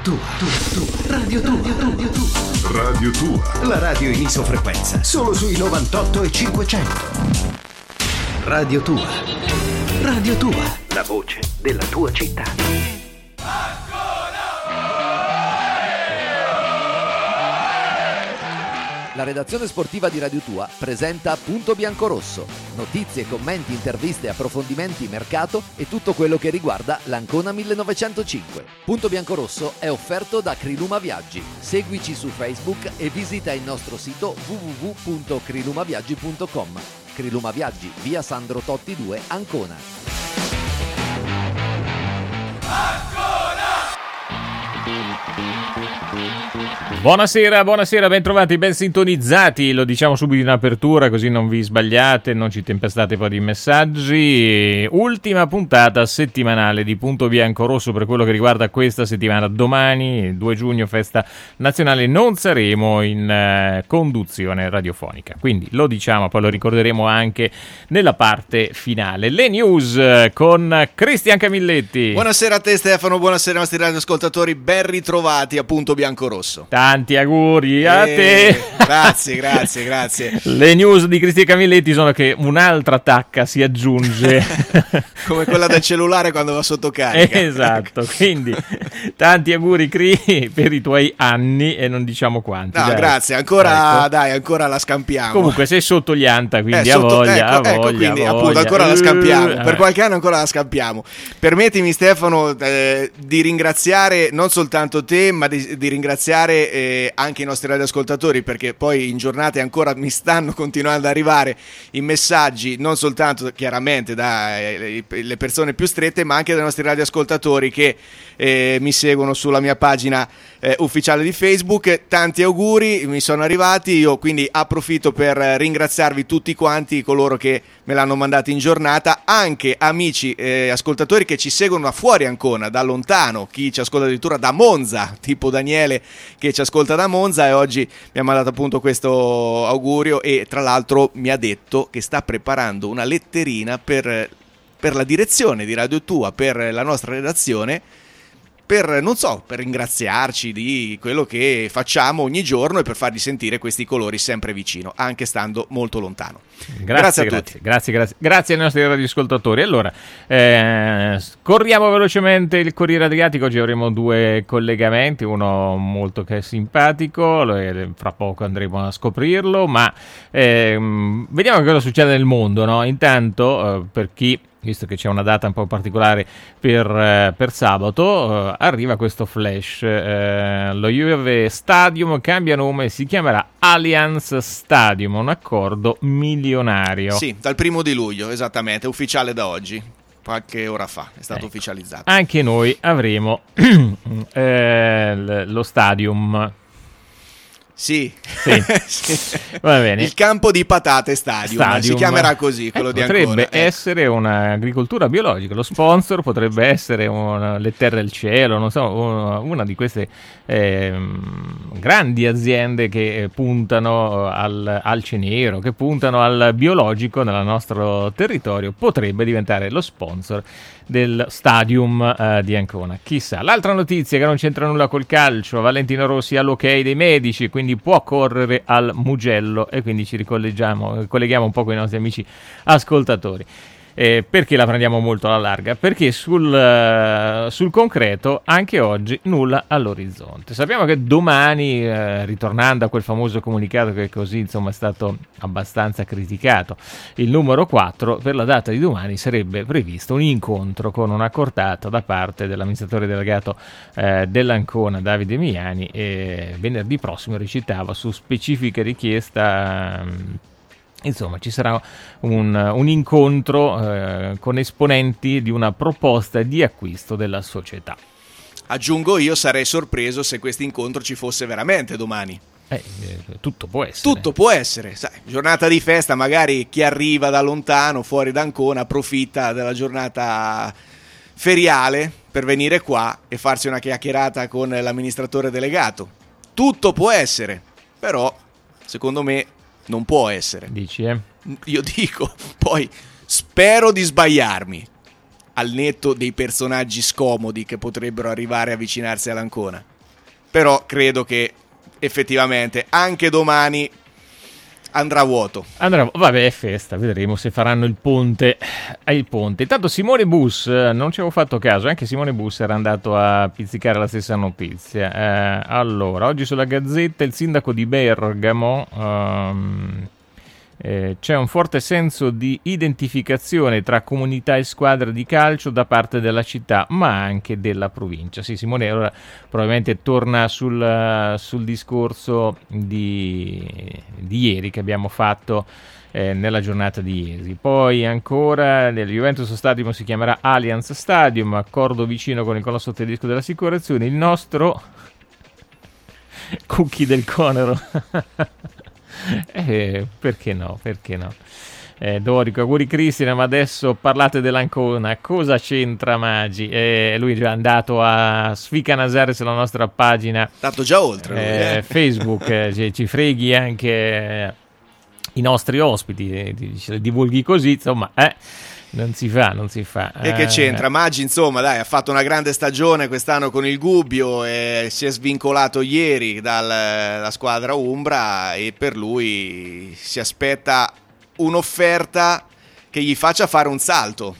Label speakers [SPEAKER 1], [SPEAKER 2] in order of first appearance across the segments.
[SPEAKER 1] Radio Tua. Radio Tua. La radio in isofrequenza, solo sui 98 e 500. Radio Tua. Radio Tua. La voce della tua città.
[SPEAKER 2] La redazione sportiva di Radio Tua presenta Punto Biancorosso. Notizie, commenti, interviste, approfondimenti, mercato e tutto quello che riguarda l'Ancona 1905. Punto Biancorosso è offerto da Criluma Viaggi. Seguici su Facebook e visita il nostro sito www.crilumaviaggi.com. Criluma Viaggi, via Sandro Totti 2, Ancona.
[SPEAKER 3] Buonasera, bentrovati, ben sintonizzati, lo diciamo subito in apertura così non vi sbagliate, non ci tempestate poi di messaggi. Ultima puntata settimanale di Punto Biancorosso per quello che riguarda questa settimana. Domani, 2 giugno, festa nazionale, non saremo in conduzione radiofonica, quindi lo diciamo, poi lo ricorderemo anche nella parte finale. Le news con Cristian Camilletti.
[SPEAKER 4] Buonasera a te Stefano, buonasera ai nostri radioascoltatori, ben ritrovati a Punto Biancorosso.
[SPEAKER 3] Tanti auguri a te.
[SPEAKER 4] Grazie.
[SPEAKER 3] Le news di Cristian Camilletti sono che un'altra tacca si aggiunge.
[SPEAKER 4] Come quella del cellulare quando va sotto carica.
[SPEAKER 3] Esatto, quindi tanti auguri Cri per i tuoi anni e non diciamo quanti.
[SPEAKER 4] No,
[SPEAKER 3] dai.
[SPEAKER 4] grazie, ancora,
[SPEAKER 3] ecco.
[SPEAKER 4] Dai, ancora la scampiamo.
[SPEAKER 3] Comunque sei sotto gli anta, quindi a voglia.
[SPEAKER 4] Quindi appunto ancora la scampiamo. Per qualche anno ancora la scampiamo. Permettimi Stefano di ringraziare non soltanto te, ma di ringraziare anche i nostri radioascoltatori, perché poi in giornate ancora mi stanno continuando ad arrivare i messaggi, non soltanto chiaramente dalle persone più strette, ma anche dai nostri radioascoltatori che mi seguono sulla mia pagina ufficiale di Facebook. Tanti auguri mi sono arrivati, io quindi approfitto per ringraziarvi tutti quanti coloro che me l'hanno mandato in giornata, anche amici ascoltatori che ci seguono da fuori Ancona, da lontano, chi ci ascolta addirittura da Monza, tipo Daniele che ci ascolta da Monza e oggi mi ha mandato appunto questo augurio e tra l'altro mi ha detto che sta preparando una letterina per la direzione di Radio Tua, per la nostra redazione, per ringraziarci di quello che facciamo ogni giorno e per fargli sentire questi colori sempre vicino, anche stando molto lontano. Grazie a tutti.
[SPEAKER 3] Grazie ai nostri radioascoltatori. Allora, corriamo velocemente il Corriere Adriatico. Oggi avremo 2 collegamenti, uno molto che è simpatico, fra poco andremo a scoprirlo, ma vediamo cosa succede nel mondo, no? Intanto, per chi, visto che c'è una data un po' particolare per sabato, arriva questo flash. Lo Juve Stadium cambia nome e si chiamerà Allianz Stadium, un accordo milionario.
[SPEAKER 4] Sì, dal 1 luglio, esattamente, ufficiale da oggi. Qualche ora fa è stato ufficializzato.
[SPEAKER 3] Anche noi avremo lo stadium.
[SPEAKER 4] Sì.
[SPEAKER 3] Sì. Va bene.
[SPEAKER 4] Il campo di patate stadium. Si chiamerà così quello di Ancona.
[SPEAKER 3] Potrebbe essere un'agricoltura biologica, lo sponsor potrebbe essere le terre del cielo, non so, una di queste grandi aziende che puntano al cenero, che puntano al biologico nel nostro territorio, potrebbe diventare lo sponsor del stadium di Ancona. Chissà. L'altra notizia che non c'entra nulla col calcio: Valentino Rossi ha l'ok dei medici, quindi può correre al Mugello, e quindi ci colleghiamo un po' con i nostri amici ascoltatori. Perché la prendiamo molto alla larga? Perché sul concreto anche oggi nulla all'orizzonte. Sappiamo che domani, ritornando a quel famoso comunicato che così insomma è stato abbastanza criticato, il numero 4, per la data di domani sarebbe previsto un incontro con una cordata da parte dell'amministratore delegato dell'Ancona Davide Miani, e venerdì prossimo recitava su specifica richiesta. Insomma, ci sarà un incontro con esponenti di una proposta di acquisto della società.
[SPEAKER 4] Aggiungo io, sarei sorpreso se questo incontro ci fosse veramente domani.
[SPEAKER 3] Tutto può essere.
[SPEAKER 4] Tutto può essere. Sai, giornata di festa, magari chi arriva da lontano, fuori da Ancona, approfitta della giornata feriale per venire qua e farsi una chiacchierata con l'amministratore delegato. Tutto può essere, però secondo me non può essere.
[SPEAKER 3] Dici,
[SPEAKER 4] Io dico, poi spero di sbagliarmi, al netto dei personaggi scomodi che potrebbero arrivare a avvicinarsi all'Ancona. Però credo che effettivamente anche domani andrà vuoto.
[SPEAKER 3] Vabbè, è festa, vedremo se faranno il ponte. Intanto Simone Bus, non ci avevo fatto caso, anche Simone Bus era andato a pizzicare la stessa notizia. Allora, oggi sulla Gazzetta il sindaco di Bergamo, c'è un forte senso di identificazione tra comunità e squadre di calcio da parte della città, ma anche della provincia. Sì, Simone allora probabilmente torna sul discorso di ieri che abbiamo fatto nella giornata di ieri. Poi ancora nel Juventus Stadium si chiamerà Allianz Stadium, accordo vicino con il colosso tedesco delle assicurazioni, il nostro Cookie del Conero. Perché no? Dorico, auguri Cristina, ma adesso parlate dell'Ancona, cosa c'entra Maggi? Lui è già andato a sficanasare sulla nostra pagina,
[SPEAKER 4] tanto già oltre
[SPEAKER 3] Facebook, ci freghi anche i nostri ospiti, li divulghi così, insomma, non si fa.
[SPEAKER 4] E che c'entra? Maggi, insomma, dai, ha fatto una grande stagione quest'anno con il Gubbio e si è svincolato ieri dalla squadra umbra e per lui si aspetta un'offerta che gli faccia fare un salto.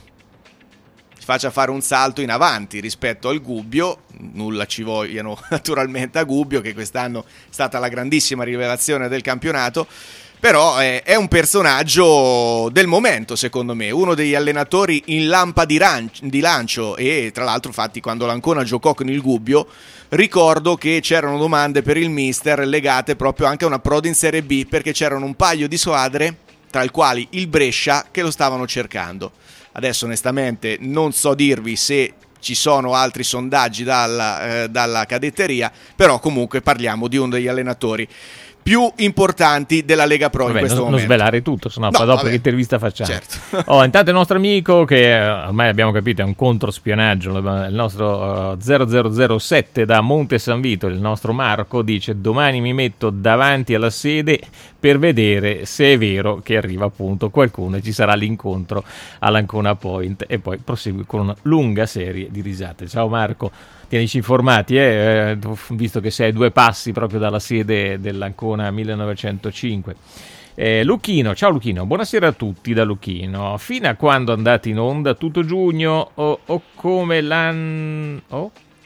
[SPEAKER 4] In avanti rispetto al Gubbio. Nulla ci vogliono naturalmente a Gubbio, che quest'anno è stata la grandissima rivelazione del campionato. Però è un personaggio del momento, secondo me, uno degli allenatori in lampa di lancio, e tra l'altro infatti quando l'Ancona giocò con il Gubbio ricordo che c'erano domande per il mister legate proprio anche a una prova in Serie B, perché c'erano un paio di squadre, tra il quali il Brescia, che lo stavano cercando. Adesso onestamente non so dirvi se ci sono altri sondaggi dalla cadetteria, però comunque parliamo di uno degli allenatori più importanti della Lega Pro. In questo momento.
[SPEAKER 3] Non svelare tutto, sennò poi dopo che intervista facciamo.
[SPEAKER 4] Certo.
[SPEAKER 3] Intanto il nostro amico, che ormai abbiamo capito è un controspionaggio, il nostro 0007 da Monte San Vito, il nostro Marco, dice: domani mi metto davanti alla sede per vedere se è vero che arriva appunto qualcuno e ci sarà l'incontro all'Ancona Point, e poi prosegue con una lunga serie di risate. Ciao Marco, tienici informati, visto che sei a 2 passi proprio dalla sede dell'Ancona 1905. Lucchino, ciao Lucchino, buonasera a tutti da Lucchino. Fino a quando andate in onda? Tutto giugno o come l'anno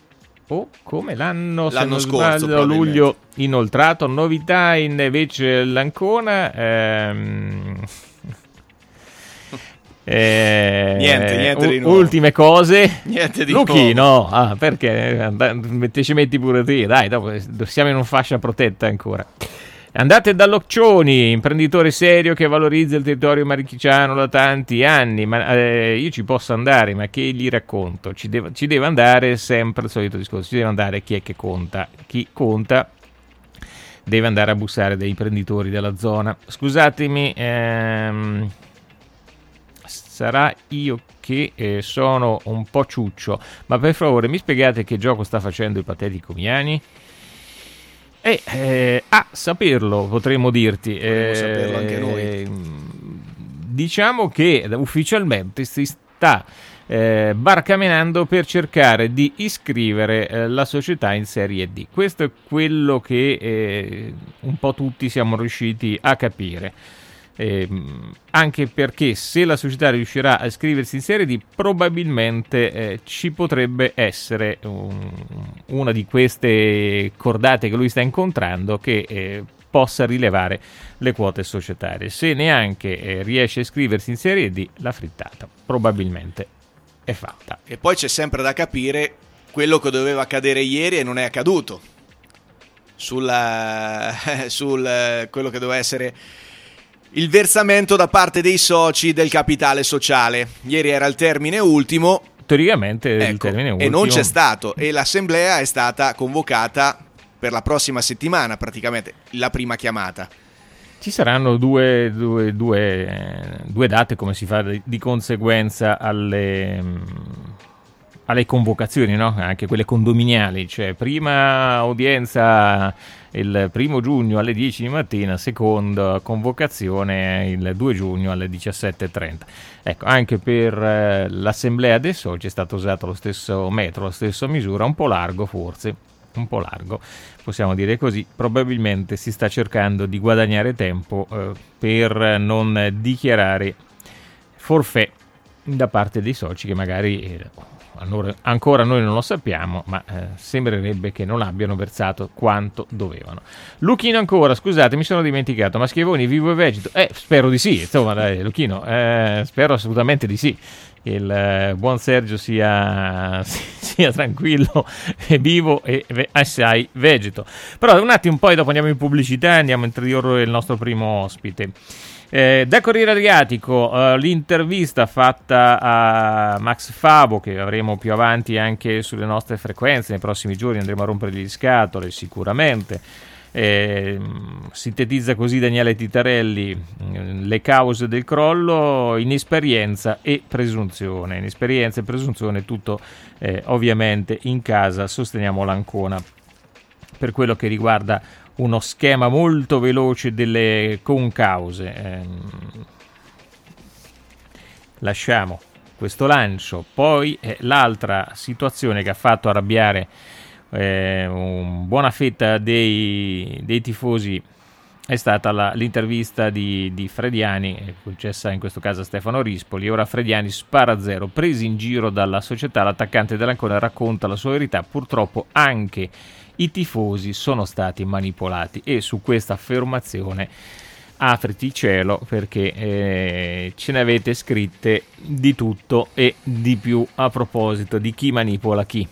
[SPEAKER 4] L'anno scorso,
[SPEAKER 3] sbaglio, luglio inoltrato. Novità invece l'Ancona.
[SPEAKER 4] Niente di nuovo.
[SPEAKER 3] Ultime cose.
[SPEAKER 4] Niente di
[SPEAKER 3] Lucchino, nuovo. Perché ci metti pure te, dai, dopo siamo in una fascia protetta ancora. Andate da Loccioni, imprenditore serio che valorizza il territorio marchigiano da tanti anni, ma io ci posso andare, ma che gli racconto? Ci deve andare sempre il solito discorso, ci deve andare chi è che conta. Chi conta deve andare a bussare dei imprenditori della zona. Scusatemi, sarà io che sono un po' ciuccio, ma per favore mi spiegate che gioco sta facendo il patetico Miani? A saperlo potremmo dirti.
[SPEAKER 4] Potremmo saperlo anche noi.
[SPEAKER 3] Diciamo che ufficialmente si sta barcamenando per cercare di iscrivere la società in Serie D. Questo è quello che un po' tutti siamo riusciti a capire. Anche perché se la società riuscirà a iscriversi in Serie D, probabilmente ci potrebbe essere una di queste cordate che lui sta incontrando che possa rilevare le quote societarie. Se neanche riesce a iscriversi in Serie D, la frittata probabilmente è fatta.
[SPEAKER 4] E poi c'è sempre da capire quello che doveva accadere ieri e non è accaduto sul quello che doveva essere il versamento da parte dei soci del capitale sociale. Ieri era il termine ultimo.
[SPEAKER 3] Teoricamente il termine ultimo.
[SPEAKER 4] E non c'è stato. E l'assemblea è stata convocata per la prossima settimana, praticamente, la prima chiamata.
[SPEAKER 3] Ci saranno due date, come si fa di conseguenza alle convocazioni, no? Anche quelle condominiali, cioè prima udienza il 1 giugno alle 10 di mattina, seconda convocazione il 2 giugno alle 17:30. Ecco, anche per l'assemblea dei soci è stato usato lo stesso metro, la stessa misura, un po' largo forse, un po' largo, possiamo dire così. Probabilmente si sta cercando di guadagnare tempo per non dichiarare forfait da parte dei soci che magari ancora noi non lo sappiamo, ma sembrerebbe che non abbiano versato quanto dovevano. Luchino ancora, scusate, mi sono dimenticato, ma Schiavoni vivo e vegeto? Spero di sì, insomma dai Luchino, spero assolutamente di sì. Il buon Sergio sia tranquillo e vivo e assai vegeto. Però un attimo, poi dopo andiamo in pubblicità e andiamo a introdurre il nostro primo ospite. Da Corriere Adriatico l'intervista fatta a Max Fabo, che avremo più avanti anche sulle nostre frequenze, nei prossimi giorni andremo a rompere gli scatole sicuramente. Sintetizza così Daniele Titarelli le cause del crollo: inesperienza e presunzione. Inesperienza e presunzione, tutto ovviamente in casa, sosteniamo l'Ancona. Per quello che riguarda uno schema molto veloce delle concause, lasciamo questo lancio. Poi l'altra situazione che ha fatto arrabbiare una buona fetta dei tifosi è stata l'intervista di Frediani, concessa in questo caso a Stefano Rispoli. Ora Frediani spara a zero, presi in giro dalla società, l'attaccante dell'Ancona racconta la sua verità: purtroppo anche i tifosi sono stati manipolati. E su questa affermazione apriti cielo, perché ce ne avete scritte di tutto e di più a proposito di chi manipola chi.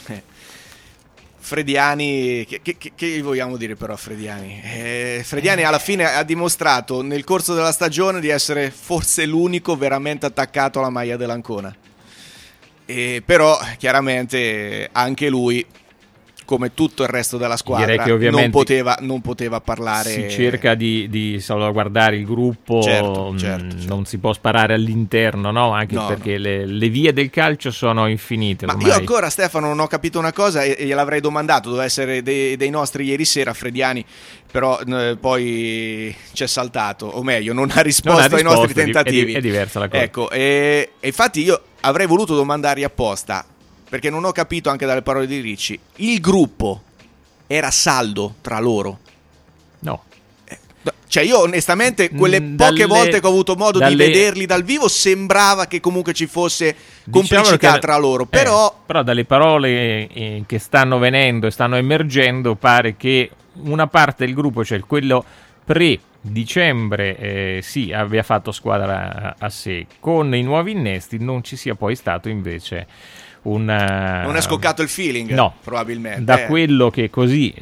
[SPEAKER 4] Frediani, che vogliamo dire però a Frediani? Frediani alla fine ha dimostrato nel corso della stagione di essere forse l'unico veramente attaccato alla maglia dell'Ancona, però chiaramente anche lui, come tutto il resto della squadra, non poteva parlare.
[SPEAKER 3] Si cerca di salvaguardare il gruppo, certo. Non si può sparare all'interno, no? Anche perché le vie del calcio sono infinite.
[SPEAKER 4] Ma
[SPEAKER 3] ormai.
[SPEAKER 4] Io ancora, Stefano, non ho capito una cosa e gliel'avrei domandato, doveva essere dei nostri ieri sera, Frediani, però poi c'è saltato, o meglio non ha risposto ai nostri tentativi.
[SPEAKER 3] È diversa la cosa.
[SPEAKER 4] Ecco, e infatti io avrei voluto domandargli apposta, perché non ho capito anche dalle parole di Ricci, il gruppo era saldo tra loro?
[SPEAKER 3] No.
[SPEAKER 4] Cioè io onestamente quelle poche volte che ho avuto modo di vederli dal vivo sembrava che comunque ci fosse complicità tra loro, però
[SPEAKER 3] dalle parole che stanno venendo e stanno emergendo pare che una parte del gruppo, cioè quello pre-dicembre, sì, abbia fatto squadra a sé. Con i nuovi innesti non ci sia poi stato invece non
[SPEAKER 4] è scoccato il feeling,
[SPEAKER 3] no,
[SPEAKER 4] probabilmente
[SPEAKER 3] da quello che così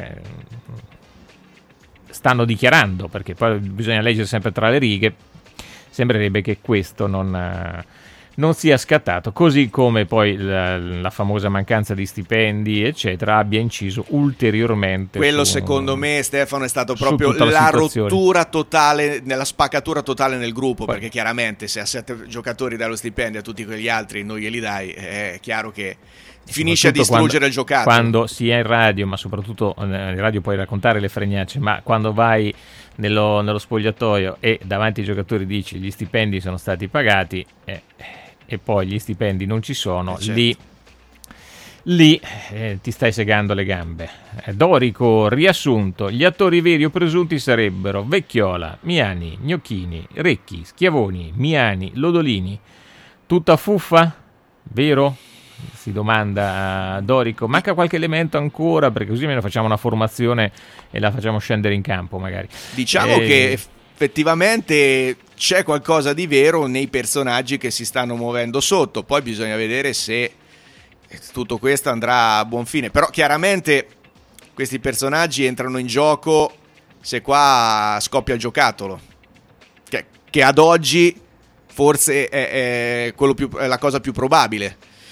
[SPEAKER 3] stanno dichiarando, perché poi bisogna leggere sempre tra le righe. Sembrerebbe che questo non sia scattato, così come poi la famosa mancanza di stipendi eccetera abbia inciso ulteriormente.
[SPEAKER 4] Quello secondo me, Stefano, è stato proprio la rottura totale, nella spaccatura totale nel gruppo, perché chiaramente se a 7 giocatori dai lo stipendio a tutti quegli altri non glieli dai, è chiaro che finisce a distruggere il giocattolo.
[SPEAKER 3] Quando si è in radio, ma soprattutto in radio puoi raccontare le fregnacce, ma quando vai nello spogliatoio e davanti ai giocatori dici gli stipendi sono stati pagati e poi gli stipendi non ci sono, certo. lì ti stai segando le gambe. Dorico, riassunto: gli attori veri o presunti sarebbero Vecchiola, Miani, Gnocchini, Recchi, Schiavoni, Miani, Lodolini. Tutta fuffa? Vero? Si domanda Dorico. Manca qualche elemento ancora, perché così almeno facciamo una formazione e la facciamo scendere in campo magari.
[SPEAKER 4] Diciamo che effettivamente c'è qualcosa di vero nei personaggi che si stanno muovendo sotto, poi bisogna vedere se tutto questo andrà a buon fine, però chiaramente questi personaggi entrano in gioco se qua scoppia il giocattolo, che ad oggi forse è la cosa più probabile.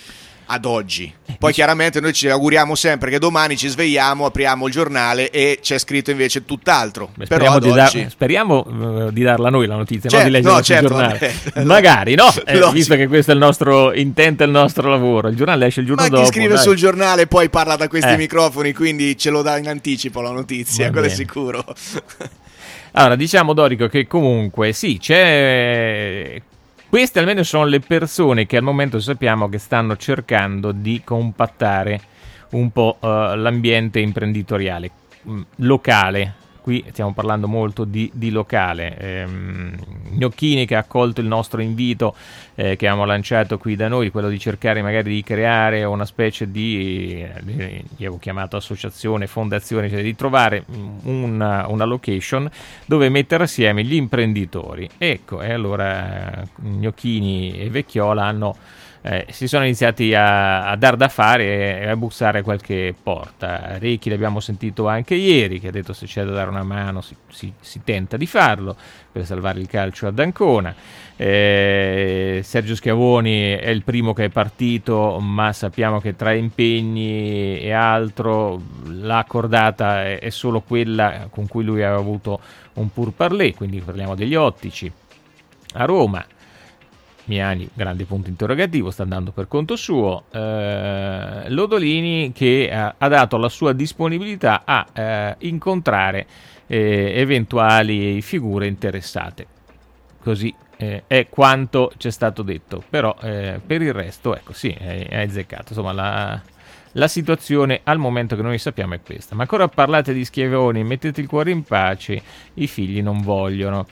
[SPEAKER 4] ad oggi. Poi chiaramente noi ci auguriamo sempre che domani ci svegliamo, apriamo il giornale e c'è scritto invece tutt'altro.
[SPEAKER 3] Speriamo, speriamo di darla noi la notizia, non di leggere sul giornale. Magari, no? Visto che questo è il nostro intento, il nostro lavoro. Il giornale esce il giorno dopo.
[SPEAKER 4] Ma chi scrive sul giornale poi parla da questi microfoni, quindi ce lo dà in anticipo la notizia, quello è sicuro.
[SPEAKER 3] Allora, diciamo, Dorico, che comunque sì, c'è... Queste almeno sono le persone che al momento sappiamo che stanno cercando di compattare un po' l'ambiente imprenditoriale locale. Qui stiamo parlando molto di locale. Gnocchini, che ha accolto il nostro invito che abbiamo lanciato qui da noi, quello di cercare magari di creare una specie di io avevo chiamato associazione, fondazione, cioè di trovare una location dove mettere assieme gli imprenditori. Ecco, e allora Gnocchini e Vecchiola si sono iniziati a dar da fare e a bussare a qualche porta. Recchi l'abbiamo sentito anche ieri, che ha detto se c'è da dare una mano si tenta di farlo per salvare il calcio ad Ancona. Sergio Schiavoni è il primo che è partito, ma sappiamo che tra impegni e altro la cordata è solo quella con cui lui aveva avuto un pourparlers, quindi parliamo degli ottici a Roma. Miani, grande punto interrogativo, sta andando per conto suo. Lodolini, che ha dato la sua disponibilità a incontrare eventuali figure interessate. Così è quanto c'è stato detto, però per il resto, ecco, sì, è azzeccato. Insomma, la situazione al momento che noi sappiamo è questa. Ma ancora parlate di Schiavoni, mettete il cuore in pace, i figli non vogliono.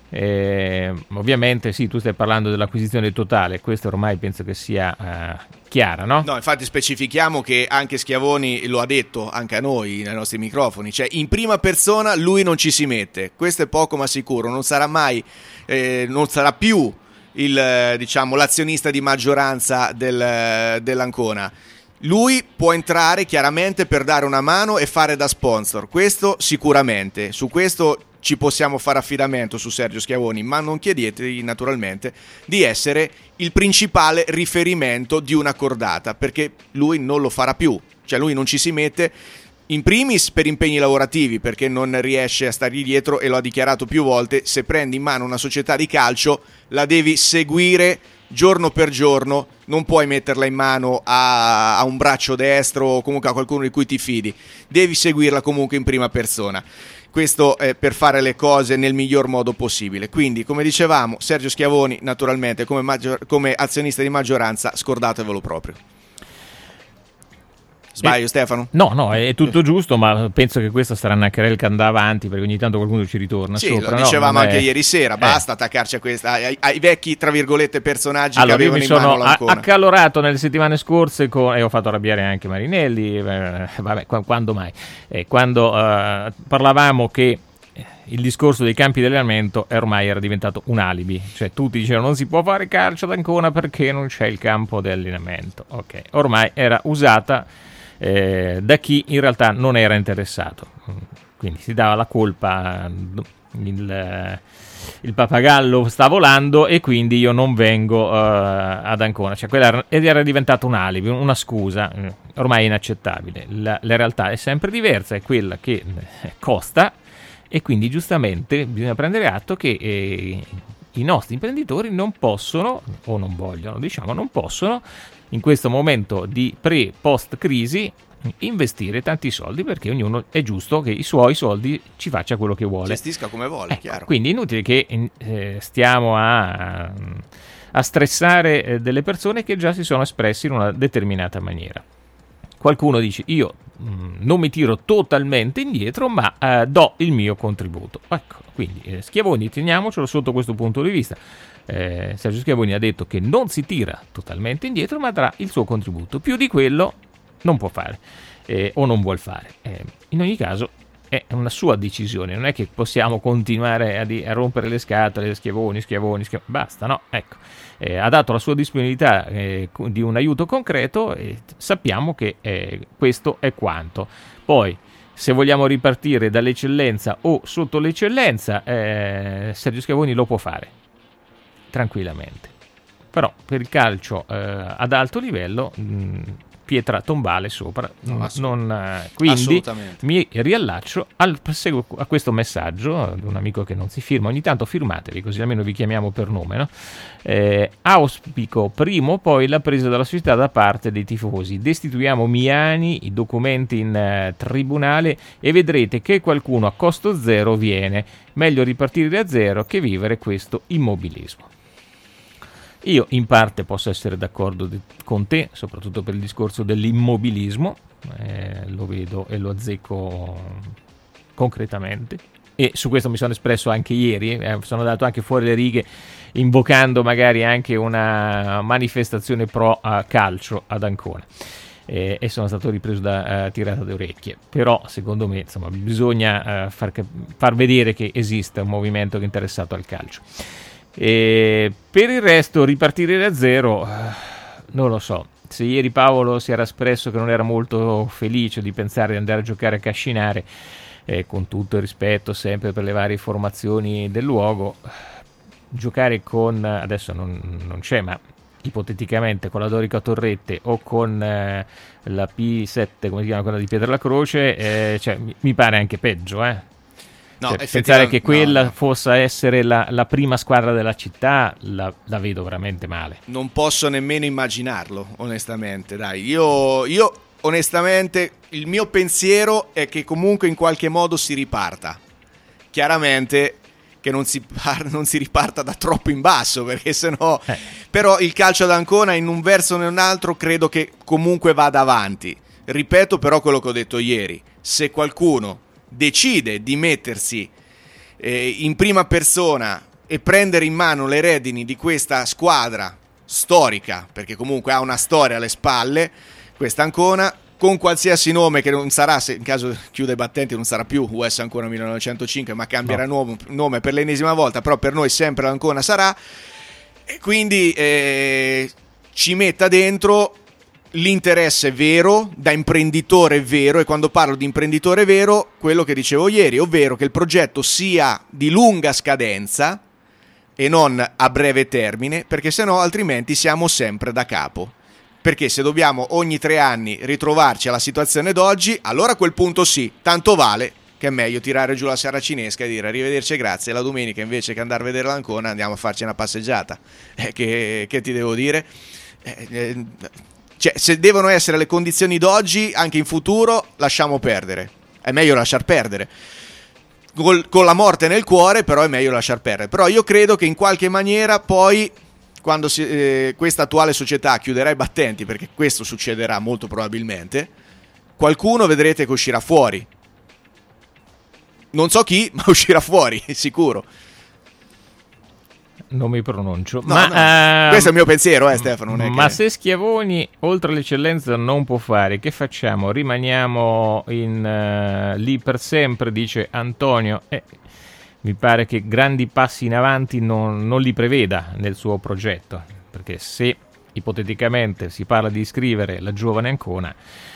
[SPEAKER 3] Ovviamente sì, tu stai parlando dell'acquisizione totale, questo ormai penso che sia chiara, no?
[SPEAKER 4] No, infatti specifichiamo che anche Schiavoni lo ha detto anche a noi nei nostri microfoni, cioè in prima persona lui non ci si mette, questo è poco ma sicuro, non sarà mai non sarà più l'azionista di maggioranza dell'Ancona. Lui può entrare chiaramente per dare una mano e fare da sponsor, questo sicuramente, su questo ci possiamo fare affidamento su Sergio Schiavoni, ma non chiedetegli naturalmente di essere il principale riferimento di una cordata, perché lui non lo farà più, cioè lui non ci si mette in primis per impegni lavorativi, perché non riesce a stargli dietro e lo ha dichiarato più volte, se prendi in mano una società di calcio la devi seguire giorno per giorno, non puoi metterla in mano a un braccio destro o comunque a qualcuno di cui ti fidi, devi seguirla comunque in prima persona. Questo è per fare le cose nel miglior modo possibile. Quindi, come dicevamo, Sergio Schiavoni naturalmente come azionista di maggioranza, scordatevelo proprio. Sbaglio, Stefano?
[SPEAKER 3] No, è tutto giusto, ma penso che questa sarà una querela che andrà avanti, perché ogni tanto qualcuno ci ritorna sopra.
[SPEAKER 4] Lo dicevamo anche ieri sera, basta attaccarci a ai vecchi, tra virgolette, personaggi che avevano in mano l'Ancona.
[SPEAKER 3] Mi sono accalorato nelle settimane scorse e ho fatto arrabbiare anche Marinelli, quando mai? Quando parlavamo che il discorso dei campi di allenamento ormai era diventato un alibi, cioè tutti dicevano non si può fare calcio ad Ancona perché non c'è il campo di allenamento. Ok, ormai era usata da chi in realtà non era interessato, quindi si dava la colpa, il pappagallo sta volando e quindi io non vengo ad Ancona, cioè quella era diventato un alibi, una scusa ormai inaccettabile. La realtà è sempre diversa, è quella che costa, e quindi giustamente bisogna prendere atto che i nostri imprenditori non possono, o non vogliono, non possono in questo momento di post crisi investire tanti soldi, perché ognuno è giusto che i suoi soldi ci faccia quello che vuole,
[SPEAKER 4] gestisca come vuole, chiaro.
[SPEAKER 3] Quindi è inutile che stiamo a stressare delle persone che già si sono espresse in una determinata maniera. Qualcuno dice io non mi tiro totalmente indietro, ma do il mio contributo. Ecco, quindi Schiavoni, teniamocelo sotto questo punto di vista. Sergio Schiavoni ha detto che non si tira totalmente indietro, ma darà il suo contributo. Più di quello non può fare o non vuol fare. In ogni caso è una sua decisione, non è che possiamo continuare a rompere le scatole. Schiavoni, basta, no? Ecco, ha dato la sua disponibilità di un aiuto concreto e sappiamo che questo è quanto. Poi, se vogliamo ripartire dall'eccellenza o sotto l'eccellenza, Sergio Schiavoni lo può fare tranquillamente. però per il calcio ad alto livello pietra tombale sopra, quindi mi riallaccio a questo messaggio di un amico che non si firma. Ogni tanto firmatevi, così almeno vi chiamiamo per nome, no? Auspico prima o poi la presa della società da parte dei tifosi. Destituiamo Miani, i documenti in tribunale, e vedrete che qualcuno a costo zero viene. Meglio ripartire da zero che vivere questo immobilismo. Io in parte posso essere d'accordo con te, soprattutto per il discorso dell'immobilismo, lo vedo e lo azzecco concretamente, e su questo mi sono espresso anche ieri, sono andato anche fuori le righe invocando magari anche una manifestazione pro calcio ad Ancona, e sono stato ripreso da tirata di orecchie. Però secondo me, insomma, bisogna far vedere che esiste un movimento che è interessato al calcio. E per il resto ripartire da zero, non lo so. Se ieri Paolo si era espresso che non era molto felice di pensare di andare a giocare a Cascinare, con tutto il rispetto sempre per le varie formazioni del luogo, giocare con, adesso non c'è, ma ipoteticamente con la Dorica Torrette o con la P7, come si chiama, quella di Pietralacroce, cioè, mi pare anche peggio, No, cioè, pensare che quella fosse essere la prima squadra della città, la vedo veramente male.
[SPEAKER 4] Non posso nemmeno immaginarlo, onestamente. Dai, io onestamente il mio pensiero è che comunque in qualche modo si riparta. Chiaramente che non si riparta da troppo in basso, perché sennò però il calcio ad Ancona in un verso o in un altro credo che comunque vada avanti. Ripeto però quello che ho detto ieri: se qualcuno decide di mettersi in prima persona e prendere in mano le redini di questa squadra storica, perché comunque ha una storia alle spalle questa Ancona, con qualsiasi nome che non sarà, se in caso chiude i battenti non sarà più US Ancona 1905, ma cambierà nome per l'ennesima volta, però per noi sempre Ancona sarà, e quindi ci metta dentro l'interesse vero, da imprenditore vero. E quando parlo di imprenditore vero, quello che dicevo ieri, ovvero che il progetto sia di lunga scadenza e non a breve termine, perché sennò altrimenti siamo sempre da capo. Perché se dobbiamo ogni 3 anni ritrovarci alla situazione d'oggi, allora a quel punto sì, tanto vale che è meglio tirare giù la saracinesca e dire arrivederci e grazie, la domenica invece che andare a vedere l'Ancona andiamo a farci una passeggiata. Che ti devo dire? Cioè, se devono essere le condizioni d'oggi, anche in futuro, lasciamo perdere. È meglio lasciar perdere. Con la morte nel cuore, però è meglio lasciar perdere. Però io credo che in qualche maniera poi, quando questa attuale società chiuderà i battenti, perché questo succederà molto probabilmente, qualcuno vedrete che uscirà fuori. Non so chi, ma uscirà fuori, sicuro.
[SPEAKER 3] Non mi pronuncio,
[SPEAKER 4] no. Questo è il mio pensiero, Stefano. Non è
[SPEAKER 3] ma se Schiavoni oltre l'eccellenza non può fare, che facciamo? Rimaniamo lì per sempre, dice Antonio. Mi pare che grandi passi in avanti non li preveda nel suo progetto, perché se ipoteticamente si parla di iscrivere la giovane Ancona,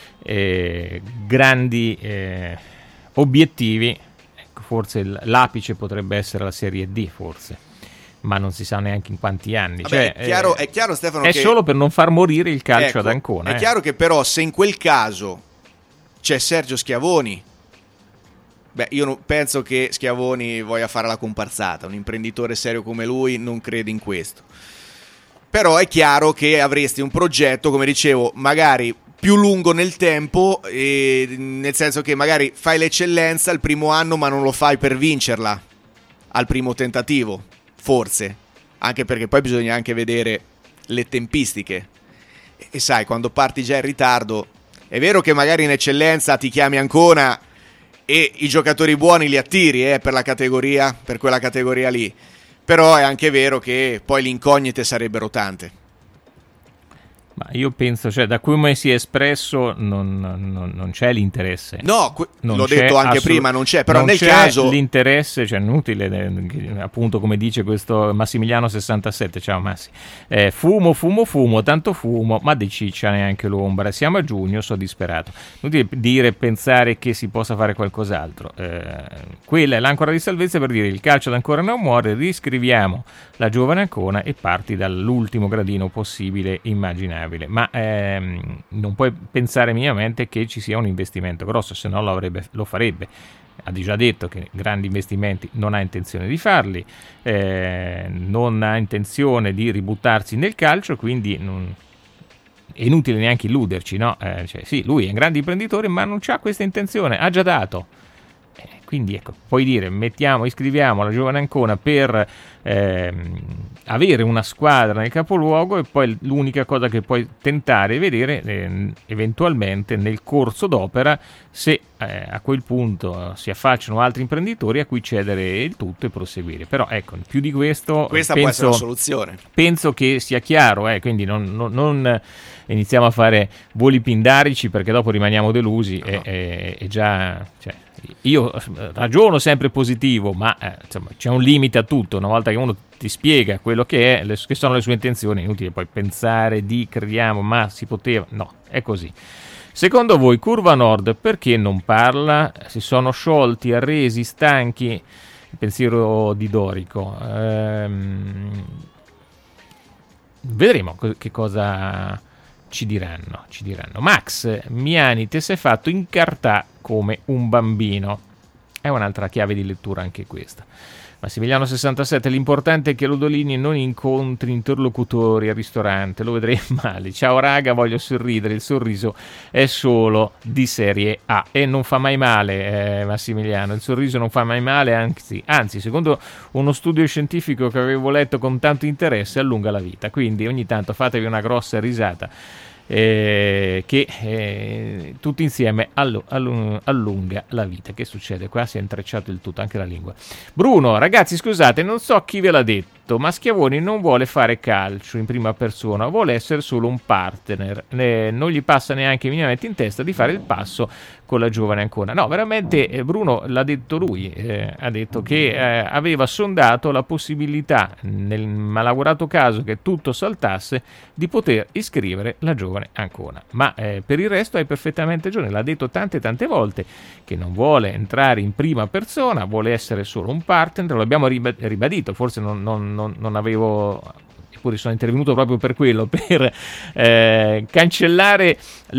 [SPEAKER 3] grandi obiettivi, ecco, forse l'apice potrebbe essere la Serie D, forse. Ma non si sa neanche in quanti anni.
[SPEAKER 4] Vabbè, cioè, è chiaro, Stefano,
[SPEAKER 3] è solo per non far morire il calcio ad Ancona.
[SPEAKER 4] È chiaro che però se in quel caso c'è Sergio Schiavoni, io non penso che Schiavoni voglia fare la comparsata. Un imprenditore serio come lui non crede in questo. Però è chiaro che avresti un progetto, come dicevo, magari più lungo nel tempo, nel senso che magari fai l'eccellenza il primo anno, ma non lo fai per vincerla al primo tentativo. Forse, anche perché poi bisogna anche vedere le tempistiche. E sai, quando parti già in ritardo, è vero che magari in eccellenza ti chiami Ancona e i giocatori buoni li attiri per la categoria, per quella categoria lì. Però è anche vero che poi le incognite sarebbero tante.
[SPEAKER 3] Ma io penso, cioè, da come si è espresso non c'è l'interesse.
[SPEAKER 4] No, l'ho detto anche prima, non c'è, però nel caso
[SPEAKER 3] l'interesse, cioè inutile, appunto come dice questo Massimiliano 67, ciao Massi, fumo, tanto fumo, ma di ciccia neanche l'ombra, siamo a giugno, sono disperato. Inutile pensare che si possa fare qualcos'altro. Quella è l'ancora di salvezza per dire il calcio ancora non muore, riscriviamo la giovane Ancona e parti dall'ultimo gradino possibile, immaginabile. Ma non puoi pensare minimamente che ci sia un investimento grosso, se no lo farebbe. Ha già detto che grandi investimenti non ha intenzione di farli, non ha intenzione di ributtarsi nel calcio, quindi è inutile neanche illuderci, no? Cioè, sì, lui è un grande imprenditore, ma non c'ha questa intenzione, ha già dato. Quindi ecco, puoi dire iscriviamo la giovane Ancona per avere una squadra nel capoluogo, e poi l'unica cosa che puoi tentare è vedere eventualmente nel corso d'opera se a quel punto si affacciano altri imprenditori a cui cedere il tutto e proseguire. Però ecco, più di questo
[SPEAKER 4] questa può essere una soluzione.
[SPEAKER 3] Penso che sia chiaro, quindi non iniziamo a fare voli pindarici, perché dopo rimaniamo delusi. No. E già, cioè, io ragiono sempre positivo, ma insomma c'è un limite a tutto. Una volta che uno ti spiega quello che sono le sue intenzioni, è inutile poi pensare crediamo, ma si poteva. No, è così. Secondo voi Curva Nord perché non parla? Si sono sciolti, arresi, stanchi? Il pensiero di Dorico. Vedremo che cosa ci diranno. Max Miani, te sei fatto incartà come un bambino. È un'altra chiave di lettura anche questa. Massimiliano 67, l'importante è che Lodolini non incontri interlocutori al ristorante, lo vedrei male. Ciao raga, voglio sorridere, il sorriso è solo di serie A e non fa mai male, Massimiliano, il sorriso non fa mai male, anzi, secondo uno studio scientifico che avevo letto con tanto interesse, allunga la vita, quindi ogni tanto fatevi una grossa risata. Che tutti insieme allunga la vita. Che succede? Qua si è intrecciato il tutto, anche la lingua. Bruno, ragazzi, scusate, non so chi ve l'ha detto, ma Schiavoni non vuole fare calcio in prima persona, vuole essere solo un partner. Non gli passa neanche minimamente in testa di fare il passo con la giovane Ancona. No, veramente Bruno l'ha detto lui, ha detto che aveva sondato la possibilità, nel malaugurato caso che tutto saltasse, di poter iscrivere la giovane Ancona. Ma per il resto hai perfettamente ragione, l'ha detto tante volte, che non vuole entrare in prima persona, vuole essere solo un partner, lo abbiamo ribadito, forse non avevo... Eppure sono intervenuto proprio per quello, per cancellare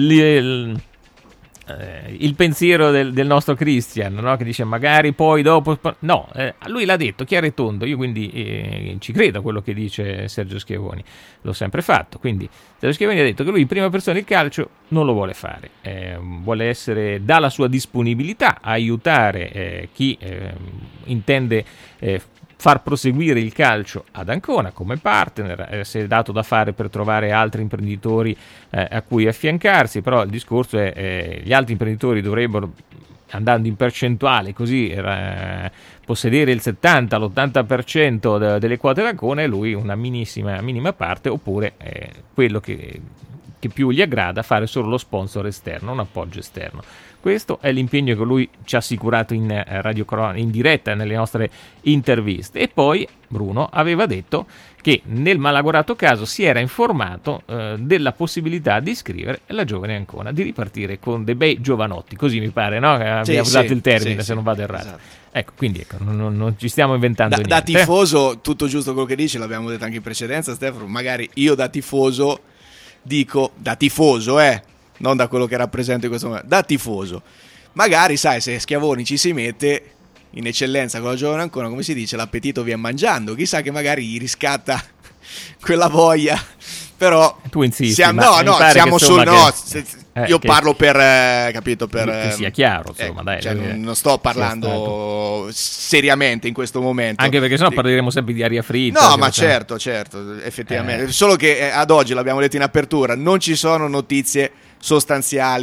[SPEAKER 3] il pensiero del nostro Christian, no? Che dice magari poi dopo no, lui l'ha detto chiaro e tondo. Io quindi ci credo a quello che dice Sergio Schiavoni, l'ho sempre fatto. Quindi Sergio Schiavoni ha detto che lui in prima persona il calcio non lo vuole fare, vuole essere, dà la sua disponibilità a aiutare chi intende far proseguire il calcio ad Ancona come partner, si è dato da fare per trovare altri imprenditori a cui affiancarsi, però il discorso è gli altri imprenditori dovrebbero, andando in percentuale così, possedere il 70-l'80% delle quote d'Ancona e lui una minima parte, oppure quello che più gli aggrada, fare solo lo sponsor esterno, un appoggio esterno. Questo è l'impegno che lui ci ha assicurato in Radio Corona, in diretta nelle nostre interviste. E poi Bruno aveva detto che nel malaugurato caso si era informato della possibilità di iscrivere la giovane Ancona, di ripartire con dei bei giovanotti, così mi pare, no? Abbiamo usato il termine, se non vado errato. Esatto. Ecco, quindi non ci stiamo inventando niente.
[SPEAKER 4] Da tifoso, tutto giusto quello che dici, l'abbiamo detto anche in precedenza, Stefano, magari io da tifoso dico, da tifoso, non da quello che rappresento in questo momento, da tifoso, magari sai, se Schiavoni ci si mette in eccellenza con la giovane Ancona, come si dice, l'appetito vien mangiando, chissà che magari gli riscatta quella voglia. Però
[SPEAKER 3] tu insisti,
[SPEAKER 4] siamo sul io parlo per capito, per
[SPEAKER 3] che sia chiaro, insomma, dai,
[SPEAKER 4] cioè, non sto parlando seriamente in questo momento,
[SPEAKER 3] anche perché sennò parleremo sempre di aria fritta.
[SPEAKER 4] No, ma certo, effettivamente, solo che ad oggi, l'abbiamo detto in apertura, non ci sono notizie sostanziali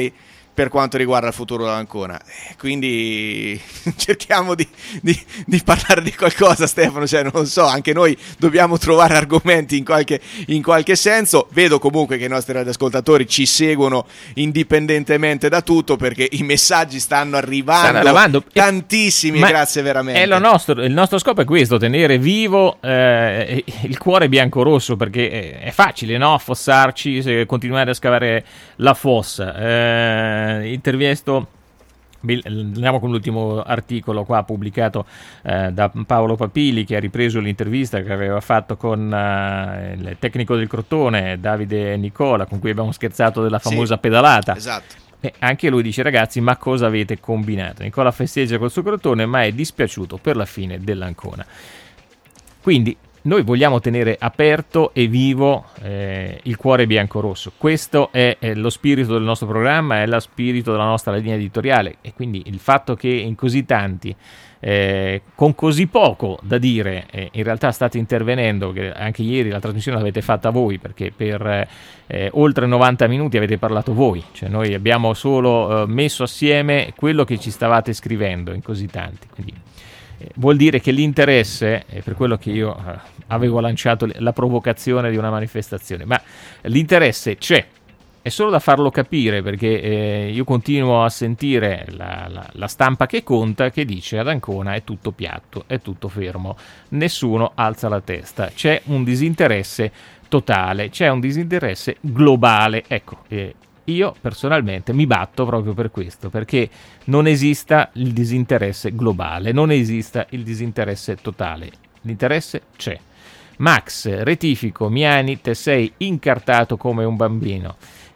[SPEAKER 4] per quanto riguarda il futuro dell'Ancona. Quindi cerchiamo di parlare di qualcosa, Stefano, cioè non so, anche noi dobbiamo trovare argomenti in qualche senso. Vedo comunque che i nostri radioascoltatori ci seguono indipendentemente da tutto, perché i messaggi stanno arrivando tantissimi, grazie veramente.
[SPEAKER 3] Il nostro scopo è questo, tenere vivo il cuore biancorosso, perché è facile, no? Affossarci, continuare a scavare la fossa. Intervisto, andiamo con l'ultimo articolo qua pubblicato da Paolo Papili, che ha ripreso l'intervista che aveva fatto con il tecnico del Crotone Davide Nicola, con cui abbiamo scherzato della famosa pedalata.
[SPEAKER 4] Esatto.
[SPEAKER 3] Anche lui dice: ragazzi, ma cosa avete combinato? Nicola festeggia col suo Crotone, ma è dispiaciuto per la fine dell'Ancona. Quindi noi vogliamo tenere aperto e vivo il cuore biancorosso. Questo è lo spirito del nostro programma, è lo spirito della nostra linea editoriale, e quindi il fatto che in così tanti, con così poco da dire, in realtà state intervenendo, che anche ieri la trasmissione l'avete fatta voi, perché per oltre 90 minuti avete parlato voi, cioè noi abbiamo solo messo assieme quello che ci stavate scrivendo in così tanti, quindi vuol dire che l'interesse, per quello che io avevo lanciato la provocazione di una manifestazione, ma l'interesse c'è, è solo da farlo capire, perché io continuo a sentire la stampa che conta, che dice ad Ancona è tutto piatto, è tutto fermo, nessuno alza la testa, c'è un disinteresse totale, c'è un disinteresse globale. Ecco, io personalmente mi batto proprio per questo, perché non esista il disinteresse globale, non esista il disinteresse totale, l'interesse c'è. Max, rettifico, Miani, te sei incartato come un bambino.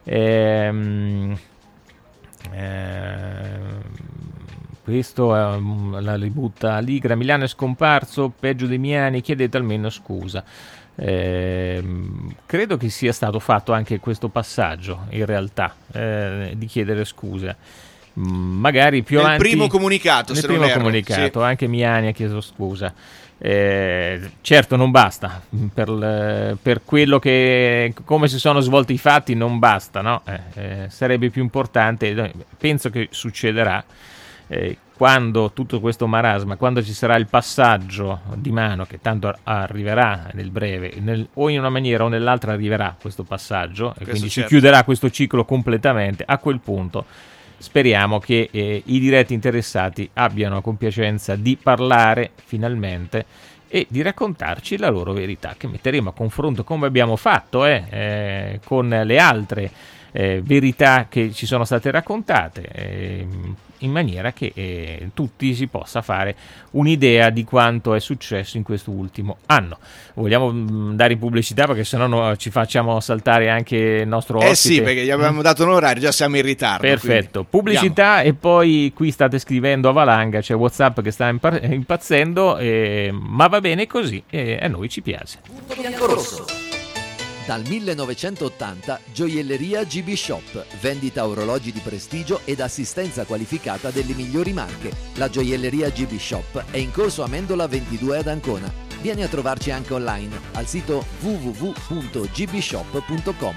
[SPEAKER 3] Questo la ributta Ligra. Milano è scomparso, peggio di Miani, chiedete almeno scusa. Credo che sia stato fatto anche questo passaggio, in realtà, di chiedere scusa. Magari più avanti,
[SPEAKER 4] nel primo comunicato,
[SPEAKER 3] sì. Anche Miani ha chiesto scusa. Certo non basta per quello che, come si sono svolti i fatti, non basta, no? Sarebbe più importante, penso che succederà, quando tutto questo marasma, quando ci sarà il passaggio di mano, che tanto arriverà nel breve, o in una maniera o nell'altra arriverà questo passaggio, e quindi si chiuderà questo ciclo completamente. A quel punto speriamo che i diretti interessati abbiano la compiacenza di parlare finalmente e di raccontarci la loro verità, che metteremo a confronto, come abbiamo fatto con le altre verità che ci sono state raccontate, in maniera che tutti si possa fare un'idea di quanto è successo in questo ultimo anno. Vogliamo dare in pubblicità, perché sennò ci facciamo saltare anche il nostro ospite.
[SPEAKER 4] Sì, perché gli abbiamo dato un orario, già siamo in ritardo.
[SPEAKER 3] Perfetto, pubblicità. Andiamo. E poi qui state scrivendo a valanga, c'è WhatsApp che sta impazzendo, ma va bene così, e a noi ci piace.
[SPEAKER 2] Punto biancorosso. Dal 1980 Gioielleria GB Shop, vendita orologi di prestigio ed assistenza qualificata delle migliori marche. La Gioielleria GB Shop è in corso Amendola 22 ad Ancona. Vieni a trovarci anche online al sito www.gbshop.com.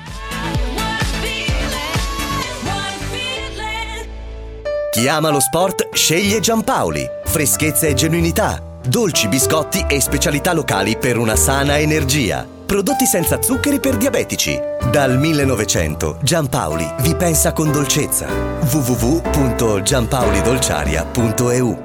[SPEAKER 5] Chi ama lo sport sceglie Giampaoli. Freschezza e genuinità, dolci, biscotti e specialità locali per una sana energia. Prodotti senza zuccheri per diabetici. Dal 1900 Giampaoli vi pensa con dolcezza. www.giampaolidolciaria.eu.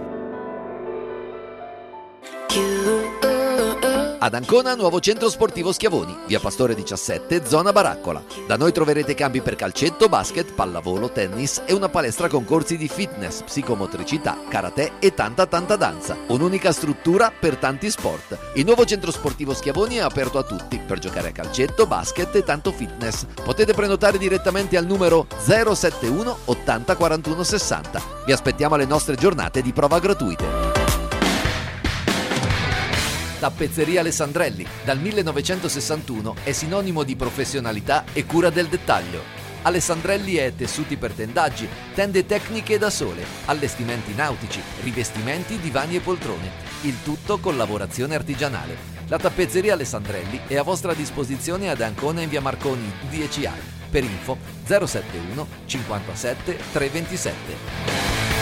[SPEAKER 2] Ad Ancona, nuovo centro sportivo Schiavoni, via Pastore 17, zona Baraccola. Da noi troverete campi per calcetto, basket, pallavolo, tennis e una palestra con corsi di fitness, psicomotricità, karate e tanta danza. Un'unica struttura per tanti sport. Il nuovo centro sportivo Schiavoni è aperto a tutti per giocare a calcetto, basket e tanto fitness. Potete prenotare direttamente al numero 071 80 41 60. Vi aspettiamo alle nostre giornate di prova gratuite. Tappezzeria Alessandrelli, dal 1961 è sinonimo di professionalità e cura del dettaglio. Alessandrelli è tessuti per tendaggi, tende tecniche da sole, allestimenti nautici, rivestimenti, divani e poltrone. Il tutto con lavorazione artigianale. La tappezzeria Alessandrelli è a vostra disposizione ad Ancona in via Marconi 10A. Per info 071 57 327.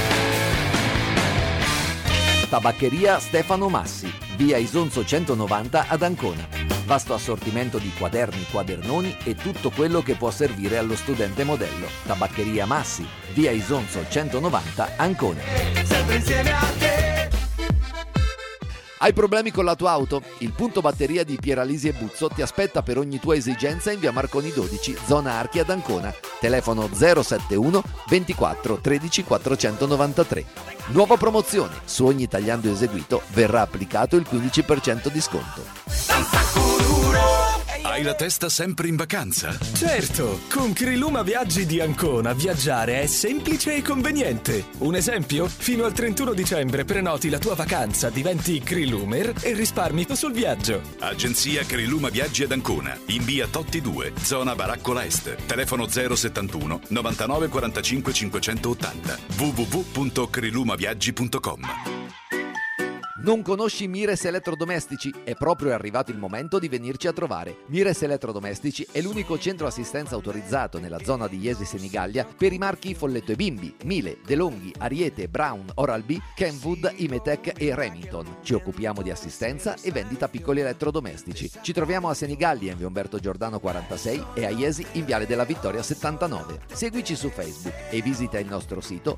[SPEAKER 2] Tabaccheria Stefano Massi, via Isonzo 190 ad Ancona. Vasto assortimento di quaderni, quadernoni e tutto quello che può servire allo studente modello. Tabaccheria Massi, via Isonzo 190 Ancona. Sempre insieme a te. Hai problemi con la tua auto? Il punto batteria di Pieralisi e Buzzo ti aspetta per ogni tua esigenza in via Marconi 12, zona Archi ad Ancona. Telefono 071 24 13 493. Nuova promozione: su ogni tagliando eseguito verrà applicato il 15% di sconto.
[SPEAKER 6] Hai la testa sempre in vacanza?
[SPEAKER 7] Certo, con Criluma Viaggi di Ancona viaggiare è semplice e conveniente. Un esempio? Fino al 31 dicembre prenoti la tua vacanza, diventi Crilumer e risparmi sul viaggio.
[SPEAKER 6] Agenzia Criluma Viaggi ad Ancona, in via Totti 2, zona Baraccola Est. Telefono 071 99 45 580. www.crilumaviaggi.com.
[SPEAKER 2] Non conosci Mires Elettrodomestici? È proprio arrivato il momento di venirci a trovare. Mires Elettrodomestici è l'unico centro assistenza autorizzato nella zona di Jesi Senigallia per i marchi Folletto e Bimbi, Miele, DeLonghi, Ariete, Brown, Oral-B, Kenwood, Imetec e Remington. Ci occupiamo di assistenza e vendita piccoli elettrodomestici. Ci troviamo a Senigallia in via Umberto Giordano 46 e a Jesi in viale della Vittoria 79. Seguici su Facebook e visita il nostro sito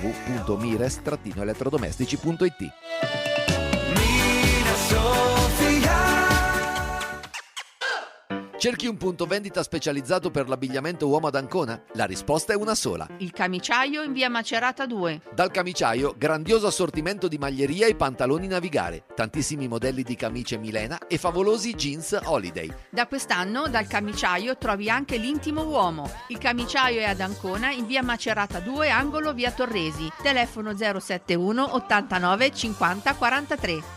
[SPEAKER 2] www.mires-elettrodomestici.it. Cerchi un punto vendita specializzato per l'abbigliamento uomo ad Ancona? La risposta è una sola.
[SPEAKER 8] Il Camiciaio in via Macerata 2.
[SPEAKER 2] Dal Camiciaio, grandioso assortimento di maglieria e pantaloni navigare, tantissimi modelli di camicie Milena e favolosi jeans Holiday.
[SPEAKER 8] Da quest'anno dal Camiciaio trovi anche l'intimo uomo. Il Camiciaio è ad Ancona in via Macerata 2, angolo via Torresi. Telefono 071 89 50 43.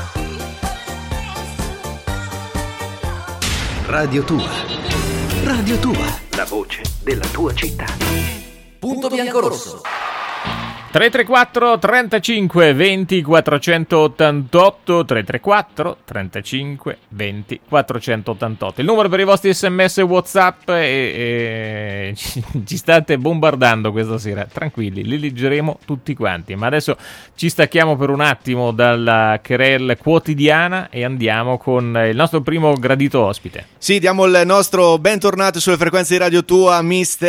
[SPEAKER 1] Radio Tua. Radio Tua. La voce della tua città.
[SPEAKER 2] Punto Biancorosso.
[SPEAKER 3] 334 35 20 488 334 35 20 488 il numero per i vostri sms e WhatsApp e ci state bombardando questa sera, tranquilli, li leggeremo tutti quanti, ma adesso ci stacchiamo per un attimo dalla querel quotidiana e andiamo con il nostro primo gradito ospite.
[SPEAKER 4] Sì, diamo il nostro bentornato sulle frequenze di Radio Tua,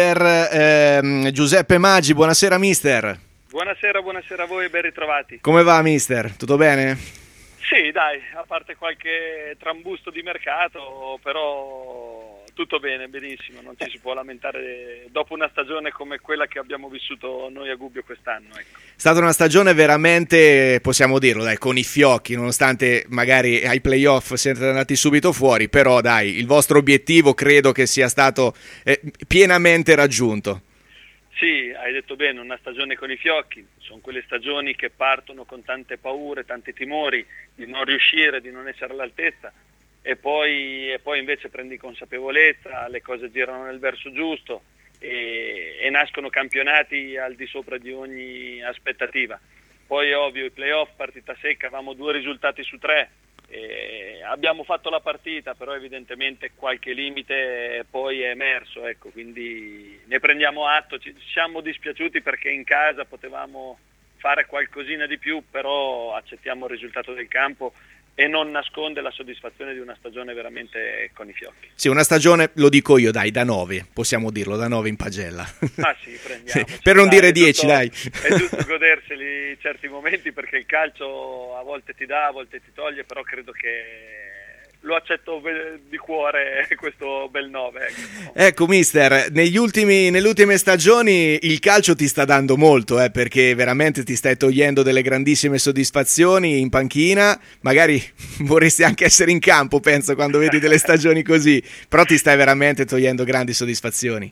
[SPEAKER 4] mister Giuseppe Maggi. Buonasera mister.
[SPEAKER 9] Buonasera a voi e ben ritrovati.
[SPEAKER 4] Come va mister? Tutto bene?
[SPEAKER 9] Sì, dai, a parte qualche trambusto di mercato, però tutto bene, benissimo, non ci si può lamentare dopo una stagione come quella che abbiamo vissuto noi a Gubbio quest'anno. Ecco.
[SPEAKER 4] È stata una stagione veramente, possiamo dirlo, dai, con i fiocchi, nonostante magari ai playoff siete andati subito fuori, però dai, il vostro obiettivo credo che sia stato pienamente raggiunto.
[SPEAKER 9] Sì, hai detto bene, una stagione con i fiocchi, sono quelle stagioni che partono con tante paure, tanti timori di non riuscire, di non essere all'altezza e poi invece prendi consapevolezza, le cose girano nel verso giusto e nascono campionati al di sopra di ogni aspettativa. Poi ovvio i playoff, partita secca, avevamo 2 risultati su 3. Abbiamo fatto la partita, però evidentemente qualche limite poi è emerso, ecco, quindi ne prendiamo atto, ci siamo dispiaciuti perché in casa potevamo fare qualcosina di più, però accettiamo il risultato del campo e non nasconde la soddisfazione di una stagione veramente con i fiocchi.
[SPEAKER 4] Sì, una stagione, lo dico io, dai, da 9, possiamo dirlo, da 9 in pagella.
[SPEAKER 9] Ah sì, prendiamo.
[SPEAKER 4] Per non dire 10, dai.
[SPEAKER 9] È giusto goderseli certi momenti perché il calcio a volte ti dà, a volte ti toglie, però credo che lo accetto di cuore questo bel 9.
[SPEAKER 4] Ecco mister, nelle ultime stagioni il calcio ti sta dando molto, perché veramente ti stai togliendo delle grandissime soddisfazioni in panchina, magari vorresti anche essere in campo, penso, quando vedi delle stagioni così, però ti stai veramente togliendo grandi soddisfazioni.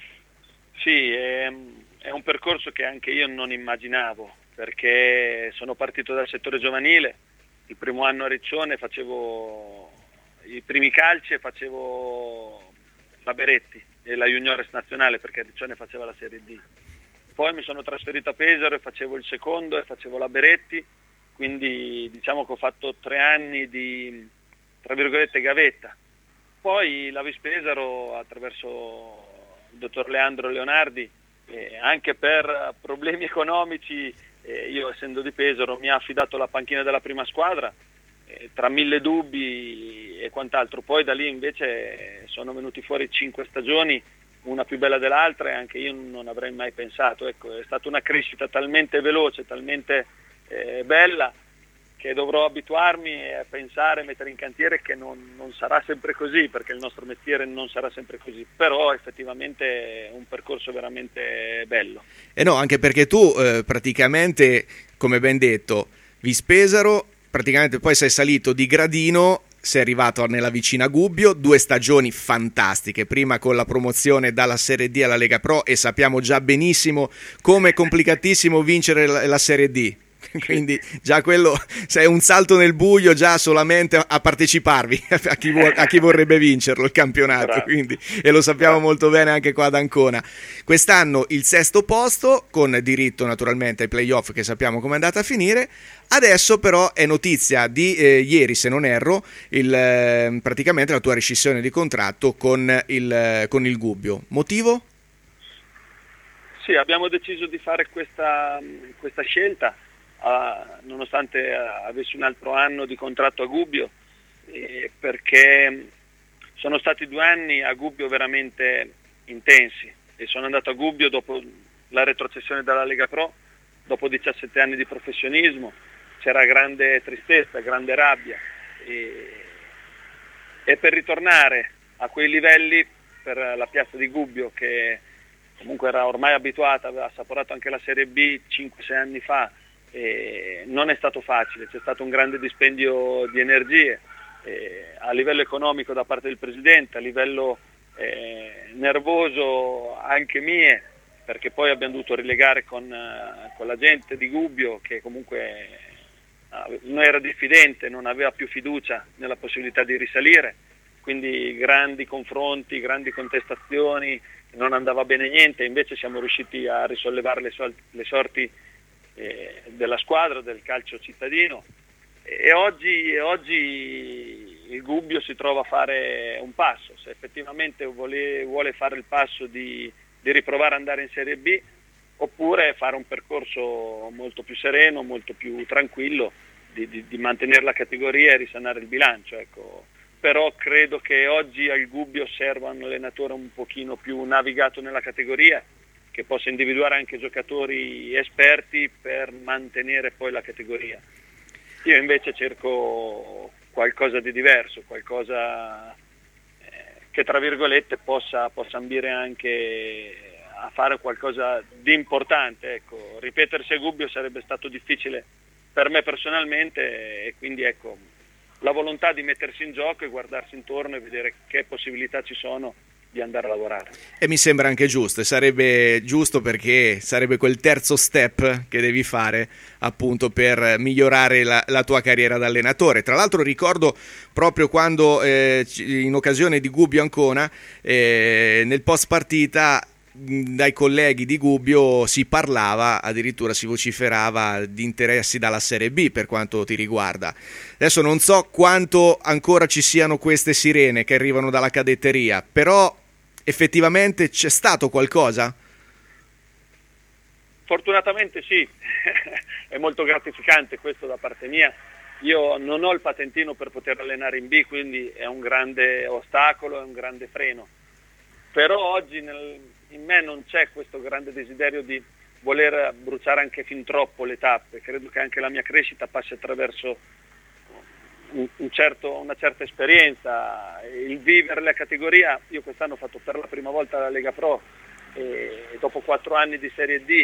[SPEAKER 9] Sì, è un percorso che anche io non immaginavo, perché sono partito dal settore giovanile. Il primo anno a Riccione facevo i primi calci e facevo la Beretti e la Juniores nazionale perché Riccione faceva la Serie D. Poi mi sono trasferito a Pesaro e facevo il secondo e facevo la Beretti, quindi diciamo che ho fatto 3 anni di, tra virgolette, gavetta. Poi la Vis Pesaro, attraverso il dottor Leandro Leonardi, anche per problemi economici, io essendo di Pesaro mi ha affidato la panchina della prima squadra, tra 1000 dubbi e quant'altro. Poi da lì invece sono venuti fuori 5 stagioni, una più bella dell'altra, e anche io non avrei mai pensato. Ecco, è stata una crescita talmente veloce, talmente bella, che dovrò abituarmi a pensare, mettere in cantiere che non sarà sempre così, perché il nostro mestiere non sarà sempre così, però effettivamente è un percorso veramente bello.
[SPEAKER 4] E no, anche perché tu praticamente, come ben detto, Vis Pesaro, praticamente poi sei salito di gradino, sei arrivato nella vicina Gubbio, 2 stagioni fantastiche, prima con la promozione dalla Serie D alla Lega Pro, e sappiamo già benissimo come è complicatissimo vincere la Serie D. Quindi già quello è un salto nel buio già solamente a parteciparvi a chi vorrebbe vincerlo il campionato. Quindi, e lo sappiamo molto bene anche qua ad Ancona. Quest'anno il 6° posto, con diritto naturalmente ai playoff, che sappiamo come è andata a finire. Adesso però è notizia di ieri, se non erro, praticamente la tua rescissione di contratto con il Gubbio. Motivo?
[SPEAKER 9] Sì, abbiamo deciso di fare questa scelta, nonostante avessi un altro anno di contratto a Gubbio, perché sono stati 2 anni a Gubbio veramente intensi, e sono andato a Gubbio dopo la retrocessione dalla Lega Pro, dopo 17 anni di professionismo. C'era grande tristezza, grande rabbia, e per ritornare a quei livelli, per la piazza di Gubbio, che comunque era ormai abituata, aveva assaporato anche la Serie B 5-6 anni fa, non è stato facile. C'è stato un grande dispendio di energie, a livello economico da parte del presidente, a livello nervoso anche mie, perché poi abbiamo dovuto rilegare con la gente di Gubbio, che comunque non era diffidente, non aveva più fiducia nella possibilità di risalire, quindi grandi confronti, grandi contestazioni, non andava bene niente. Invece siamo riusciti a risollevare le sorti della squadra, del calcio cittadino, e oggi il Gubbio si trova a fare un passo. Se effettivamente vuole fare il passo di riprovare ad andare in Serie B, oppure fare un percorso molto più sereno, molto più tranquillo, di mantenere la categoria e risanare il bilancio, ecco. Però credo che oggi al Gubbio serva un allenatore un pochino più navigato nella categoria, che possa individuare anche giocatori esperti per mantenere poi la categoria. Io invece cerco qualcosa di diverso, qualcosa che tra virgolette possa ambire anche a fare qualcosa di importante, ecco. Ripetersi a Gubbio sarebbe stato difficile per me personalmente, e quindi ecco, la volontà di mettersi in gioco e guardarsi intorno e vedere che possibilità ci sono di andare a lavorare.
[SPEAKER 4] E mi sembra anche giusto, e sarebbe giusto perché sarebbe quel terzo step che devi fare appunto per migliorare la tua carriera da allenatore. Tra l'altro ricordo proprio quando in occasione di Gubbio Ancona, nel post partita, dai colleghi di Gubbio si parlava, addirittura si vociferava di interessi dalla Serie B per quanto ti riguarda. Adesso non so quanto ancora ci siano queste sirene che arrivano dalla cadetteria, però effettivamente c'è stato qualcosa?
[SPEAKER 9] Fortunatamente sì, è molto gratificante questo da parte mia. Io non ho il patentino per poter allenare in B, quindi è un grande ostacolo, è un grande freno. Però oggi in me non c'è questo grande desiderio di voler bruciare anche fin troppo le tappe. Credo che anche la mia crescita passi attraverso una certa esperienza, il vivere la categoria. Io quest'anno ho fatto per la prima volta la Lega Pro, e dopo 4 anni di Serie D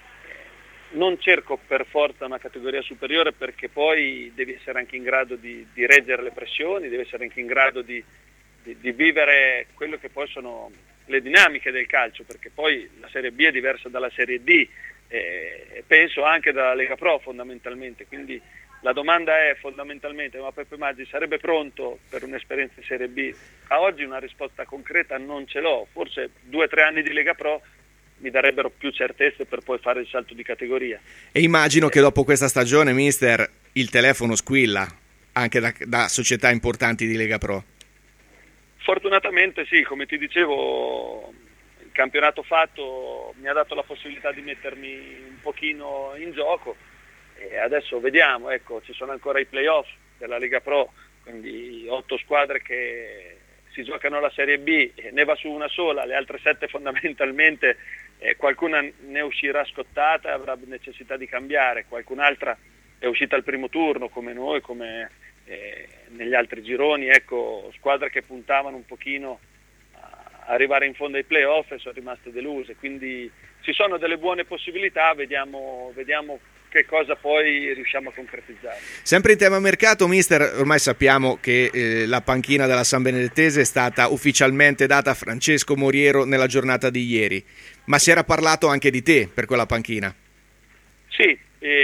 [SPEAKER 9] non cerco per forza una categoria superiore, perché poi devi essere anche in grado di reggere le pressioni, devi essere anche in grado di vivere quello che poi sono le dinamiche del calcio, perché poi la Serie B è diversa dalla Serie D, penso anche dalla Lega Pro fondamentalmente. Quindi la domanda è fondamentalmente: ma Peppe Maggi sarebbe pronto per un'esperienza in Serie B? A oggi una risposta concreta non ce l'ho. Forse 2 o 3 anni di Lega Pro mi darebbero più certezze per poi fare il salto di categoria.
[SPEAKER 4] E immagino che dopo questa stagione, mister, il telefono squilla anche da società importanti di Lega Pro.
[SPEAKER 9] Fortunatamente sì, come ti dicevo, il campionato fatto mi ha dato la possibilità di mettermi un pochino in gioco e adesso vediamo, ecco, ci sono ancora i playoff della Lega Pro, quindi 8 squadre che si giocano la Serie B, ne va su una sola, le altre 7 fondamentalmente qualcuna ne uscirà scottata e avrà necessità di cambiare, qualcun'altra è uscita al primo turno come noi, come negli altri gironi, ecco, squadre che puntavano un pochino a arrivare in fondo ai playoff e sono rimaste deluse, quindi ci sono delle buone possibilità, vediamo che cosa poi riusciamo a concretizzare.
[SPEAKER 4] Sempre in tema mercato, mister, ormai sappiamo che la panchina della San Benedettese è stata ufficialmente data a Francesco Moriero nella giornata di ieri, ma si era parlato anche di te per quella panchina.
[SPEAKER 9] Sì,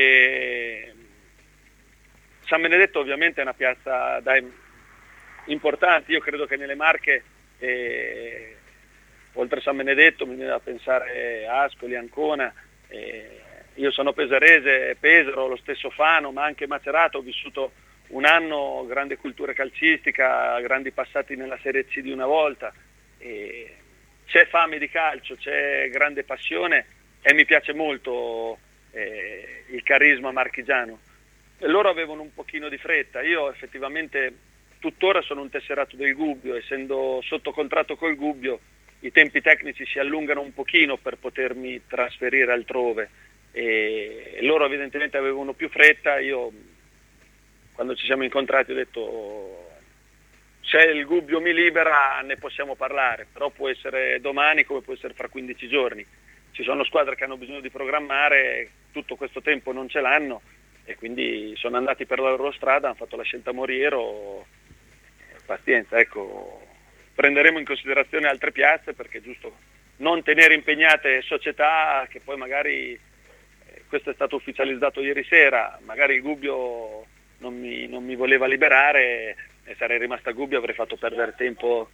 [SPEAKER 9] San Benedetto ovviamente è una piazza importante, io credo che nelle Marche, oltre a San Benedetto, mi viene da pensare Ascoli, Ancona, io sono pesarese, Pesaro, lo stesso Fano, ma anche Macerato, ho vissuto un anno, grande cultura calcistica, grandi passati nella Serie C di una volta, c'è fame di calcio, c'è grande passione e mi piace molto il carisma marchigiano. E loro avevano un pochino di fretta, io effettivamente tuttora sono un tesserato del Gubbio, essendo sotto contratto col Gubbio i tempi tecnici si allungano un pochino per potermi trasferire altrove e loro evidentemente avevano più fretta. Io quando ci siamo incontrati ho detto se il Gubbio mi libera ne possiamo parlare, però può essere domani come può essere fra 15 giorni, ci sono squadre che hanno bisogno di programmare, tutto questo tempo non ce l'hanno e quindi sono andati per la loro strada, hanno fatto la scelta Moriero, pazienza, ecco, prenderemo in considerazione altre piazze perché è giusto non tenere impegnate società che poi magari, questo è stato ufficializzato ieri sera, magari il Gubbio non mi voleva liberare e sarei rimasta a Gubbio, avrei fatto perdere tempo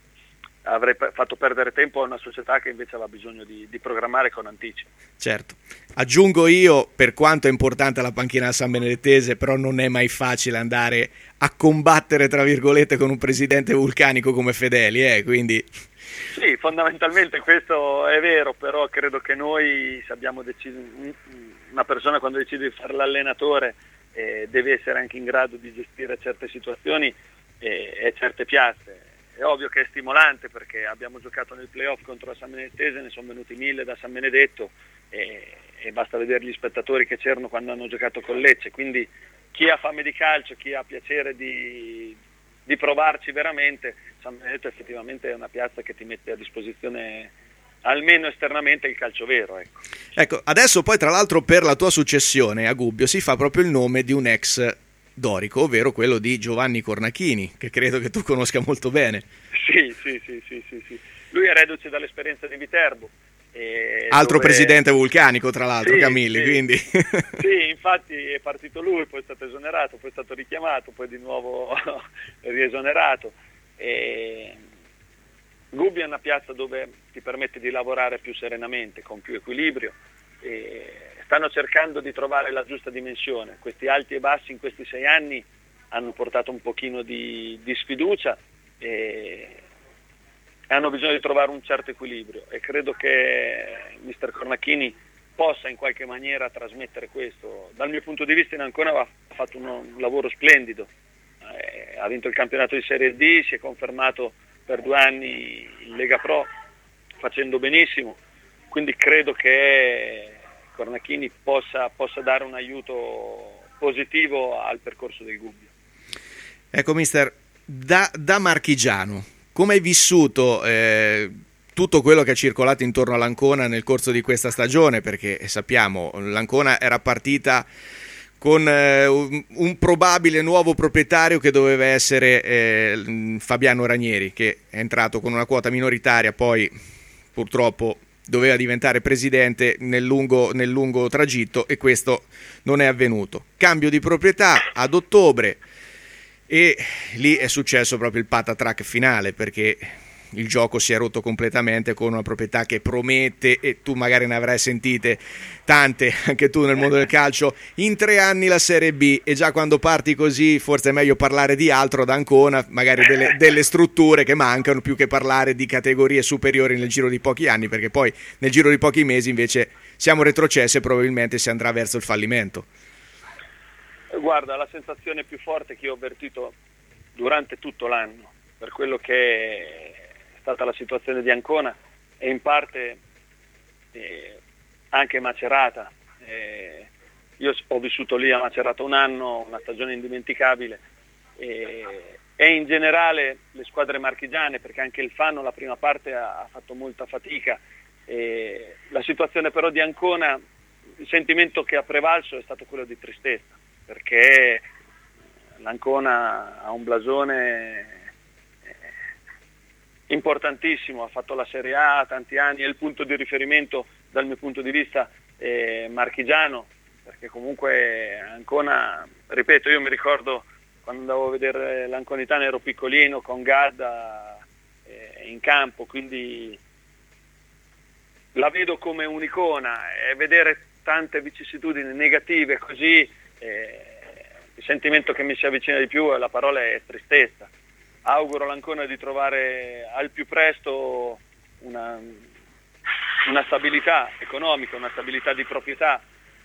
[SPEAKER 9] a una società che invece aveva bisogno di programmare con anticipo.
[SPEAKER 4] Certo, aggiungo io, per quanto è importante la panchina San Benedettese, però non è mai facile andare a combattere tra virgolette con un presidente vulcanico come Fedeli, quindi...
[SPEAKER 9] Sì, fondamentalmente questo è vero, però credo che noi, se abbiamo deciso, una persona quando decide di fare l'allenatore deve essere anche in grado di gestire certe situazioni e certe piazze. È ovvio che è stimolante perché abbiamo giocato nel playoff contro la San Benedettese, ne sono venuti 1000 da San Benedetto e basta vedere gli spettatori che c'erano quando hanno giocato con Lecce, quindi chi ha fame di calcio, chi ha piacere di provarci veramente, San Benedetto effettivamente è una piazza che ti mette a disposizione almeno esternamente il calcio vero.
[SPEAKER 4] Ecco, adesso poi tra l'altro per la tua successione a Gubbio si fa proprio il nome di un ex dorico, ovvero quello di Giovanni Cornachini, che credo che tu conosca molto bene.
[SPEAKER 9] Sì. Lui è reduce dall'esperienza di Viterbo.
[SPEAKER 4] Altro presidente vulcanico, tra l'altro,
[SPEAKER 9] sì,
[SPEAKER 4] Camilli,
[SPEAKER 9] sì.
[SPEAKER 4] Quindi...
[SPEAKER 9] Sì, infatti è partito lui, poi è stato esonerato, poi è stato richiamato, poi di nuovo riesonerato. Gubbio è una piazza dove ti permette di lavorare più serenamente, con più equilibrio. Stanno cercando di trovare la giusta dimensione. Questi alti e bassi in questi 6 anni hanno portato un pochino di sfiducia e hanno bisogno di trovare un certo equilibrio e credo che mister Cornachini possa in qualche maniera trasmettere questo. Dal mio punto di vista in Ancona ha fatto un lavoro splendido, ha vinto il campionato di Serie D, si è confermato per 2 anni in Lega Pro facendo benissimo, quindi credo che Cornachini possa dare un aiuto positivo al percorso del Gubbio.
[SPEAKER 4] Ecco mister, da marchigiano, come hai vissuto tutto quello che è circolato intorno all'Ancona nel corso di questa stagione? Perché sappiamo, l'Ancona era partita con un probabile nuovo proprietario che doveva essere Fabiano Ranieri, che è entrato con una quota minoritaria, poi purtroppo doveva diventare presidente nel lungo tragitto e questo non è avvenuto. Cambio di proprietà ad ottobre e lì è successo proprio il patatrac finale, perché il gioco si è rotto completamente con una proprietà che promette, e tu magari ne avrai sentite tante anche tu nel mondo del calcio, in 3 anni la Serie B, e già quando parti così forse è meglio parlare di altro ad Ancona, magari delle strutture che mancano, più che parlare di categorie superiori nel giro di pochi anni, perché poi nel giro di pochi mesi invece siamo retrocessi e probabilmente si andrà verso il fallimento.
[SPEAKER 9] Guarda, la sensazione più forte che io ho avvertito durante tutto l'anno, per quello che è stata la situazione di Ancona, e in parte anche Macerata. Io ho vissuto lì a Macerata un anno, una stagione indimenticabile, e in generale le squadre marchigiane, perché anche il Fano la prima parte ha fatto molta fatica. La situazione però di Ancona, il sentimento che ha prevalso è stato quello di tristezza, perché l'Ancona ha un blasone importantissimo, ha fatto la Serie A tanti anni, è il punto di riferimento dal mio punto di vista marchigiano, perché comunque Ancona, ripeto, io mi ricordo quando andavo a vedere l'Anconitana, ero piccolino con Gadda in campo, quindi la vedo come un'icona, e vedere tante vicissitudini negative così, il sentimento che mi si avvicina di più, la parola è tristezza. Auguro all'Ancona di trovare al più presto una stabilità economica, una stabilità di proprietà.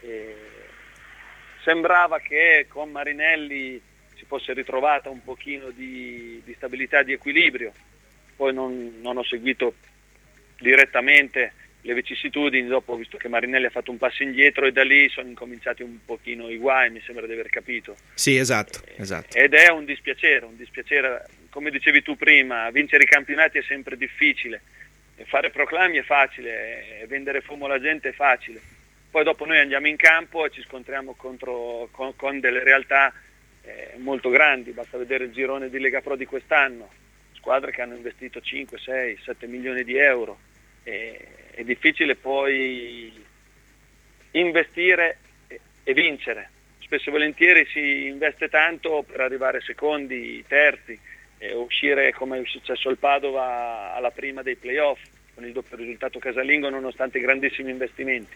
[SPEAKER 9] Sembrava che con Marinelli si fosse ritrovata un pochino di stabilità, di equilibrio. Poi non ho seguito direttamente le vicissitudini, dopo ho visto che Marinelli ha fatto un passo indietro e da lì sono incominciati un pochino i guai, mi sembra di aver capito.
[SPEAKER 4] Sì, esatto.
[SPEAKER 9] Ed è un dispiacere, come dicevi tu prima, vincere i campionati è sempre difficile, fare proclami è facile, vendere fumo alla gente è facile, poi dopo noi andiamo in campo e ci scontriamo con delle realtà molto grandi, basta vedere il girone di Lega Pro di quest'anno, squadre che hanno investito 5, 6, 7 milioni di euro. È difficile poi investire e vincere. Spesso e volentieri si investe tanto per arrivare secondi, terzi, e uscire, come è successo al Padova, alla prima dei playoff con il doppio risultato casalingo, nonostante i grandissimi investimenti.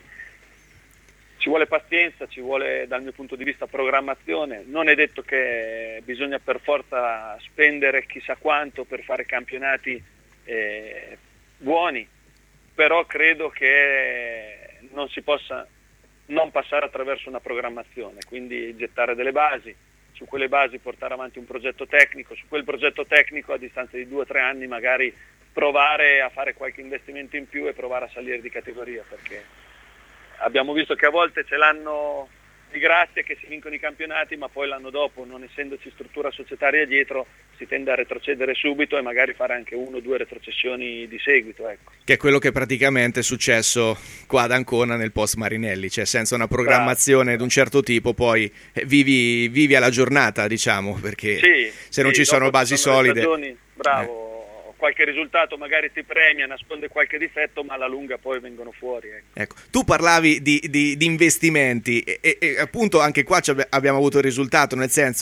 [SPEAKER 9] Ci vuole pazienza, ci vuole, dal mio punto di vista, programmazione. Non è detto che bisogna per forza spendere chissà quanto per fare campionati buoni, però credo che non si possa non passare attraverso una programmazione, quindi gettare delle basi, su quelle basi portare avanti un progetto tecnico, su quel progetto tecnico a distanza di 2 o 3 anni magari provare a fare qualche investimento in più e provare a salire di categoria, perché abbiamo visto che a volte ce l'hanno di grazia che si vincono i campionati, ma poi l'anno dopo, non essendoci struttura societaria dietro, si tende a retrocedere subito e magari fare anche 1 o 2 retrocessioni di seguito, ecco.
[SPEAKER 4] Che è quello che praticamente è successo qua ad Ancona nel post Marinelli, cioè senza una programmazione di un certo tipo poi vivi alla giornata, diciamo, perché se non ci sono basi solide.
[SPEAKER 9] Stagioni, bravo. Qualche risultato magari ti premia, nasconde qualche difetto, ma alla lunga poi vengono fuori.
[SPEAKER 4] Ecco. Tu parlavi di investimenti e appunto anche qua abbiamo avuto il risultato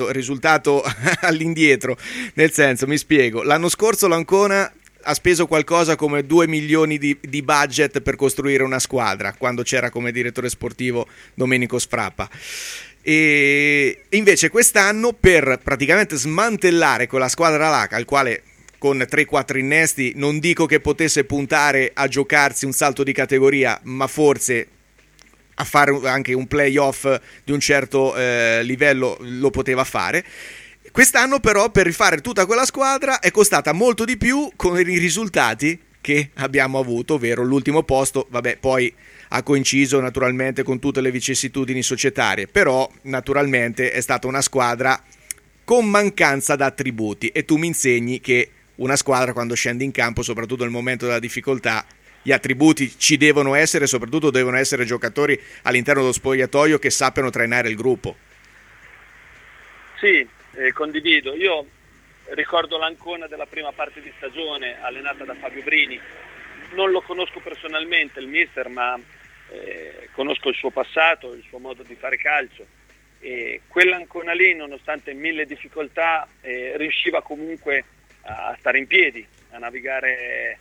[SPEAKER 4] all'indietro, nel senso, mi spiego, l'anno scorso l'Ancona ha speso qualcosa come 2 milioni di budget per costruire una squadra, quando c'era come direttore sportivo Domenico Sfrappa. E invece quest'anno, per praticamente smantellare quella squadra là, al quale con 3-4 innesti non dico che potesse puntare a giocarsi un salto di categoria, ma forse a fare anche un playoff di un certo livello lo poteva fare. Quest'anno però per rifare tutta quella squadra è costata molto di più, con i risultati che abbiamo avuto, ovvero l'ultimo posto, vabbè, poi ha coinciso naturalmente con tutte le vicissitudini societarie, però naturalmente è stata una squadra con mancanza d'attributi, e tu mi insegni che una squadra quando scende in campo, soprattutto nel momento della difficoltà, gli attributi ci devono essere, soprattutto devono essere giocatori all'interno dello spogliatoio che sappiano trainare il gruppo.
[SPEAKER 9] Sì, condivido. Io ricordo l'Ancona della prima parte di stagione allenata da Fabio Brini. Non lo conosco personalmente il mister, ma conosco il suo passato, il suo modo di fare calcio. E quell'Ancona lì, nonostante 1000 difficoltà, riusciva comunque a stare in piedi, a navigare,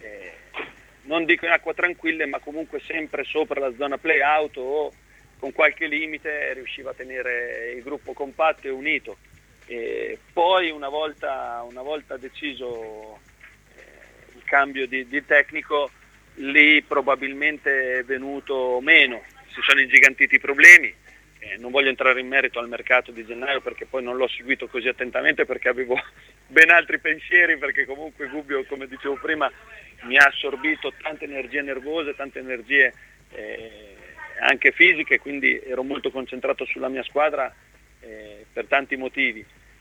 [SPEAKER 9] non dico in acque tranquille, ma comunque sempre sopra la zona play-out o con qualche limite riusciva a tenere il gruppo compatto e unito. E poi una volta deciso il cambio di tecnico, lì probabilmente è venuto meno, si sono ingigantiti i problemi. Non voglio entrare in merito al mercato di gennaio perché poi non l'ho seguito così attentamente, perché avevo ben altri pensieri, perché comunque Gubbio, come dicevo prima, mi ha assorbito tante energie nervose, tante energie anche fisiche, quindi ero molto concentrato sulla mia squadra per tanti motivi.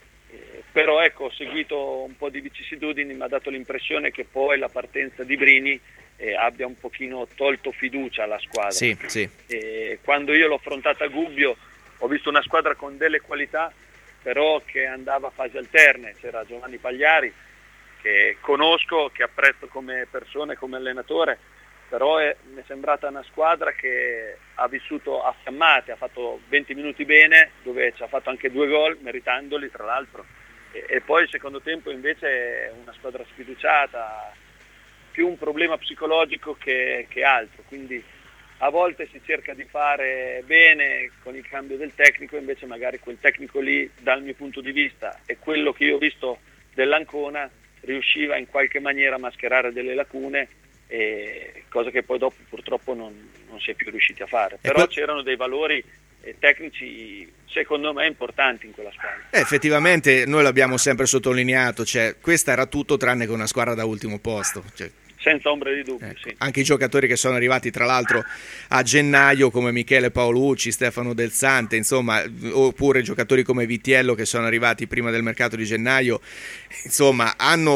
[SPEAKER 9] Però ecco, ho seguito un po' di vicissitudini, mi ha dato l'impressione che poi la partenza di Brini abbia un pochino tolto fiducia alla squadra.
[SPEAKER 4] Sì.
[SPEAKER 9] Quando io l'ho affrontata a Gubbio ho visto una squadra con delle qualità, però che andava a fasi alterne. C'era Giovanni Pagliari, che conosco, che apprezzo come persona e come allenatore, però mi è sembrata una squadra che ha vissuto a fiammate, ha fatto 20 minuti bene, dove ci ha fatto anche 2 gol, meritandoli tra l'altro, e poi il secondo tempo invece è una squadra sfiduciata, più un problema psicologico che altro, quindi a volte si cerca di fare bene con il cambio del tecnico, invece magari quel tecnico lì, dal mio punto di vista e quello che io ho visto dell'Ancona, riusciva in qualche maniera a mascherare delle lacune, cosa che poi dopo purtroppo non si è più riusciti a fare. Però c'erano dei valori tecnici secondo me importanti in quella squadra.
[SPEAKER 4] Effettivamente noi l'abbiamo sempre sottolineato, cioè questa era tutto tranne che una squadra da ultimo posto, cioè,
[SPEAKER 9] senza ombra di dubbio, sì.
[SPEAKER 4] Anche i giocatori che sono arrivati tra l'altro a gennaio come Michele Paolucci, Stefano Del Sante, insomma, oppure giocatori come Vitiello che sono arrivati prima del mercato di gennaio, insomma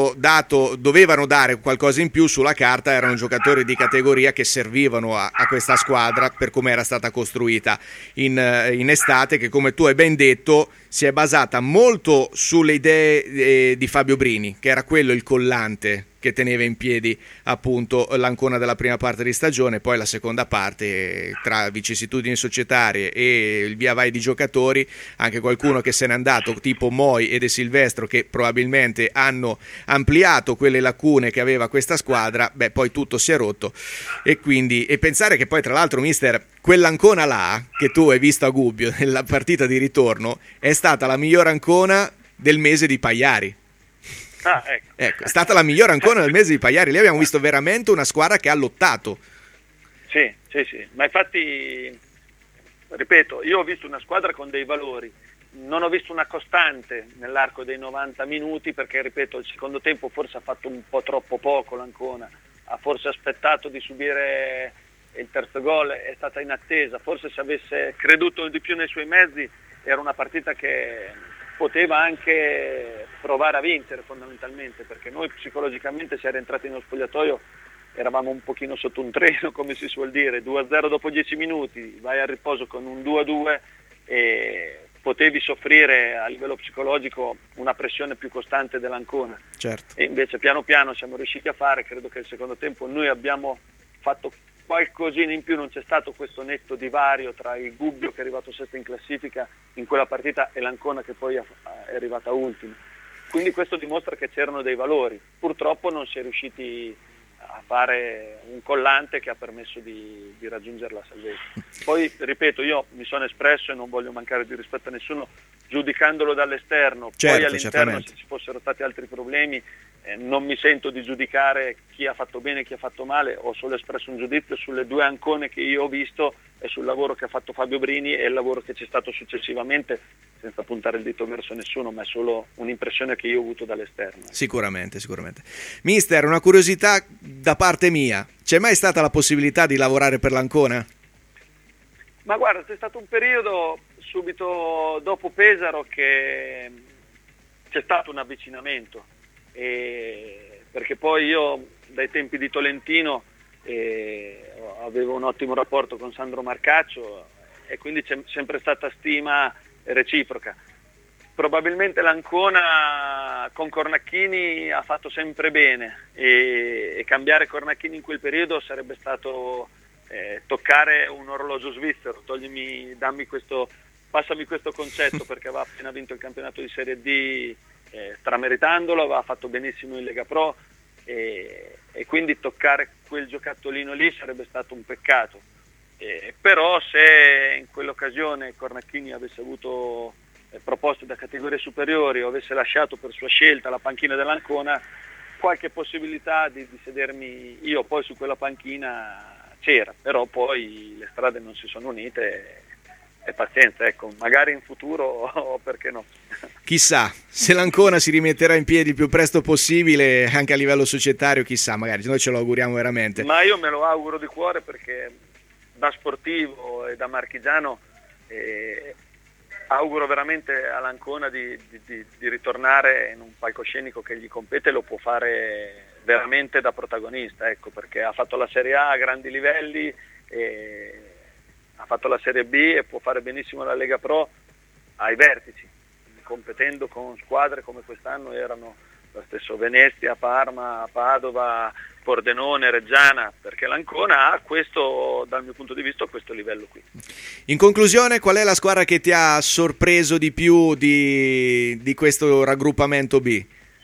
[SPEAKER 4] dovevano dare qualcosa in più sulla carta, erano giocatori di categoria che servivano a questa squadra per come era stata costruita in estate, che come tu hai ben detto si è basata molto sulle idee di Fabio Brini, che era quello il collante che teneva in piedi appunto l'Ancona della prima parte di stagione. Poi la seconda parte, tra vicissitudini societarie e il via vai di giocatori, anche qualcuno che se n'è andato tipo Moi e De Silvestro, che probabilmente hanno ampliato quelle lacune che aveva questa squadra, poi tutto si è rotto. E pensare che poi tra l'altro, mister, quell'Ancona là che tu hai visto a Gubbio nella partita di ritorno è stata la migliore Ancona del mese di Pagliari. Ecco, è stata la migliore Ancona del mese di Pagliari. Lì abbiamo visto veramente una squadra che ha lottato.
[SPEAKER 9] Sì, ma infatti, ripeto, io ho visto una squadra con dei valori, non ho visto una costante nell'arco dei 90 minuti, perché ripeto, il secondo tempo forse ha fatto un po' troppo poco l'Ancona, ha forse aspettato di subire il terzo gol, è stata in attesa, forse se avesse creduto di più nei suoi mezzi era una partita che poteva anche provare a vincere fondamentalmente, perché noi psicologicamente, se era entrati nello spogliatoio, eravamo un pochino sotto un treno, come si suol dire, 2-0 dopo 10 minuti, vai al riposo con un 2-2 e potevi soffrire a livello psicologico una pressione più costante dell'Ancona.
[SPEAKER 4] Certo.
[SPEAKER 9] E invece piano piano siamo riusciti a fare, credo che il secondo tempo noi abbiamo fatto qualcosina in più, non c'è stato questo netto divario tra il Gubbio, che è arrivato sesto in classifica in quella partita, e l'Ancona che poi è arrivata ultima. Quindi questo dimostra che c'erano dei valori. Purtroppo non si è riusciti a fare un collante che ha permesso di raggiungere la salvezza. Poi, ripeto, io mi sono espresso e non voglio mancare di rispetto a nessuno, giudicandolo dall'esterno.
[SPEAKER 4] Certo,
[SPEAKER 9] poi all'interno,
[SPEAKER 4] certamente,
[SPEAKER 9] se ci fossero stati altri problemi, non mi sento di giudicare chi ha fatto bene e chi ha fatto male, ho solo espresso un giudizio sulle 2 Ancone che io ho visto e sul lavoro che ha fatto Fabio Brini e il lavoro che c'è stato successivamente, senza puntare il dito verso nessuno, ma è solo un'impressione che io ho avuto dall'esterno.
[SPEAKER 4] Sicuramente. Mister, una curiosità da parte mia, c'è mai stata la possibilità di lavorare per l'Ancona?
[SPEAKER 9] Ma guarda, c'è stato un periodo subito dopo Pesaro che c'è stato un avvicinamento, perché poi io dai tempi di Tolentino avevo un ottimo rapporto con Sandro Marcaccio e quindi c'è sempre stata stima reciproca. Probabilmente l'Ancona con Cornacchini ha fatto sempre bene e cambiare Cornacchini in quel periodo sarebbe stato toccare un orologio svizzero. Passami questo concetto, perché aveva appena vinto il campionato di Serie D strameritandolo, aveva fatto benissimo in Lega Pro, e quindi toccare quel giocattolino lì sarebbe stato un peccato. Però se in quell'occasione Cornacchini avesse avuto proposte da categorie superiori o avesse lasciato per sua scelta la panchina dell'Ancona, qualche possibilità di sedermi io poi su quella panchina c'era, però poi le strade non si sono unite e pazienza, ecco, magari in futuro perché no.
[SPEAKER 4] Chissà, se l'Ancona si rimetterà in piedi il più presto possibile anche a livello societario, chissà, magari noi ce lo auguriamo veramente.
[SPEAKER 9] Ma io me lo auguro di cuore, perché da sportivo e da marchigiano auguro veramente all'Ancona di ritornare in un palcoscenico che gli compete, lo può fare veramente da protagonista, ecco, perché ha fatto la Serie A a grandi livelli, ha fatto la Serie B e può fare benissimo la Lega Pro ai vertici, competendo con squadre come quest'anno erano lo stesso Venezia, Parma, Padova, Pordenone, Reggiana, perché l'Ancona ha questo, dal mio punto di vista, questo livello qui.
[SPEAKER 4] In conclusione, qual è la squadra che ti ha sorpreso di più di questo raggruppamento B?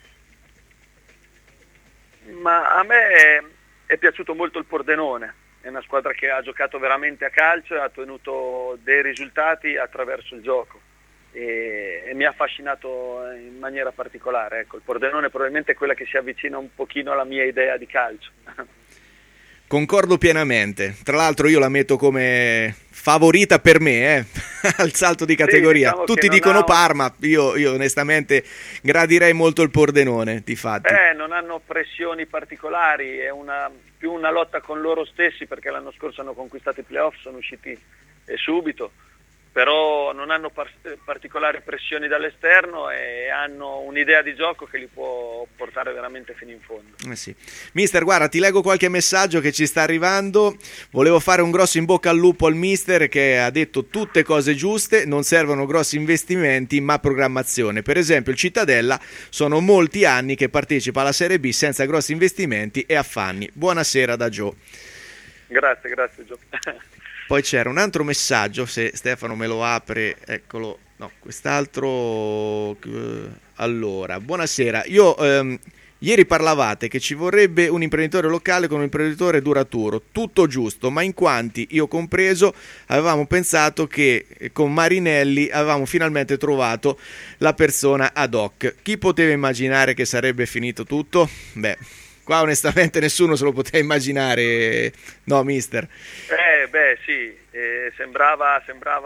[SPEAKER 9] Ma a me è piaciuto molto il Pordenone, è una squadra che ha giocato veramente a calcio e ha ottenuto dei risultati attraverso il gioco. E mi ha affascinato in maniera particolare, ecco, il Pordenone probabilmente è quella che si avvicina un pochino alla mia idea di calcio.
[SPEAKER 4] Concordo pienamente, tra l'altro io la metto come favorita per me al salto di categoria. Sì, diciamo, tutti dicono Parma, io onestamente gradirei molto il Pordenone, difatti.
[SPEAKER 9] Non hanno pressioni particolari, è più una lotta con loro stessi, perché l'anno scorso hanno conquistato i playoff, sono usciti subito, però non hanno particolari pressioni dall'esterno e hanno un'idea di gioco che li può portare veramente fino in fondo.
[SPEAKER 4] Sì. Mister, guarda, ti leggo qualche messaggio che ci sta arrivando. Volevo fare un grosso in bocca al lupo al mister, che ha detto tutte cose giuste, non servono grossi investimenti ma programmazione. Per esempio il Cittadella sono molti anni che partecipa alla Serie B senza grossi investimenti e affanni. Buonasera da Gio.
[SPEAKER 9] Grazie Gio.
[SPEAKER 4] Poi c'era un altro messaggio, se Stefano me lo apre, eccolo, no, quest'altro, allora, buonasera, ieri parlavate che ci vorrebbe un imprenditore locale con un imprenditore duraturo, tutto giusto, ma in quanti, io compreso, avevamo pensato che con Marinelli avevamo finalmente trovato la persona ad hoc. Chi poteva immaginare che sarebbe finito tutto? Beh, qua onestamente nessuno se lo poteva immaginare, no mister?
[SPEAKER 9] Sì, sembrava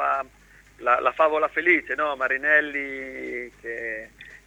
[SPEAKER 9] la favola felice, no? Marinelli che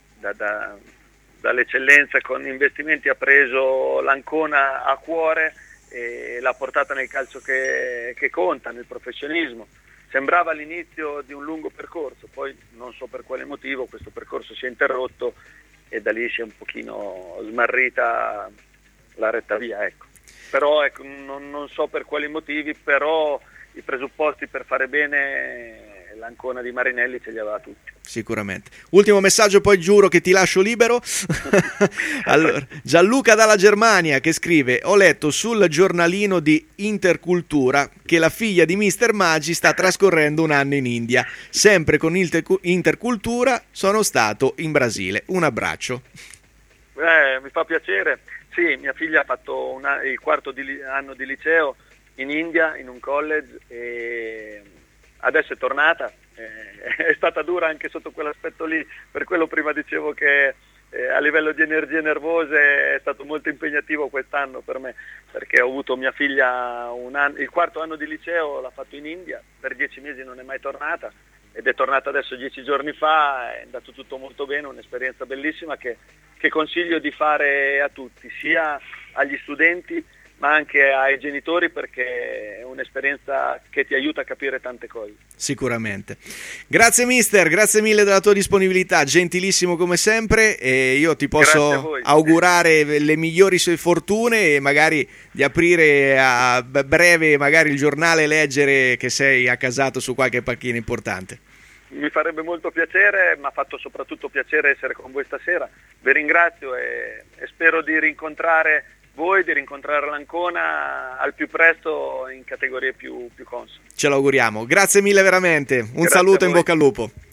[SPEAKER 9] dall'eccellenza con investimenti ha preso l'Ancona a cuore e l'ha portata nel calcio che conta, nel professionismo. Sembrava l'inizio di un lungo percorso, poi non so per quale motivo questo percorso si è interrotto e da lì si è un pochino smarrita la retta via, ecco. Però ecco, non so per quali motivi, però i presupposti per fare bene l'Ancona di Marinelli ce li aveva tutti.
[SPEAKER 4] Sicuramente. Ultimo messaggio, poi giuro che ti lascio libero. Allora, Gianluca dalla Germania che scrive: ho letto sul giornalino di Intercultura che la figlia di Mister Maggi sta trascorrendo un anno in India. Sempre con Intercultura sono stato in Brasile. Un abbraccio.
[SPEAKER 9] Mi fa piacere. Sì, mia figlia ha fatto il quarto anno di liceo in India, in un college, e adesso è tornata. È stata dura anche sotto quell'aspetto lì, per quello prima dicevo che a livello di energie nervose è stato molto impegnativo quest'anno per me, perché ho avuto mia figlia il quarto anno di liceo l'ha fatto in India, per 10 mesi non è mai tornata, ed è tornata adesso 10 giorni fa, è andato tutto molto bene, un'esperienza bellissima che consiglio di fare a tutti, sia agli studenti ma anche ai genitori, perché è un'esperienza che ti aiuta a capire tante cose.
[SPEAKER 4] Sicuramente. Grazie mister, grazie mille della tua disponibilità, gentilissimo come sempre, e io ti posso augurare le migliori fortune e magari di aprire a breve magari il giornale e leggere che sei accasato su qualche panchina importante.
[SPEAKER 9] Mi farebbe molto piacere, mi ha fatto soprattutto piacere essere con voi stasera. Vi ringrazio e spero di rincontrare voi, di rincontrare l'Ancona al più presto in categorie più consone.
[SPEAKER 4] Ce l'auguriamo. Grazie mille veramente. Un saluto, in bocca al lupo.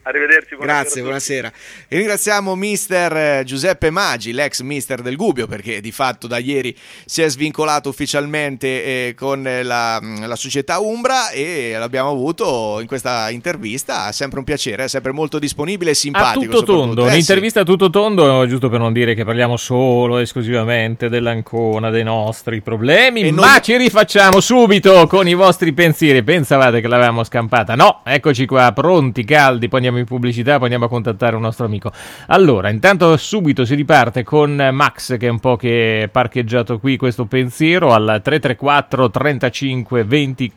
[SPEAKER 9] Arrivederci.
[SPEAKER 4] Grazie, buonasera. E ringraziamo mister Giuseppe Maggi, l'ex mister del Gubbio, perché di fatto da ieri si è svincolato ufficialmente con la società Umbra, e l'abbiamo avuto in questa intervista. È sempre un piacere, è sempre molto disponibile e simpatico.
[SPEAKER 3] A tutto tondo, un'intervista a tutto tondo, giusto per non dire che parliamo solo esclusivamente dell'Ancona, dei nostri problemi, ma ci rifacciamo subito con i vostri pensieri. Pensavate che l'avevamo scampata? No, eccoci qua, pronti, caldi, poi andiamo in pubblicità, poi andiamo a contattare un nostro amico. Allora, intanto subito si riparte con Max, che è un po' che è parcheggiato qui questo pensiero, al 334 35 20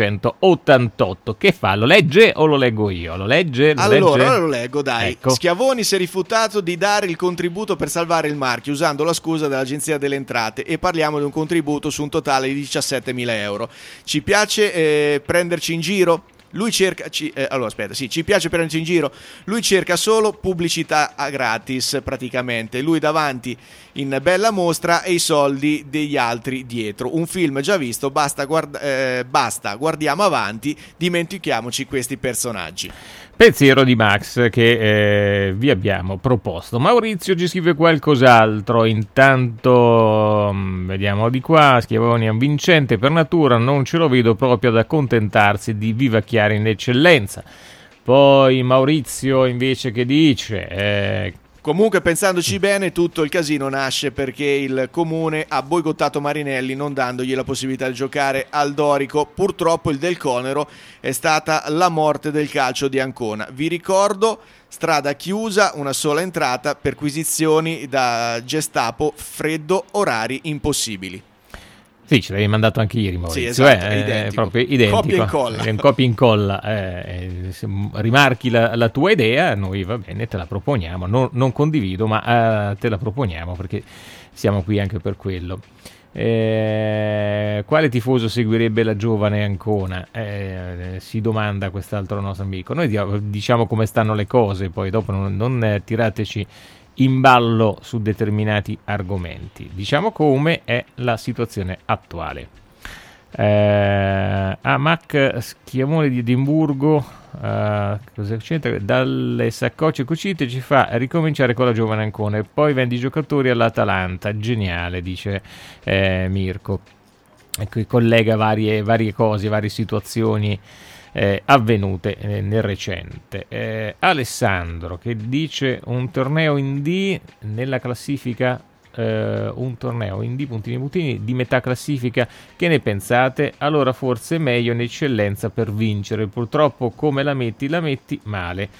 [SPEAKER 3] 488. Che fa? Lo legge o lo leggo io? Lo legge?
[SPEAKER 4] Allora lo leggo, dai.
[SPEAKER 3] Ecco.
[SPEAKER 4] Schiavoni si è rifiutato di dare il contributo per salvare il marchio usando la scusa dell'Agenzia delle Entrate, e parliamo di un contributo su un totale di 17.000 euro. Ci piace prenderci in giro? Lui cerca ci piace prenderci in giro. Lui cerca solo pubblicità a gratis, praticamente. Lui davanti in bella mostra e i soldi degli altri dietro. Un film già visto, basta, guardiamo avanti, dimentichiamoci questi personaggi.
[SPEAKER 3] Pensiero di Max che vi abbiamo proposto. Maurizio ci scrive qualcos'altro. Intanto vediamo di qua. Schiavoni è un vincente per natura, non ce lo vedo proprio ad accontentarsi di vivacchiare in eccellenza. Poi Maurizio invece che dice
[SPEAKER 4] comunque, pensandoci bene, tutto il casino nasce perché il comune ha boicottato Marinelli, non dandogli la possibilità di giocare al Dorico. Purtroppo il Del Conero è stata la morte del calcio di Ancona. Vi ricordo, strada chiusa, una sola entrata, perquisizioni da Gestapo, freddo, orari impossibili.
[SPEAKER 3] Sì, ce l'avevi mandato anche ieri, Maurizio.
[SPEAKER 4] Sì, esatto, identico.
[SPEAKER 3] Proprio identico.
[SPEAKER 4] Copia e incolla.
[SPEAKER 3] Un copia e incolla. Se rimarchi la tua idea, noi va bene, te la proponiamo. Non condivido, ma te la proponiamo, perché siamo qui anche per quello. Quale tifoso seguirebbe la giovane Ancona? Si domanda quest'altro nostro amico. Noi diciamo come stanno le cose, poi dopo non tirateci in ballo su determinati argomenti. Diciamo come è la situazione attuale. Mac Schiavone di Edimburgo, cosa c'entra? Dalle saccocce cucite ci fa ricominciare con la giovane Ancona e poi vendi i giocatori all'Atalanta. Geniale, dice Mirko. Ecco, collega varie cose, varie situazioni avvenute nel recente. Alessandro che dice un torneo in D nella classifica, un torneo in D puntini di metà classifica, che ne pensate? Allora forse è meglio in eccellenza per vincere, purtroppo come la metti male.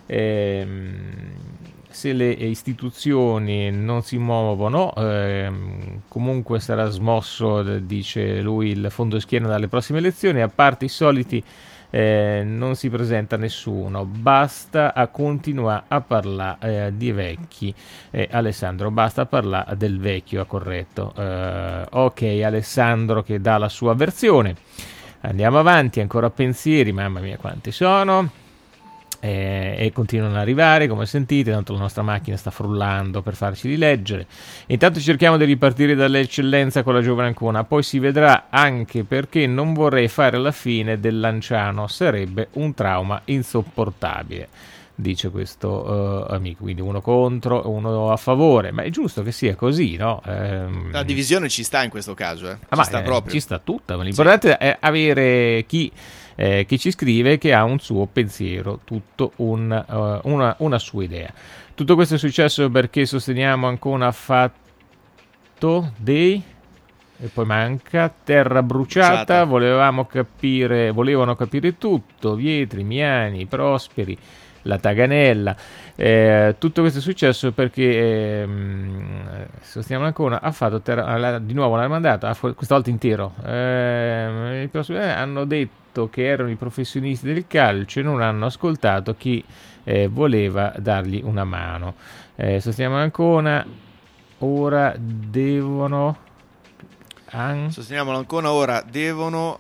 [SPEAKER 3] Se le istituzioni non si muovono, comunque sarà smosso, dice lui, il fondo schiena dalle prossime elezioni. A parte i soliti non si presenta nessuno, basta a continuare a parlare di vecchi. Alessandro, basta parlare del vecchio, ha corretto. Ok, Alessandro che dà la sua versione. Andiamo avanti, ancora pensieri, mamma mia quanti sono. E continuano ad arrivare, come sentite, tanto la nostra macchina sta frullando per farci rileggere. Intanto cerchiamo di ripartire dall'eccellenza con la giovane Ancona, poi si vedrà, anche perché non vorrei fare la fine del Lanciano, sarebbe un trauma insopportabile, dice questo amico. Quindi uno contro, uno a favore, ma è giusto che sia così, no?
[SPEAKER 4] La divisione ci sta in questo caso,
[SPEAKER 3] ci sta tutta, ma l'importante è avere chi ci scrive, che ha un suo pensiero, tutto una sua idea. Tutto questo è successo perché sosteniamo Ancona ha fatto dei... e poi manca terra bruciata. Volevano capire tutto, Vietri, Miani, Prosperi, la Taganella. Tutto questo è successo perché sosteniamo Ancona ha fatto di nuovo l'ha mandato, questa volta intero. Hanno detto che erano i professionisti del calcio e non hanno ascoltato chi voleva dargli una mano. Sosteniamo Ancona, ora devono
[SPEAKER 4] sosteniamo Ancona, ora devono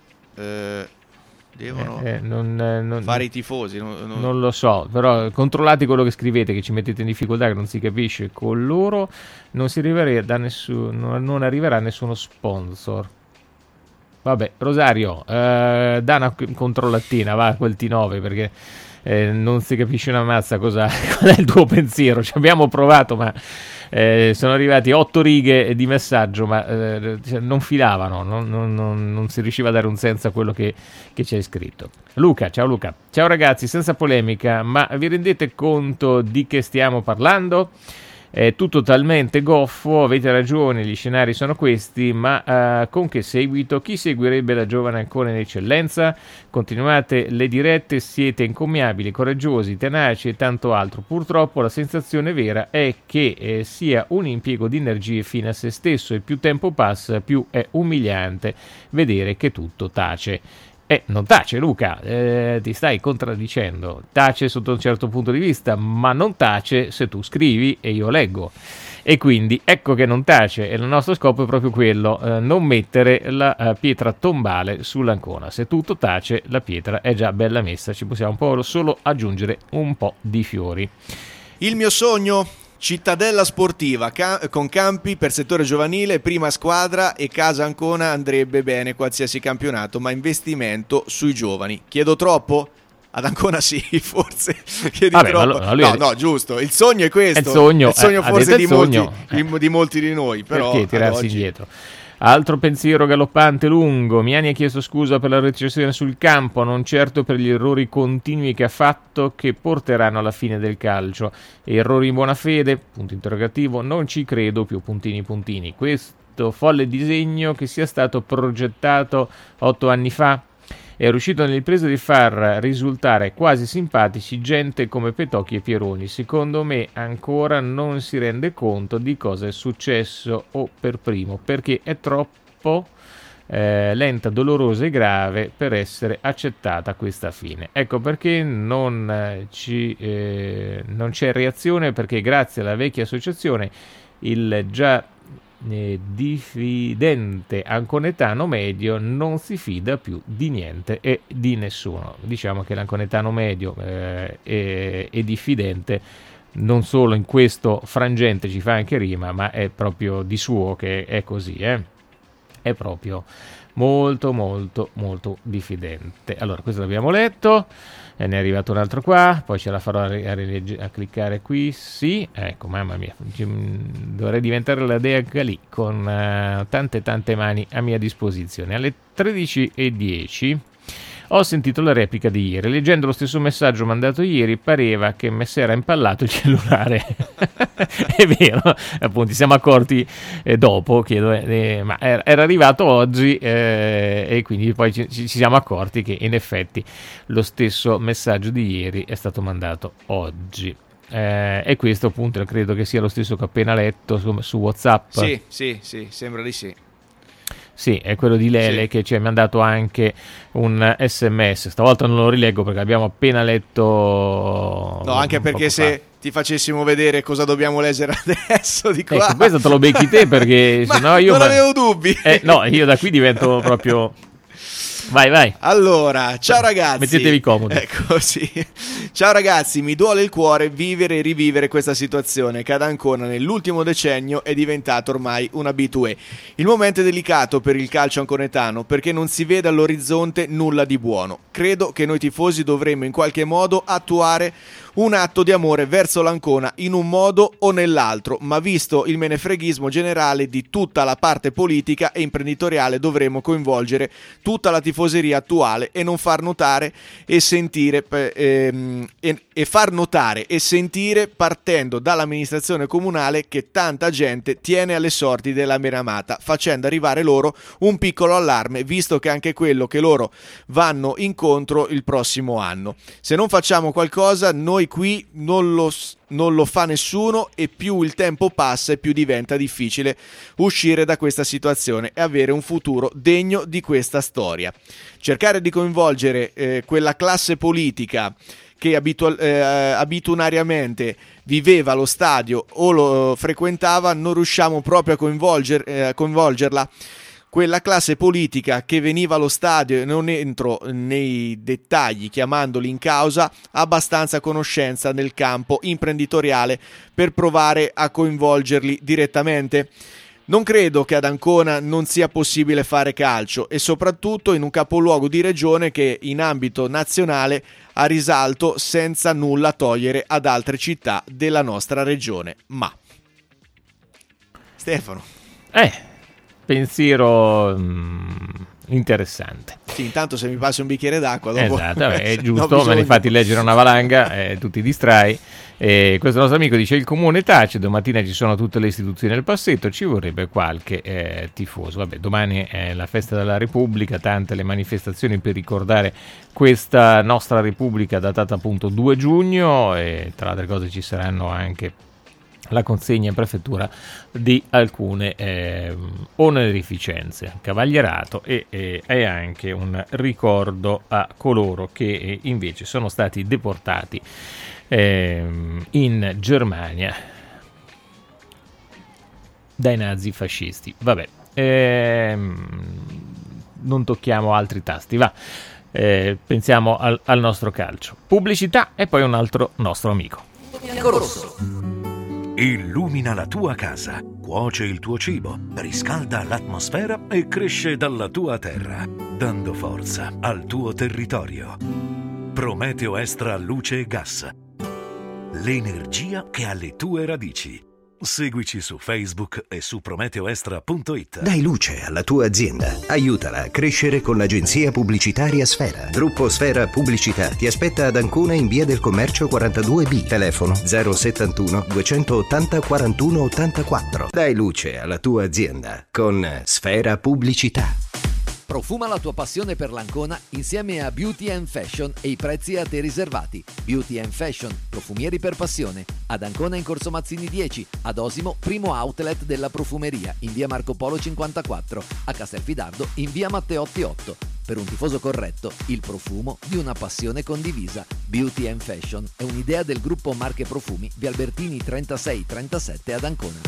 [SPEAKER 4] fare i tifosi,
[SPEAKER 3] non lo so, però controllate quello che scrivete, che ci mettete in difficoltà, che non si capisce. Con loro non arriverà nessuno sponsor. Vabbè, Rosario, da una controllattina, va a quel T9 perché non si capisce una mazza qual è il tuo pensiero. Ci abbiamo provato, ma sono arrivati 8 righe di messaggio, ma non filavano, non si riusciva a dare un senso a quello che c'è scritto. Luca, ciao ragazzi, senza polemica, ma vi rendete conto di che stiamo parlando? È tutto talmente goffo, avete ragione, gli scenari sono questi, ma con che seguito? Chi seguirebbe la giovane Ancona in eccellenza? Continuate le dirette, siete incommiabili, coraggiosi, tenaci e tanto altro. Purtroppo la sensazione vera è che sia un impiego di energie fine a se stesso e più tempo passa, più è umiliante vedere che tutto tace. Non tace, Luca, ti stai contraddicendo. Tace sotto un certo punto di vista, ma non tace se tu scrivi e io leggo. E quindi ecco che non tace, e il nostro scopo è proprio quello, non mettere la pietra tombale sull'Ancona. Se tutto tace, la pietra è già bella messa, ci possiamo un po' solo aggiungere un po' di fiori.
[SPEAKER 4] Il mio sogno? Cittadella sportiva con campi per settore giovanile, prima squadra e casa Ancona andrebbe bene qualsiasi campionato, ma investimento sui giovani. Chiedo troppo? Ad Ancona sì, forse chiedi troppo. No, giusto, il sogno è questo. È il sogno forse di molti di noi, però
[SPEAKER 3] perché tirarsi indietro? Altro pensiero galoppante lungo. Miani ha chiesto scusa per la retrocessione sul campo, non certo per gli errori continui che ha fatto che porteranno alla fine del calcio. Errori in buona fede? Punto interrogativo. Non ci credo più, puntini. Questo folle disegno che sia stato progettato 8 anni fa è riuscito nell'impresa di far risultare quasi simpatici gente come Petocchi e Pieroni. Secondo me ancora non si rende conto di cosa è successo o per primo, perché è troppo lenta, dolorosa e grave per essere accettata questa fine. Ecco perché non c'è reazione, perché grazie alla vecchia associazione il già diffidente anconetano medio non si fida più di niente e di nessuno. Diciamo che l'anconetano medio è diffidente, non solo in questo frangente ci fa anche rima, ma è proprio di suo che è così, è proprio molto diffidente. Allora, questo l'abbiamo letto, ne è arrivato un altro qua, poi ce la farò a cliccare qui, sì, ecco, mamma mia, dovrei diventare la Dea Galì con tante mani a mia disposizione. Alle 13:10 ho sentito la replica di ieri. Leggendo lo stesso messaggio mandato ieri pareva che mi si era impallato il cellulare. È vero, appunto, siamo accorti dopo, ma era arrivato oggi e quindi poi ci siamo accorti che in effetti lo stesso messaggio di ieri è stato mandato oggi. E questo appunto credo che sia lo stesso che ho appena letto su WhatsApp.
[SPEAKER 4] Sì, sembra di sì.
[SPEAKER 3] Sì, è quello di Lele, sì, che ci ha mandato anche un SMS. Stavolta non lo rileggo perché abbiamo appena letto. No,
[SPEAKER 4] anche perché se ti facessimo vedere cosa dobbiamo leggere adesso di qua.
[SPEAKER 3] Ecco, questo te lo becchi te perché sennò io
[SPEAKER 4] non avevo dubbi.
[SPEAKER 3] No, io da qui divento proprio. Vai.
[SPEAKER 4] Allora, ciao ragazzi.
[SPEAKER 3] Mettetevi comodi.
[SPEAKER 4] Ecco, sì. Ciao ragazzi, mi duole il cuore vivere e rivivere questa situazione che ad Ancona nell'ultimo decennio è diventato ormai un abitué. Il momento è delicato per il calcio anconetano perché non si vede all'orizzonte nulla di buono. Credo che noi tifosi dovremmo in qualche modo attuare un atto di amore verso l'Ancona in un modo o nell'altro, ma visto il menefreghismo generale di tutta la parte politica e imprenditoriale dovremmo coinvolgere tutta la tifoseria attuale e non far notare e sentire far notare e sentire partendo dall'amministrazione comunale che tanta gente tiene alle sorti della Meramata, facendo arrivare loro un piccolo allarme, visto che anche quello che loro vanno incontro il prossimo anno. Se non facciamo qualcosa, noi qui non lo fa nessuno e più il tempo passa e più diventa difficile uscire da questa situazione e avere un futuro degno di questa storia. Cercare di coinvolgere quella classe politica che abitudinariamente viveva lo stadio o lo frequentava, non riusciamo proprio a coinvolgerla. Quella classe politica che veniva allo stadio, e non entro nei dettagli chiamandoli in causa, ha abbastanza conoscenza nel campo imprenditoriale per provare a coinvolgerli direttamente. Non credo che ad Ancona non sia possibile fare calcio e soprattutto in un capoluogo di regione che in ambito nazionale ha risalto senza nulla togliere ad altre città della nostra regione. Ma Stefano.
[SPEAKER 3] Pensiero interessante.
[SPEAKER 4] Sì, intanto se mi passi un bicchiere d'acqua dopo...
[SPEAKER 3] Esatto, è giusto, me ne fatti leggere una valanga, tu ti distrai. Questo nostro amico dice: il comune tace, domattina ci sono tutte le istituzioni nel passetto, ci vorrebbe qualche tifoso. Vabbè, domani è la festa della Repubblica, tante le manifestazioni per ricordare questa nostra Repubblica datata appunto 2 giugno e tra altre cose ci saranno anche la consegna in prefettura di alcune onorificenze, cavalierato e anche un ricordo a coloro che invece sono stati deportati in Germania dai nazifascisti. Vabbè, non tocchiamo altri tasti, va. Pensiamo al nostro calcio. Pubblicità e poi un altro nostro amico.
[SPEAKER 1] Biancorosso. Illumina la tua casa, cuoce il tuo cibo, riscalda l'atmosfera e cresce dalla tua terra, dando forza al tuo territorio. Prometeo Extra Luce e Gas. L'energia che ha le tue radici. Seguici su Facebook e su prometeoextra.it.
[SPEAKER 10] Dai luce alla tua azienda. Aiutala a crescere con l'agenzia pubblicitaria Sfera. Gruppo Sfera Pubblicità ti aspetta ad Ancona in via del Commercio 42B. Telefono 071 280 41 84. Dai luce alla tua azienda con Sfera Pubblicità.
[SPEAKER 2] Profuma la tua passione per l'Ancona insieme a Beauty & Fashion e i prezzi a te riservati. Beauty & Fashion, profumieri per passione. Ad Ancona in Corso Mazzini 10, ad Osimo, primo outlet della profumeria, in via Marco Polo 54, a Castelfidardo in via Matteotti 8. Per un tifoso corretto, il profumo di una passione condivisa. Beauty & Fashion è un'idea del gruppo Marche Profumi, via Albertini 3637 ad Ancona.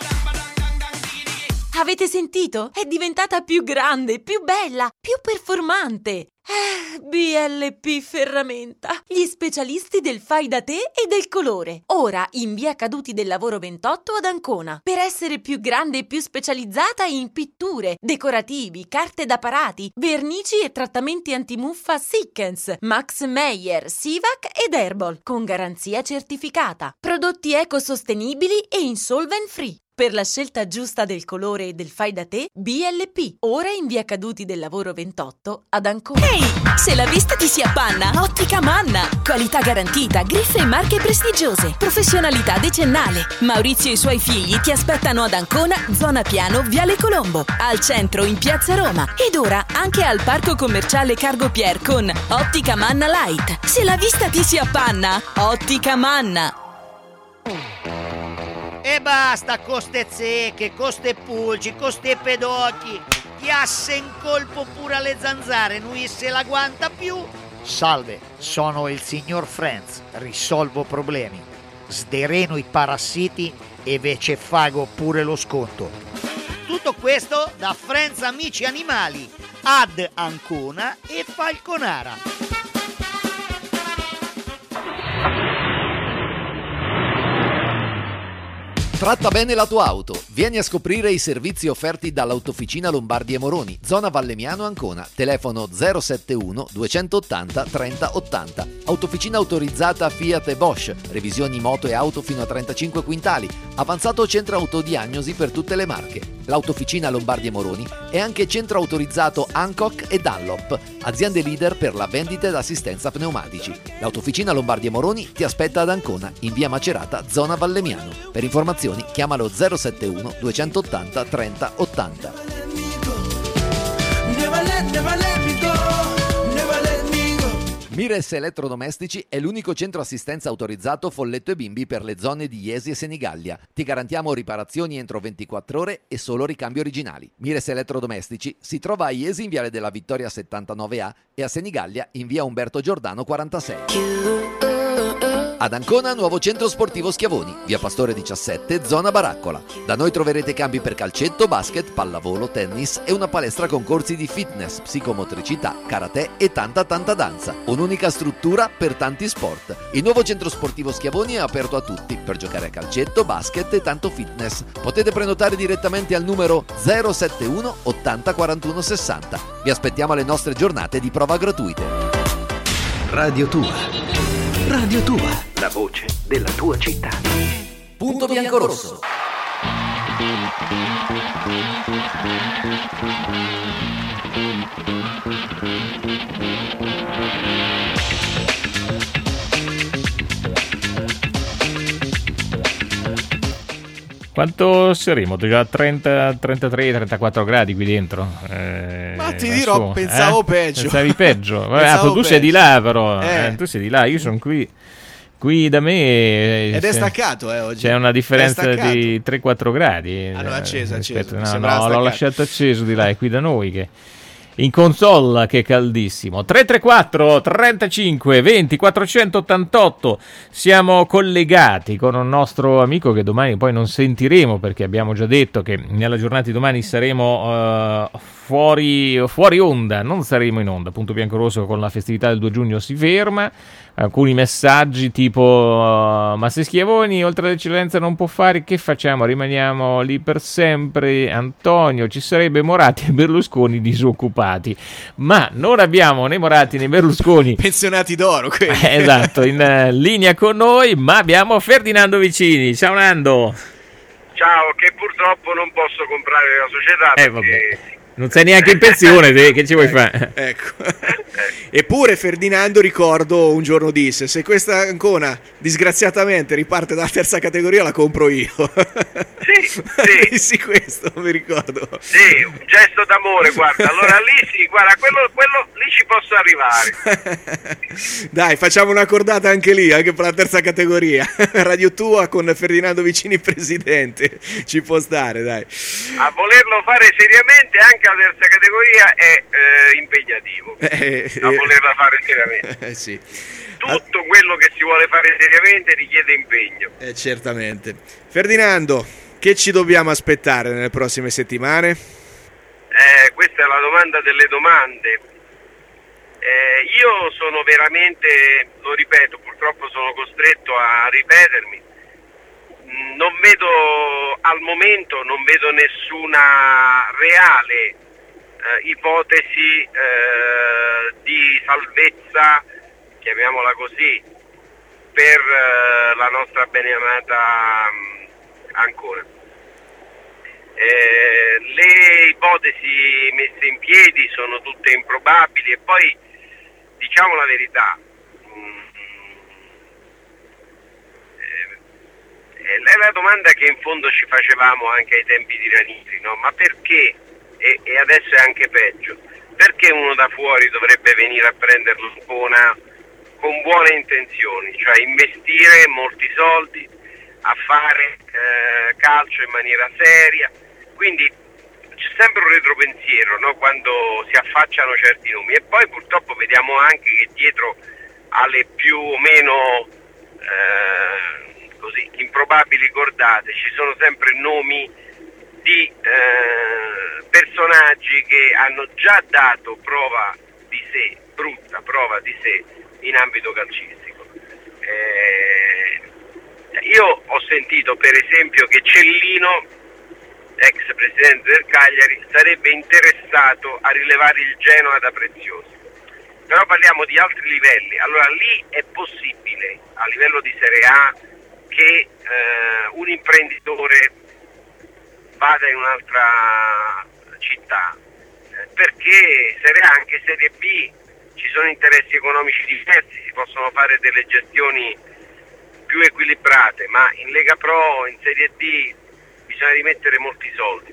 [SPEAKER 11] Avete sentito? È diventata più grande, più bella, più performante. BLP Ferramenta, gli specialisti del fai da te e del colore. Ora in via Caduti del Lavoro 28 ad Ancona. Per essere più grande e più specializzata in pitture, decorativi, carte da parati, vernici e trattamenti antimuffa Sikkens, Max Meyer, Sivac ed Herbal, con garanzia certificata. Prodotti ecosostenibili e insolvent free. Per la scelta giusta del colore e del fai da te, BLP. Ora in via Caduti del Lavoro 28 ad Ancona.
[SPEAKER 12] Ehi, se la vista ti si appanna, Ottica Manna. Qualità garantita, griffe e marche prestigiose. Professionalità decennale. Maurizio e i suoi figli ti aspettano ad Ancona, zona Piano, Viale Colombo. Al centro in Piazza Roma. Ed ora anche al Parco Commerciale Cargo Pier con Ottica Manna Light. Se la vista ti si appanna, Ottica Manna.
[SPEAKER 13] E basta con ste zecche, con ste pulci, con ste pedocchi. Chiasse in colpo pure alle zanzare, non se la guanta più.
[SPEAKER 14] Salve, sono il signor Franz, risolvo problemi. Sdereno i parassiti e ve ce fago pure lo sconto.
[SPEAKER 13] Tutto questo da Franz Amici Animali, ad Ancona e Falconara.
[SPEAKER 2] Tratta bene la tua auto. Vieni a scoprire i servizi offerti dall'Autofficina Lombardi e Moroni, zona Vallemiano Ancona. Telefono 071 280 30 80. Autofficina autorizzata Fiat e Bosch. Revisioni moto e auto fino a 35 quintali. Avanzato centro autodiagnosi per tutte le marche. L'Autofficina Lombardi e Moroni è anche centro autorizzato Hancock e Dunlop, aziende leader per la vendita ed assistenza pneumatici. L'Autofficina Lombardi e Moroni ti aspetta ad Ancona, in via Macerata, zona Vallemiano. Per informazioni chiamalo 071 280 30 80. Mires Elettrodomestici è l'unico centro assistenza autorizzato Folletto e Bimbi per le zone di Iesi e Senigallia. Ti garantiamo riparazioni entro 24 ore e solo ricambi originali. Mires Elettrodomestici si trova a Iesi in Viale della Vittoria 79A e a Senigallia in via Umberto Giordano 46. Ad Ancona, nuovo centro sportivo Schiavoni, via Pastore 17, zona Baraccola. Da noi troverete campi per calcetto, basket, pallavolo, tennis e una palestra con corsi di fitness, psicomotricità, karate e tanta danza. Un'unica struttura per tanti sport. Il nuovo centro sportivo Schiavoni è aperto a tutti per giocare a calcetto, basket e tanto fitness. Potete prenotare direttamente al numero 071 80 41 60. Vi aspettiamo alle nostre giornate di prova gratuite.
[SPEAKER 1] Radio Tua. Radio Tua, la voce della tua città.
[SPEAKER 2] Punto Biancorosso.
[SPEAKER 3] Quanto saremo? Già 30, 33, 34 gradi qui dentro.
[SPEAKER 4] Ma ti dirò, pensavo peggio.
[SPEAKER 3] Pensavi peggio? Vabbè,
[SPEAKER 4] Pensavo
[SPEAKER 3] tu sei di
[SPEAKER 4] peggio.
[SPEAKER 3] là però. Tu sei di là, io sono qui. Qui da me
[SPEAKER 4] Ed è staccato oggi.
[SPEAKER 3] C'è una differenza di 3-4 gradi.
[SPEAKER 4] Ah, no, acceso.
[SPEAKER 3] No, l'ho lasciato acceso di là, è qui da noi che in console che è caldissimo. 334 35 20 488. Siamo collegati con un nostro amico che domani poi non sentiremo, perché abbiamo già detto che nella giornata di domani saremo fuori onda, non saremo in onda. Punto Biancorosso con la festività del 2 giugno si ferma. Alcuni messaggi tipo ma se Schiavoni oltre all'eccellenza non può fare, che facciamo? Rimaniamo lì per sempre? Antonio, ci sarebbe Moratti e Berlusconi disoccupati, ma non abbiamo né Moratti né Berlusconi
[SPEAKER 4] pensionati d'oro quelli.
[SPEAKER 3] Esatto, in linea con noi, ma abbiamo Ferdinando Vicini. Ciao Nando.
[SPEAKER 15] Ciao, che purtroppo non posso comprare la società perché...
[SPEAKER 3] Vabbè. Non sei neanche in pensione, che ci vuoi fare?
[SPEAKER 4] Ecco. Eppure Ferdinando, ricordo, un giorno disse: se questa Ancona disgraziatamente riparte dalla terza categoria la compro io.
[SPEAKER 15] Sì.
[SPEAKER 4] Dissi questo, mi ricordo.
[SPEAKER 15] Sì, un gesto d'amore, guarda. Allora lì sì, guarda, quello lì ci posso arrivare.
[SPEAKER 4] Dai, facciamo una cordata anche lì, anche per la terza categoria. Radio Tua con Ferdinando Vicini presidente. Ci può stare, dai.
[SPEAKER 15] A volerlo fare seriamente anche la terza categoria è impegnativo. A volerla fare seriamente.
[SPEAKER 4] Sì.
[SPEAKER 15] Tutto quello che si vuole fare seriamente richiede impegno.
[SPEAKER 4] Certamente. Ferdinando, che ci dobbiamo aspettare nelle prossime settimane?
[SPEAKER 15] Questa è la domanda delle domande. Io sono veramente, lo ripeto, purtroppo sono costretto a ripetermi, non vedo al momento nessuna reale ipotesi di salvezza, chiamiamola così, per la nostra beneamata Ancona. Le ipotesi messe in piedi sono tutte improbabili e poi diciamo la verità, è la domanda che in fondo ci facevamo anche ai tempi di Ranieri, no? Ma perché, e adesso è anche peggio, perché uno da fuori dovrebbe venire a prendere l'Ancona con buone intenzioni, cioè investire molti soldi a fare calcio in maniera seria? Quindi c'è sempre un retropensiero, no? Quando si affacciano certi nomi, e poi purtroppo vediamo anche che dietro alle più o meno così improbabili cordate ci sono sempre nomi di personaggi che hanno già dato prova di sé, brutta prova di sé in ambito calcistico. Io ho sentito per esempio che Cellino, ex presidente del Cagliari, sarebbe interessato a rilevare il Genoa da Preziosi, però parliamo di altri livelli. Allora lì è possibile a livello di Serie A che un imprenditore vada in un'altra città, perché Serie A, anche Serie B, ci sono interessi economici diversi, si possono fare delle gestioni più equilibrate, ma in Lega Pro, in Serie D bisogna rimettere molti soldi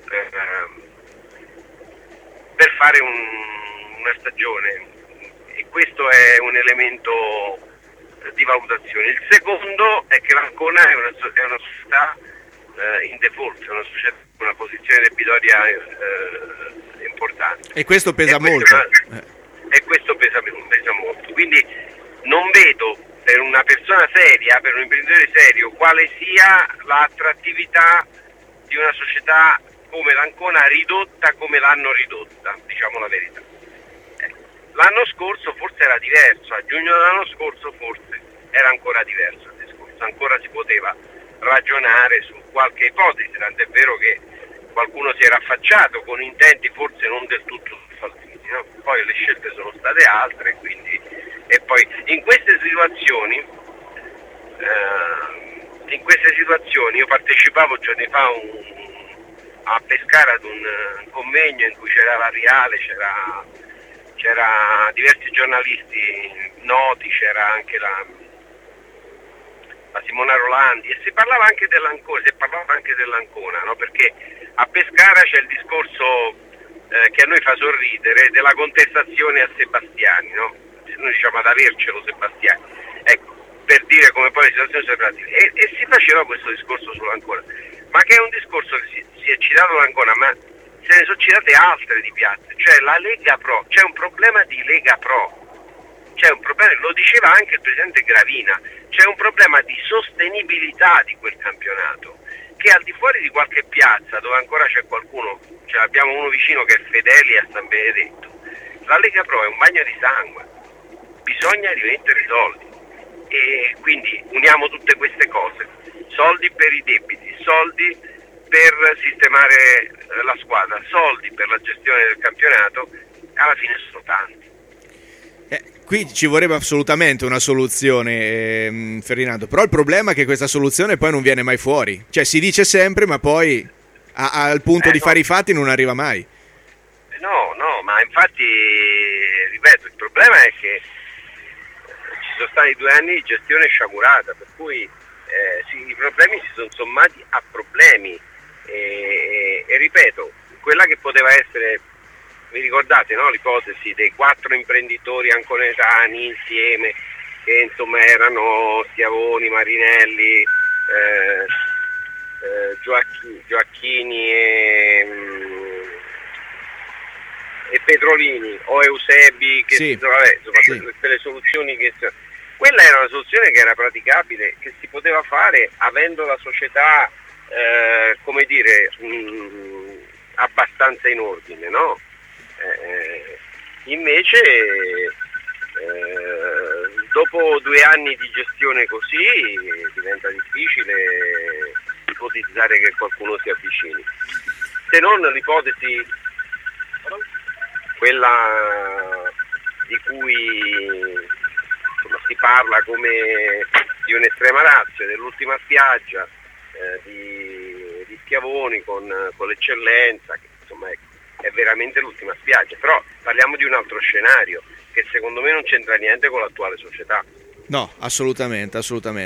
[SPEAKER 15] per fare una stagione, e questo è un elemento di valutazione. Il secondo è che l'Ancona è una società in default, è una società con una posizione debitoria importante.
[SPEAKER 4] E questo pesa molto.
[SPEAKER 15] E questo pesa molto. Quindi non vedo per una persona seria, per un imprenditore serio, quale sia l'attrattività di una società come l'Ancona ridotta come l'hanno ridotta, diciamo la verità. L'anno scorso forse era diverso, a giugno dell'anno scorso forse era ancora diverso il discorso, ancora si poteva ragionare su qualche ipotesi, tant'è vero che qualcuno si era affacciato con intenti forse non del tutto falsiti, no? Poi le scelte sono state altre, quindi, e poi in queste situazioni io partecipavo giorni fa a Pescara ad un convegno in cui c'era la Riale, c'era diversi giornalisti noti, c'era anche la Simona Rolandi, e si parlava anche dell'Ancona, no? Perché a Pescara c'è il discorso che a noi fa sorridere della contestazione a Sebastiani, no? Noi diciamo ad avercelo Sebastiani, ecco, per dire come poi la situazione sia pratica, e si faceva questo discorso sull'Ancona, ma che è un discorso che si è citato l'Ancona, ma se ne sono citate altre di piazze, cioè la Lega Pro, c'è un problema di Lega Pro. C'è un problema, lo diceva anche il presidente Gravina, c'è un problema di sostenibilità di quel campionato, che al di fuori di qualche piazza dove ancora c'è qualcuno, ce l'abbiamo uno vicino che è Fedeli a San Benedetto, la Lega Pro è un bagno di sangue, bisogna rimettere i soldi, e quindi uniamo tutte queste cose, soldi per i debiti, soldi per sistemare la squadra, soldi per la gestione del campionato, alla fine sono tanti.
[SPEAKER 4] Qui ci vorrebbe assolutamente una soluzione, Ferdinando, però il problema è che questa soluzione poi non viene mai fuori, cioè si dice sempre ma poi al punto di fare i fatti non arriva mai.
[SPEAKER 15] No, ma infatti, ripeto, il problema è che ci sono stati 2 anni di gestione sciagurata, per cui i problemi si sono sommati a problemi, e ripeto, quella che poteva essere, vi ricordate, no, l'ipotesi dei 4 imprenditori anconetani insieme, che insomma erano Schiavoni, Marinelli, Gioacchini e Petrolini o Eusebi, che
[SPEAKER 4] sì,
[SPEAKER 15] queste le soluzioni che quella era una soluzione che era praticabile, che si poteva fare avendo la società come dire abbastanza in ordine, no? Invece dopo 2 anni di gestione così diventa difficile ipotizzare che qualcuno si avvicini, se non l'ipotesi quella di cui si parla come di un'estrema razza, dell'ultima spiaggia di Schiavoni con l'eccellenza, che insomma è veramente l'ultima spiaggia, però parliamo di un altro scenario che secondo me non c'entra niente con l'attuale società.
[SPEAKER 4] No, assolutamente.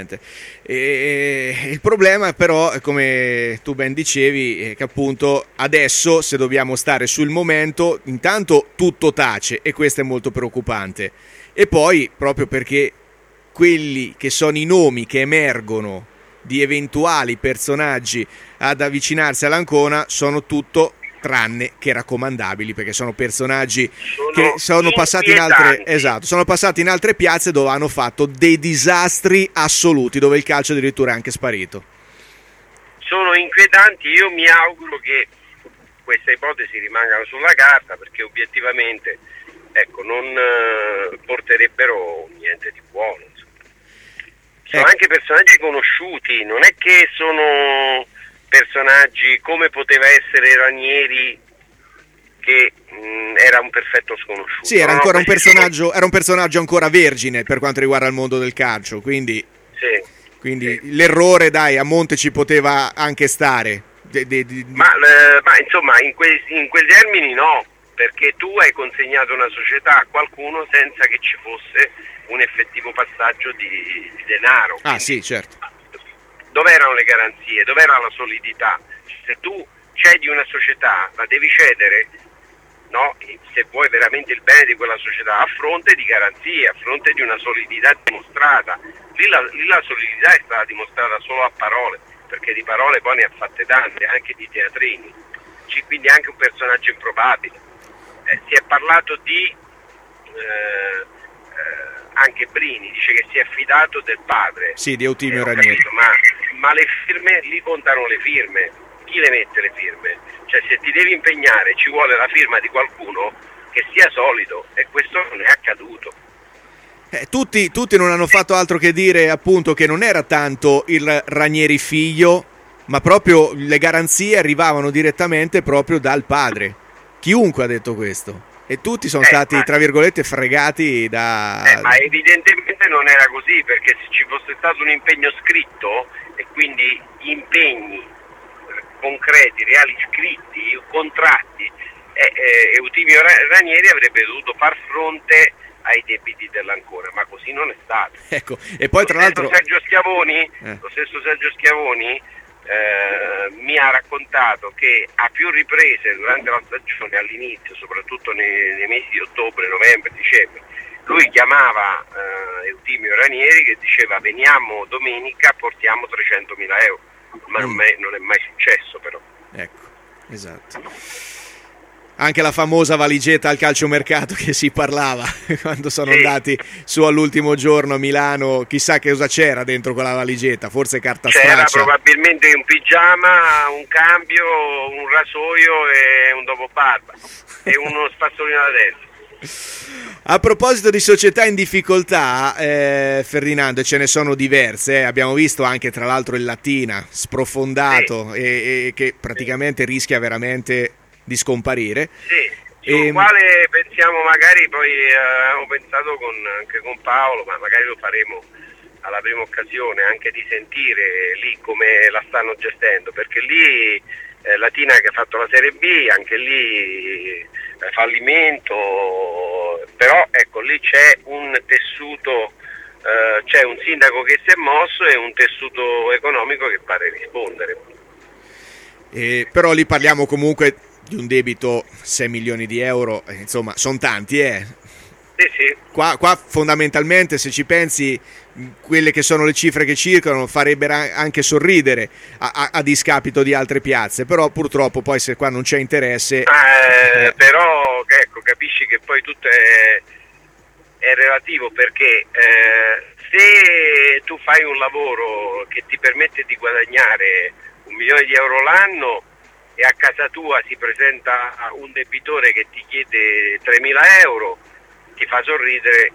[SPEAKER 4] E il problema però, come tu ben dicevi, è che appunto adesso, se dobbiamo stare sul momento, intanto tutto tace e questo è molto preoccupante, e poi proprio perché quelli che sono i nomi che emergono di eventuali personaggi ad avvicinarsi all'Ancona sono tutto tranne che raccomandabili, perché sono personaggi che sono passati sono passati in altre piazze dove hanno fatto dei disastri assoluti, dove il calcio addirittura è anche sparito.
[SPEAKER 15] Sono inquietanti, io mi auguro che queste ipotesi rimangano sulla carta, perché obiettivamente non porterebbero niente di buono. Sono anche personaggi conosciuti, non è che sono personaggi come poteva essere Ranieri, che era un perfetto sconosciuto.
[SPEAKER 4] Sì, era ancora un personaggio ancora vergine per quanto riguarda il mondo del calcio, quindi l'errore, dai, a monte ci poteva anche stare.
[SPEAKER 15] Ma insomma in quei termini no, perché tu hai consegnato una società a qualcuno senza che ci fosse un effettivo passaggio di denaro.
[SPEAKER 4] Ah sì, certo.
[SPEAKER 15] Dove erano le garanzie? Dove era la solidità? Se tu cedi una società, la devi cedere, no? Se vuoi veramente il bene di quella società, a fronte di garanzie, a fronte di una solidità dimostrata. Lì la solidità è stata dimostrata solo a parole, perché di parole poi ne ha fatte tante, anche di teatrini. Quindi anche un personaggio improbabile. Si è parlato di anche Brini dice che si è fidato del padre.
[SPEAKER 4] Sì, di Eutimio Ranieri.
[SPEAKER 15] Ma le firme, lì contano le firme. Chi le mette le firme? Cioè, se ti devi impegnare ci vuole la firma di qualcuno che sia solido, e questo non è accaduto.
[SPEAKER 4] Tutti non hanno fatto altro che dire appunto che non era tanto il Ranieri figlio, ma proprio le garanzie arrivavano direttamente proprio dal padre. Chiunque ha detto questo. E tutti sono stati, tra virgolette, fregati da...
[SPEAKER 15] Ma evidentemente non era così, perché se ci fosse stato un impegno scritto, e quindi impegni concreti, reali, scritti, contratti, Eutimio Ranieri avrebbe dovuto far fronte ai debiti dell'Ancona, ma così non è stato.
[SPEAKER 4] Ecco, e poi tra l'altro...
[SPEAKER 15] Lo stesso Sergio Schiavoni mi ha raccontato che a più riprese durante la stagione, all'inizio, soprattutto nei mesi di ottobre, novembre, dicembre, lui chiamava Eutimio Ranieri che diceva: veniamo domenica, portiamo 300.000 euro, ma non è mai successo però.
[SPEAKER 4] Ecco, esatto. Anche la famosa valigetta al calciomercato che si parlava quando sono andati su all'ultimo giorno a Milano, chissà che cosa c'era dentro quella valigetta, forse carta straccia.
[SPEAKER 15] C'era probabilmente un pigiama, un cambio, un rasoio e un dopobarba e uno spazzolino da dentro.
[SPEAKER 4] A proposito di società in difficoltà, Ferdinando, ce ne sono diverse, abbiamo visto anche tra l'altro il Latina sprofondato e che praticamente rischia veramente di scomparire.
[SPEAKER 15] Sul quale pensiamo, magari poi abbiamo pensato anche con Paolo, ma magari lo faremo alla prima occasione, anche di sentire lì come la stanno gestendo, perché lì Latina che ha fatto la Serie B, anche lì fallimento, però ecco lì c'è un tessuto, c'è un sindaco che si è mosso e un tessuto economico che pare rispondere.
[SPEAKER 4] Però lì parliamo comunque di un debito 6 milioni di euro, insomma sono tanti,
[SPEAKER 15] Sì.
[SPEAKER 4] Qua fondamentalmente, se ci pensi, quelle che sono le cifre che circolano farebbero anche sorridere a discapito di altre piazze, però purtroppo poi se qua non c'è interesse...
[SPEAKER 15] Però ecco, capisci che poi tutto è relativo, perché se tu fai un lavoro che ti permette di guadagnare 1 milione di euro l'anno e a casa tua si presenta un debitore che ti chiede 3.000 euro, ti fa sorridere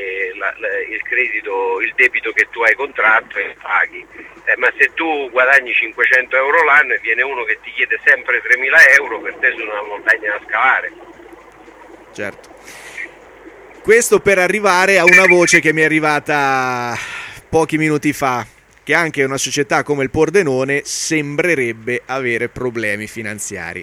[SPEAKER 15] il debito che tu hai contratto e paghi. Ma se tu guadagni 500 euro l'anno e viene uno che ti chiede sempre 3.000 euro, per te sono una montagna da scalare.
[SPEAKER 4] Certo. Questo per arrivare a una voce che mi è arrivata pochi minuti fa, che anche una società come il Pordenone sembrerebbe avere problemi finanziari.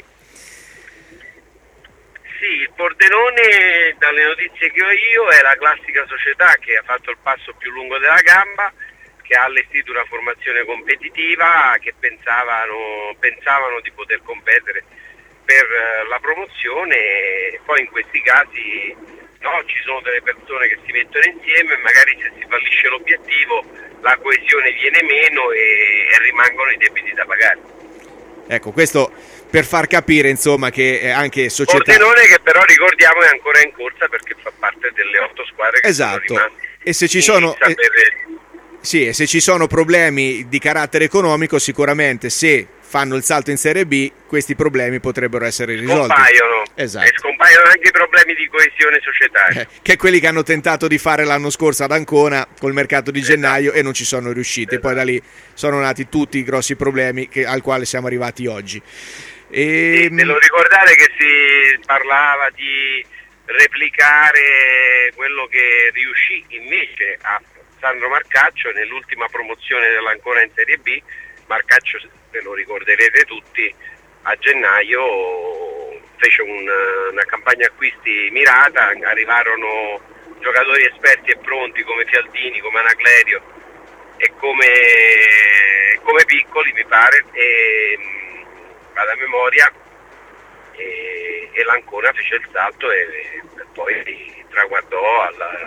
[SPEAKER 15] Sì, il Pordenone, dalle notizie che ho io, è la classica società che ha fatto il passo più lungo della gamba, che ha allestito una formazione competitiva, che pensavano di poter competere per la promozione, e poi in questi casi ci sono delle persone che si mettono insieme e magari se si fallisce l'obiettivo la coesione viene meno e rimangono i debiti da pagare.
[SPEAKER 4] Ecco, questo per far capire insomma che anche società...
[SPEAKER 15] Pordenone che però ricordiamo è ancora in corsa perché fa parte delle 8 squadre che sono rimaste.
[SPEAKER 4] E se ci sono... Sì, e se ci sono problemi di carattere economico, sicuramente se fanno il salto in Serie B, questi problemi potrebbero essere risolti.
[SPEAKER 15] Scompaiono.
[SPEAKER 4] Esatto.
[SPEAKER 15] E scompaiono anche i problemi di coesione societaria.
[SPEAKER 4] Che è quelli che hanno tentato di fare l'anno scorso ad Ancona col mercato di gennaio e non ci sono riusciti. Poi da lì sono nati tutti i grossi problemi al quale siamo arrivati oggi.
[SPEAKER 15] Devo ricordare che si parlava di replicare quello che riuscì invece a Sandro Marcaccio nell'ultima promozione dell'Ancona in Serie B. Marcaccio, ve lo ricorderete tutti, a gennaio fece una campagna acquisti mirata, arrivarono giocatori esperti e pronti come Fialdini, come Anaclerio e come Piccoli mi pare, e vado a memoria, e l'Ancona fece il salto e poi traguardò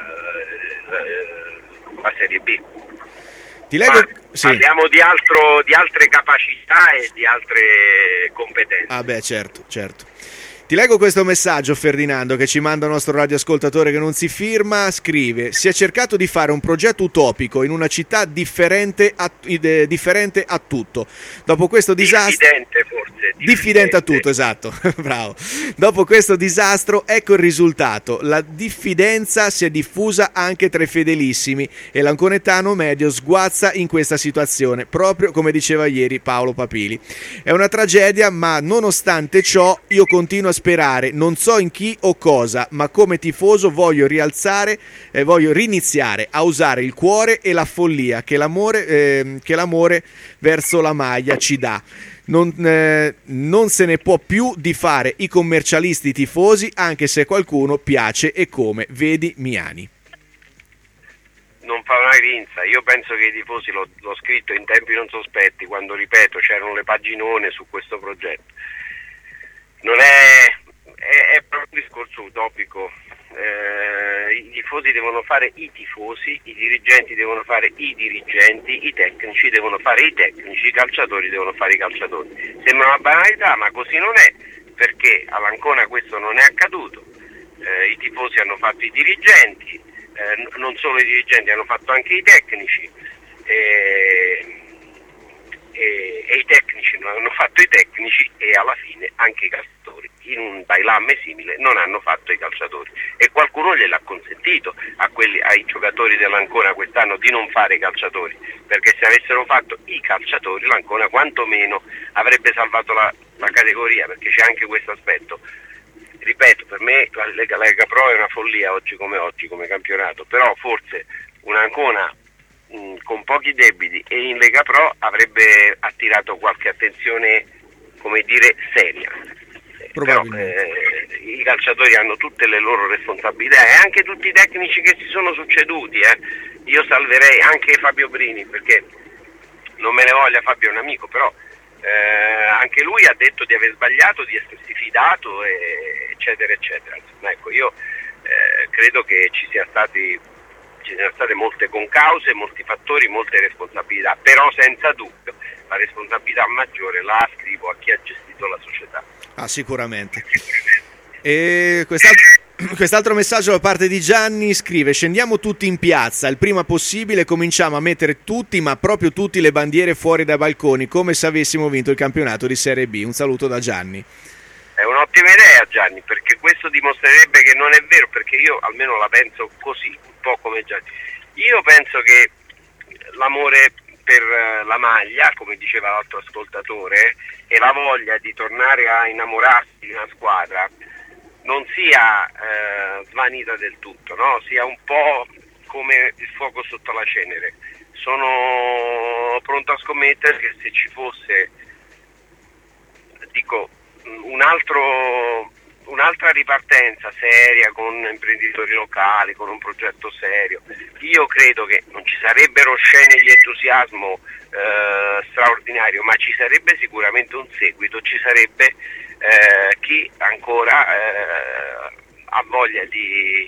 [SPEAKER 15] alla Serie B.
[SPEAKER 4] Ti leggo...
[SPEAKER 15] Parliamo di altre capacità e di altre competenze.
[SPEAKER 4] Ah beh, certo. Ti leggo questo messaggio, Ferdinando, che ci manda il nostro radioascoltatore che non si firma. Scrive: si è cercato di fare un progetto utopico in una città differente a tutto. Dopo questo disastro... Diffidente a tutto, esatto. Bravo. Dopo questo disastro, ecco il risultato. La diffidenza si è diffusa anche tra i fedelissimi e l'anconetano medio sguazza in questa situazione, proprio come diceva ieri Paolo Papili. È una tragedia, ma nonostante ciò io continuo a sperare, non so in chi o cosa, ma come tifoso voglio riniziare a usare il cuore e la follia che l'amore verso la maglia ci dà. Non se ne può più di fare i commercialisti tifosi, anche se qualcuno piace e come, vedi Miani.
[SPEAKER 15] Non fa una grinza, io penso che i tifosi, l'ho scritto in tempi non sospetti, quando, ripeto, c'erano le paginone su questo progetto. Non è proprio un discorso utopico. I tifosi devono fare i tifosi, i dirigenti devono fare i dirigenti, i tecnici devono fare i tecnici, i calciatori devono fare i calciatori. Sembra una banalità, ma così non è, perché all'Ancona questo non è accaduto. I tifosi hanno fatto i dirigenti, non solo i dirigenti, hanno fatto anche i tecnici, e i tecnici non hanno fatto i tecnici, e alla fine anche i calciatori, in un bailamme simile, non hanno fatto i calciatori, e qualcuno gliel'ha consentito ai giocatori dell'Ancona quest'anno di non fare i calciatori, perché se avessero fatto i calciatori l'Ancona quantomeno avrebbe salvato la categoria, perché c'è anche questo aspetto. Ripeto, per me la Lega Pro è una follia oggi come campionato, però forse un'Ancona con pochi debiti e in Lega Pro avrebbe attirato qualche attenzione, come dire, seria. Però i calciatori hanno tutte le loro responsabilità, e anche tutti i tecnici che si sono succeduti. Io salverei anche Fabio Brini, perché non me ne voglia, Fabio è un amico, però anche lui ha detto di aver sbagliato, di essersi fidato, eccetera eccetera. Insomma, ecco, io credo che ci siano state molte concause, molti fattori, molte responsabilità, però senza dubbio la responsabilità maggiore la ascrivo a chi ha gestito la società.
[SPEAKER 4] Ah, sicuramente. E quest'altro messaggio da parte di Gianni scrive: scendiamo tutti in piazza il prima possibile, cominciamo a mettere tutti, ma proprio tutti, le bandiere fuori dai balconi, come se avessimo vinto il campionato di Serie B. Un saluto da Gianni.
[SPEAKER 15] È un'ottima idea, Gianni, perché questo dimostrerebbe che non è vero, perché io almeno la penso così, un po' come Gianni. Io penso che l'amore per la maglia, come diceva l'altro ascoltatore, e la voglia di tornare a innamorarsi di una squadra non sia svanita del tutto, no? Sia un po' come il fuoco sotto la cenere. Sono pronto a scommettere che se ci fosse, un'altra ripartenza seria con imprenditori locali, con un progetto serio, io credo che non ci sarebbero scene di entusiasmo straordinario, ma ci sarebbe sicuramente un seguito, ci sarebbe chi ancora ha voglia di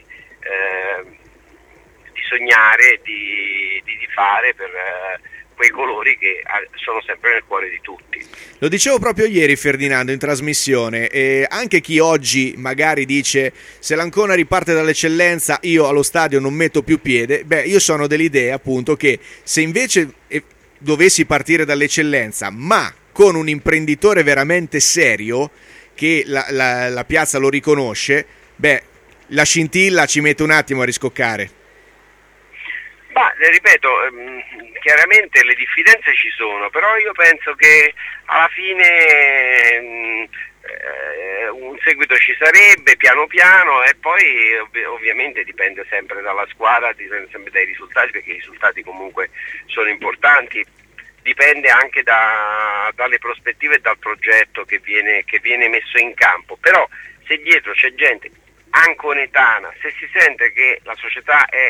[SPEAKER 15] sognare, di fare per quei colori che sono sempre nel cuore di tutti.
[SPEAKER 4] Lo dicevo proprio ieri, Ferdinando, in trasmissione, e anche chi oggi magari dice se l'Ancona riparte dall'eccellenza io allo stadio non metto più piede, io sono dell'idea appunto che se invece dovessi partire dall'eccellenza ma con un imprenditore veramente serio che la piazza lo riconosce, la scintilla ci mette un attimo a riscoccare.
[SPEAKER 15] Ma ripeto, chiaramente le diffidenze ci sono, però io penso che alla fine un seguito ci sarebbe piano piano, e poi ovviamente dipende sempre dalla squadra, dipende sempre dai risultati, perché i risultati comunque sono importanti, dipende anche dalle prospettive e dal progetto che viene messo in campo. Però se dietro c'è gente anconetana, se si sente che la società è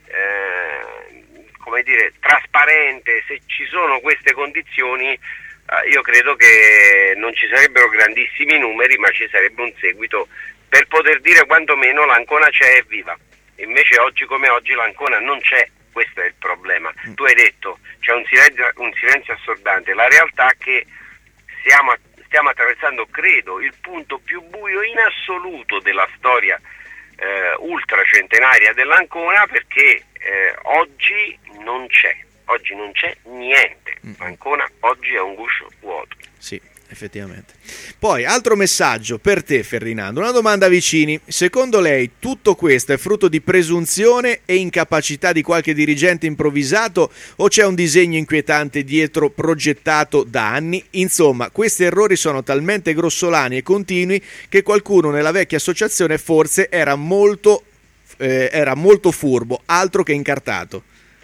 [SPEAKER 15] come dire, trasparente, se ci sono queste condizioni, io credo che non ci sarebbero grandissimi numeri, ma ci sarebbe un seguito per poter dire quantomeno l'Ancona c'è e viva. Invece oggi come oggi l'Ancona non c'è, questo è il problema. Tu hai detto c'è un silenzio assordante, la realtà è che stiamo attraversando, credo, il punto più buio in assoluto della storia ultracentenaria dell'Ancona, perché oggi non c'è niente. Ancona oggi è un guscio vuoto.
[SPEAKER 4] Sì, effettivamente. Poi, altro messaggio per te, Ferdinando. Una domanda vicini. Secondo lei tutto questo è frutto di presunzione e incapacità di qualche dirigente improvvisato, o c'è un disegno inquietante dietro progettato da anni? Insomma, questi errori sono talmente grossolani e continui che qualcuno nella vecchia associazione forse era molto furbo, altro che incartato.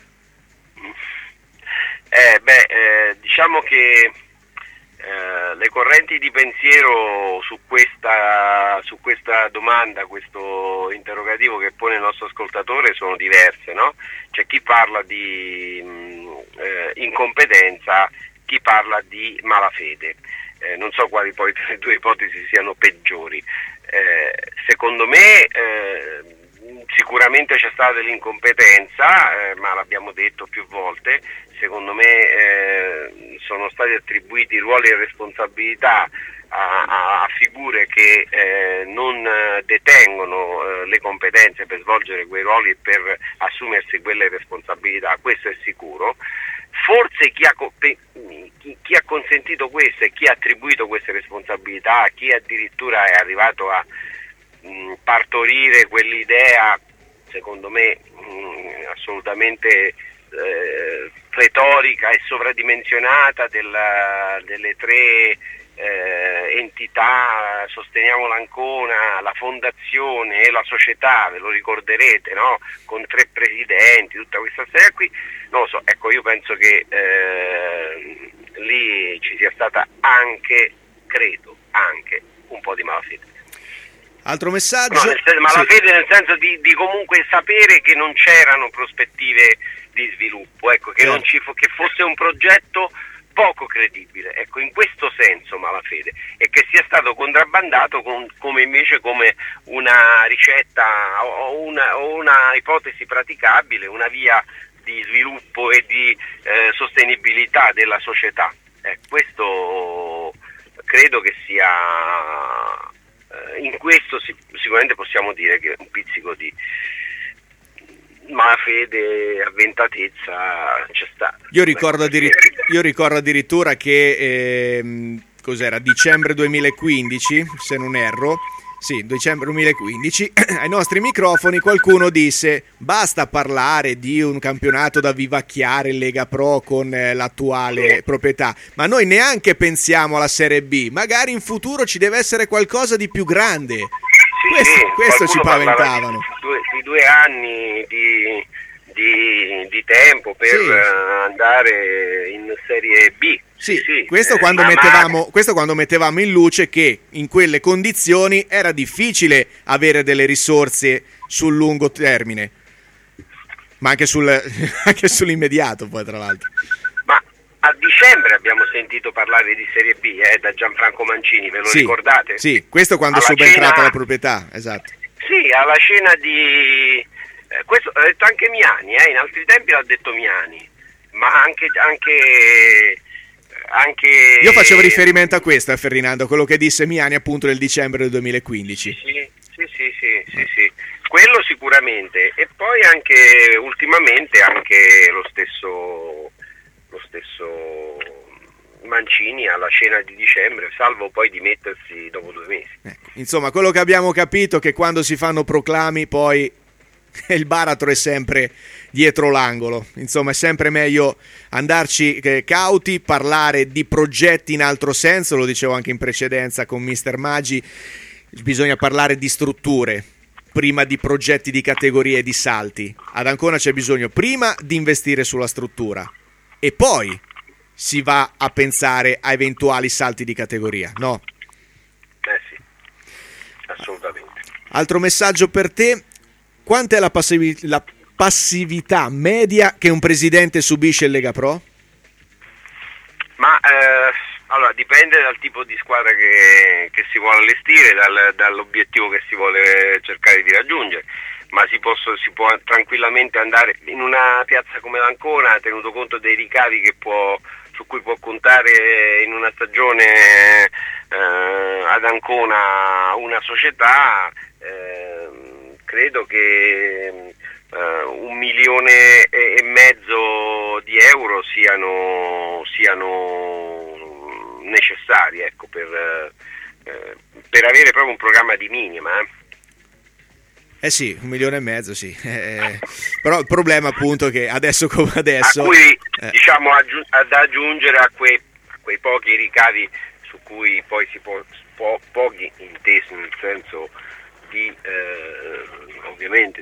[SPEAKER 15] Diciamo che le correnti di pensiero su questa domanda, questo interrogativo che pone il nostro ascoltatore, sono diverse, no? C'è chi parla di incompetenza, chi parla di malafede. Non so quali poi le due ipotesi siano peggiori. Secondo me sicuramente c'è stata dell'incompetenza, ma l'abbiamo detto più volte. Secondo me sono stati attribuiti ruoli e responsabilità a figure che non detengono le competenze per svolgere quei ruoli e per assumersi quelle responsabilità, questo è sicuro. Forse chi ha consentito questo e chi ha attribuito queste responsabilità, chi addirittura è arrivato a partorire quell'idea, secondo me assolutamente retorica e sovradimensionata delle tre entità, Sosteniamo l'Ancona, la fondazione e la società, ve lo ricorderete, no? Con 3 presidenti, tutta questa storia qui, non lo so, ecco, io penso che lì ci sia stata credo anche un po' di malafede.
[SPEAKER 4] Altro messaggio?
[SPEAKER 15] No, malafede nel senso di comunque sapere che non c'erano prospettive di sviluppo, ecco, che che fosse un progetto poco credibile, ecco, in questo senso malafede, e che sia stato contrabbandato come una ricetta o una ipotesi praticabile, una via di sviluppo e di sostenibilità della società. Questo credo che sia, in questo sicuramente possiamo dire che un pizzico di malafede, avventatezza c'è stata.
[SPEAKER 4] Io ricordo addirittura che cos'era, dicembre 2015, se non erro, sì, dicembre 2015, ai nostri microfoni qualcuno disse: basta parlare di un campionato da vivacchiare in Lega Pro con l'attuale proprietà, ma noi neanche pensiamo alla Serie B, magari in futuro ci deve essere qualcosa di più grande. Questo ci paventavano.
[SPEAKER 15] Di 2 anni di tempo per andare in Serie B.
[SPEAKER 4] Questo quando mettevamo in luce che in quelle condizioni era difficile avere delle risorse sul lungo termine, ma anche sull'immediato poi, tra l'altro.
[SPEAKER 15] Ma a dicembre abbiamo sentito parlare di Serie B da Gianfranco Mancini, ve lo ricordate?
[SPEAKER 4] Sì, questo quando è subentrata la proprietà, esatto.
[SPEAKER 15] Sì, alla cena di... questo l'ha detto anche Miani, in altri tempi l'ha detto Miani, ma anche
[SPEAKER 4] io facevo riferimento a questo, Ferdinando, quello che disse Miani appunto nel dicembre del 2015.
[SPEAKER 15] Sì, quello sicuramente, e poi anche ultimamente anche lo stesso Mancini alla cena di dicembre, salvo poi dimettersi dopo 2 mesi.
[SPEAKER 4] Insomma, quello che abbiamo capito è che quando si fanno proclami poi il baratro è sempre dietro l'angolo. Insomma, è sempre meglio andarci cauti, parlare di progetti in altro senso, lo dicevo anche in precedenza con Mister Maggi, bisogna parlare di strutture prima di progetti di categorie e di salti. Ad Ancona c'è bisogno prima di investire sulla struttura e poi si va a pensare a eventuali salti di categoria, no?
[SPEAKER 15] Sì, assolutamente.
[SPEAKER 4] Altro messaggio per te: quant'è la passività media che un presidente subisce in Lega Pro?
[SPEAKER 15] Ma allora dipende dal tipo di squadra che si vuole allestire, dall'obiettivo che si vuole cercare di raggiungere, ma si può tranquillamente andare in una piazza come l'Ancona, tenuto conto dei ricavi su cui può contare in una stagione ad Ancona una società, credo che 1,5 milioni di euro siano necessari, ecco, per avere proprio un programma di minima.
[SPEAKER 4] Sì, 1,5 milioni, sì. Però il problema appunto è che adesso come adesso...
[SPEAKER 15] A cui, diciamo, ad aggiungere a quei pochi ricavi su cui poi si può, pochi intesi nel senso di, ovviamente,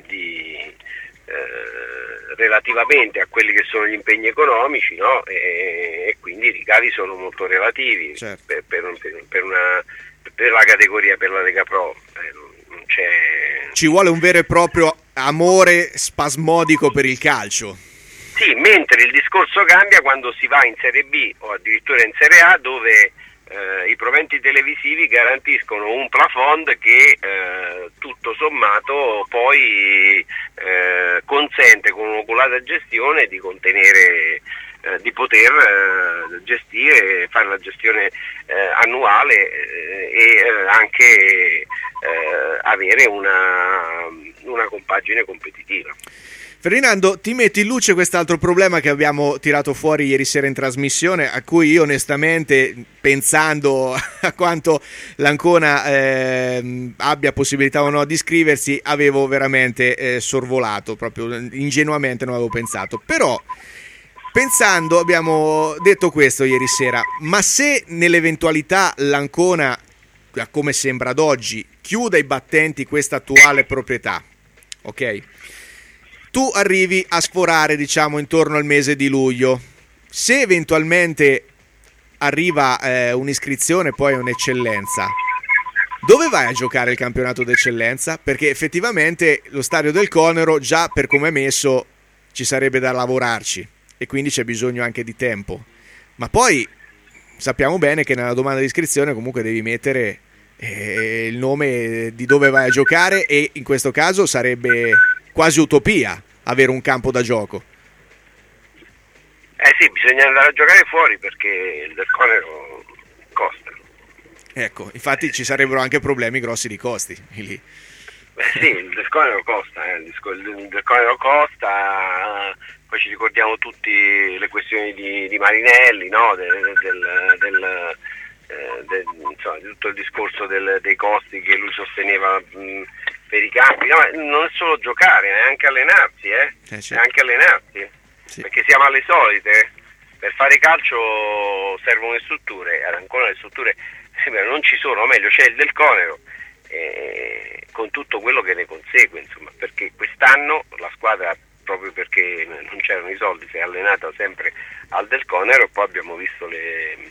[SPEAKER 15] relativamente a quelli che sono gli impegni economici, no? E quindi i ricavi sono molto relativi, certo, per la categoria, per la Lega Pro. Non c'è...
[SPEAKER 4] Ci vuole un vero e proprio amore spasmodico per il calcio.
[SPEAKER 15] Sì, mentre il discorso cambia quando si va in Serie B o addirittura in Serie A, dove i proventi televisivi garantiscono un plafond che tutto sommato poi consente con un'oculata gestione di contenere, di poter gestire, fare la gestione annuale e anche avere una compagine competitiva.
[SPEAKER 4] Ferdinando, ti metti in luce quest'altro problema che abbiamo tirato fuori ieri sera in trasmissione, a cui io onestamente, pensando a quanto l'Ancona abbia possibilità o no di iscriversi, avevo veramente sorvolato, proprio ingenuamente non avevo pensato. Però, pensando, abbiamo detto questo ieri sera, ma se nell'eventualità l'Ancona, come sembra ad oggi, chiuda i battenti questa attuale proprietà, ok? Tu arrivi a sforare, diciamo, intorno al mese di luglio. Se eventualmente arriva un'iscrizione, poi un'eccellenza, dove vai a giocare il campionato d'eccellenza? Perché effettivamente lo stadio del Conero, già per come è messo, ci sarebbe da lavorarci e quindi c'è bisogno anche di tempo. Ma poi sappiamo bene che nella domanda di iscrizione comunque devi mettere il nome di dove vai a giocare, e in questo caso sarebbe quasi utopia avere un campo da gioco.
[SPEAKER 15] Sì, bisogna andare a giocare fuori perché il del Conero costa.
[SPEAKER 4] Ecco, infatti ci sarebbero anche problemi grossi di costi lì.
[SPEAKER 15] Sì, il del Conero costa, il del Conero costa, poi ci ricordiamo tutti le questioni di Marinelli, no? Insomma, di tutto il discorso dei costi che lui sosteneva per i campi. No, non è solo giocare, è anche allenarsi,
[SPEAKER 4] certo.
[SPEAKER 15] È anche allenarsi, sì. Perché siamo alle solite. Per fare calcio servono le strutture, ad Ancona le strutture non ci sono, o meglio c'è il del Conero, con tutto quello che ne consegue, insomma, perché quest'anno la squadra, proprio perché non c'erano i soldi, si è allenata sempre al del Conero, e poi abbiamo visto le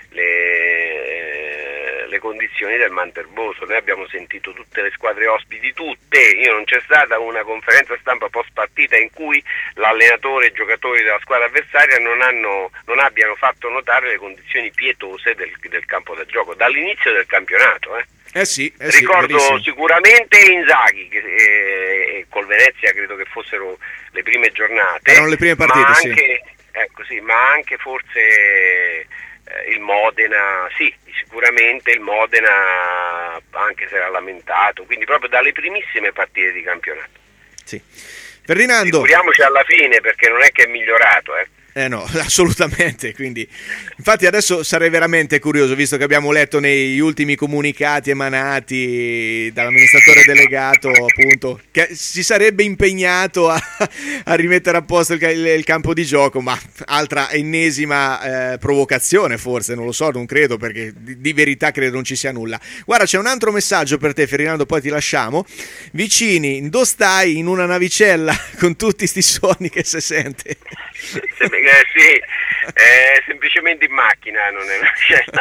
[SPEAKER 15] condizioni del Manterboso. Noi abbiamo sentito tutte le squadre ospiti, non c'è stata una conferenza stampa post partita in cui l'allenatore e i giocatori della squadra avversaria non abbiano fatto notare le condizioni pietose del campo da gioco dall'inizio del campionato. Ricordo sicuramente Inzaghi che col Venezia credo che fossero le prime giornate,
[SPEAKER 4] erano le prime partite,
[SPEAKER 15] ma anche, ma anche forse il Modena, sì, sicuramente il Modena anche se era lamentato, quindi proprio dalle primissime partite di campionato.
[SPEAKER 4] Sì. Ferdinando,
[SPEAKER 15] figuriamoci alla fine, perché non è che è migliorato,
[SPEAKER 4] no, assolutamente, quindi infatti adesso sarei veramente curioso, visto che abbiamo letto negli ultimi comunicati emanati dall'amministratore delegato, appunto, che si sarebbe impegnato a rimettere a posto il campo di gioco, ma altra ennesima provocazione forse, non lo so, non credo, perché di verità credo non ci sia nulla. Guarda, c'è un altro messaggio per te, Ferdinando, poi ti lasciamo. Vicini, dove stai? In una navicella con tutti sti suoni che si sente.
[SPEAKER 15] Sì, semplicemente in macchina, non è una scena.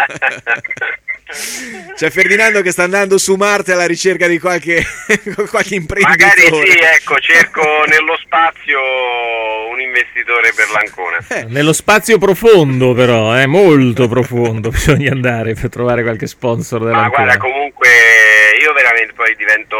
[SPEAKER 4] C'è Ferdinando che sta andando su Marte alla ricerca di qualche imprenditore.
[SPEAKER 15] Magari sì, ecco, cerco nello spazio un investitore per l'Ancona.
[SPEAKER 3] Nello spazio profondo, però, molto profondo, bisogna andare per trovare qualche sponsor dell'Ancona.
[SPEAKER 15] Ma guarda, comunque io veramente poi divento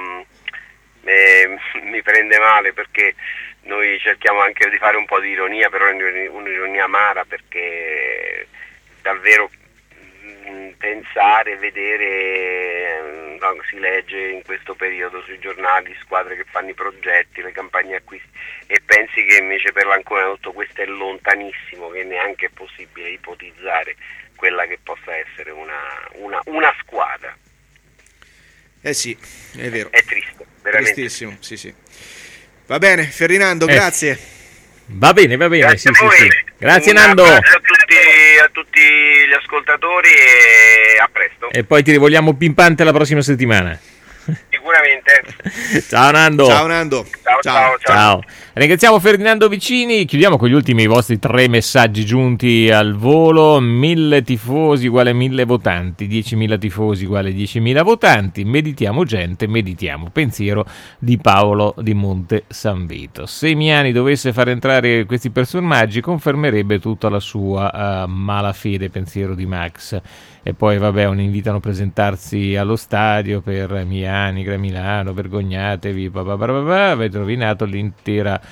[SPEAKER 15] mi prende male, perché noi cerchiamo anche di fare un po' di ironia, però un'ironia amara, perché davvero pensare, vedere, si legge in questo periodo sui giornali squadre che fanno i progetti, le campagne acquisti, e pensi che invece per l'Ancona tutto questo è lontanissimo, che neanche è possibile ipotizzare quella che possa essere una squadra.
[SPEAKER 4] Sì, è vero.
[SPEAKER 15] È triste, veramente.
[SPEAKER 4] Tristissimo, sì. Va bene, Ferdinando, grazie.
[SPEAKER 3] Va bene,
[SPEAKER 15] Grazie
[SPEAKER 3] sì. Grazie
[SPEAKER 15] Un
[SPEAKER 3] Nando.
[SPEAKER 15] abbraccio a tutti gli ascoltatori e a presto.
[SPEAKER 3] E poi ti rivolgiamo pimpante la prossima settimana.
[SPEAKER 15] Sicuramente.
[SPEAKER 3] Ciao Nando.
[SPEAKER 4] Ciao Nando.
[SPEAKER 3] Ciao. Ringraziamo Ferdinando Vicini. Chiudiamo con gli ultimi vostri 3 messaggi giunti al volo. 1000 tifosi uguale 1000 votanti, 10.000 tifosi uguale 10.000 votanti. Meditiamo gente, meditiamo. Pensiero di Paolo di Monte San Vito. Se Miani dovesse far entrare questi personaggi confermerebbe tutta la sua malafede. Pensiero di Max. E poi un invitano a presentarsi allo stadio per Miani, Milano, vergognatevi, avete rovinato l'intera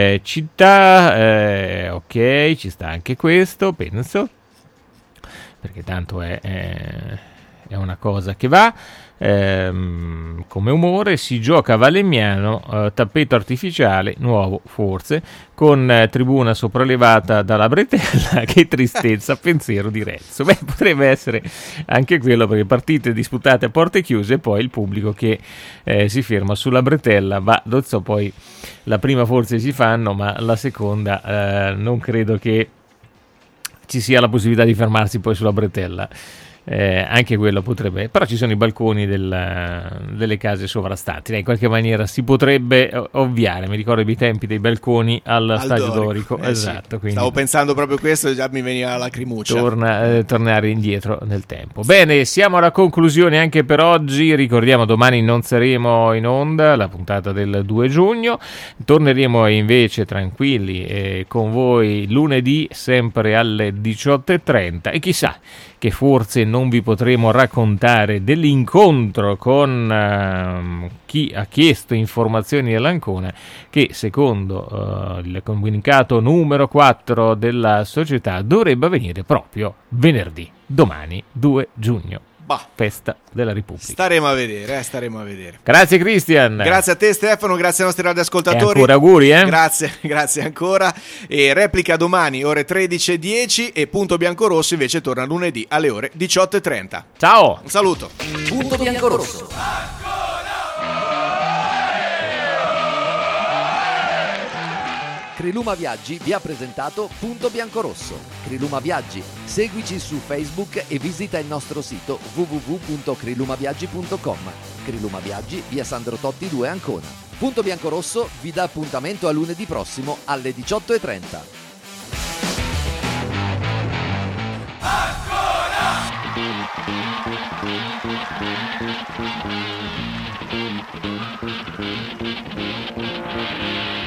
[SPEAKER 3] città, ok, ci sta anche questo, penso, perché tanto è una cosa che va. Come umore si gioca a Valemiano, tappeto artificiale nuovo forse, con tribuna sopraelevata dalla bretella. Che tristezza. Pensiero di Rezzo. Potrebbe essere anche quello, perché partite disputate a porte chiuse e poi il pubblico che si ferma sulla bretella. Non so, poi la prima forse si fanno, ma la seconda non credo che ci sia la possibilità di fermarsi poi sulla bretella. Anche quello potrebbe, però ci sono i balconi delle case sovrastanti, in qualche maniera si potrebbe ovviare. Mi ricordo i tempi dei balconi al Stadio Dorico, esatto,
[SPEAKER 4] sì.
[SPEAKER 3] Quindi
[SPEAKER 4] stavo pensando proprio questo e già mi veniva la lacrimuccia.
[SPEAKER 3] Tornare indietro nel tempo. Bene, siamo alla conclusione anche per oggi. Ricordiamo, domani non saremo in onda, la puntata del 2 giugno, torneremo invece tranquilli con voi lunedì sempre alle 18:30 e chissà che forse non vi potremo raccontare dell'incontro con chi ha chiesto informazioni all'Ancona, che secondo il comunicato numero 4 della società dovrebbe avvenire proprio venerdì, domani 2 giugno. Festa della Repubblica.
[SPEAKER 4] Staremo a vedere.
[SPEAKER 3] Grazie Cristian.
[SPEAKER 4] Grazie a te Stefano, grazie ai nostri radioascoltatori.
[SPEAKER 3] E ancora auguri,
[SPEAKER 4] Grazie ancora. E replica domani ore 13:10 e Punto Biancorosso invece torna lunedì alle ore 18:30.
[SPEAKER 3] Ciao.
[SPEAKER 4] Un saluto.
[SPEAKER 2] Punto Biancorosso. Criluma Viaggi vi ha presentato Punto Biancorosso. Criluma Viaggi, seguici su Facebook e visita il nostro sito www.crilumaviaggi.com. Criluma Viaggi, via Sandro Totti 2 Ancona. Punto Biancorosso vi dà appuntamento a lunedì prossimo alle 18:30. Ancora!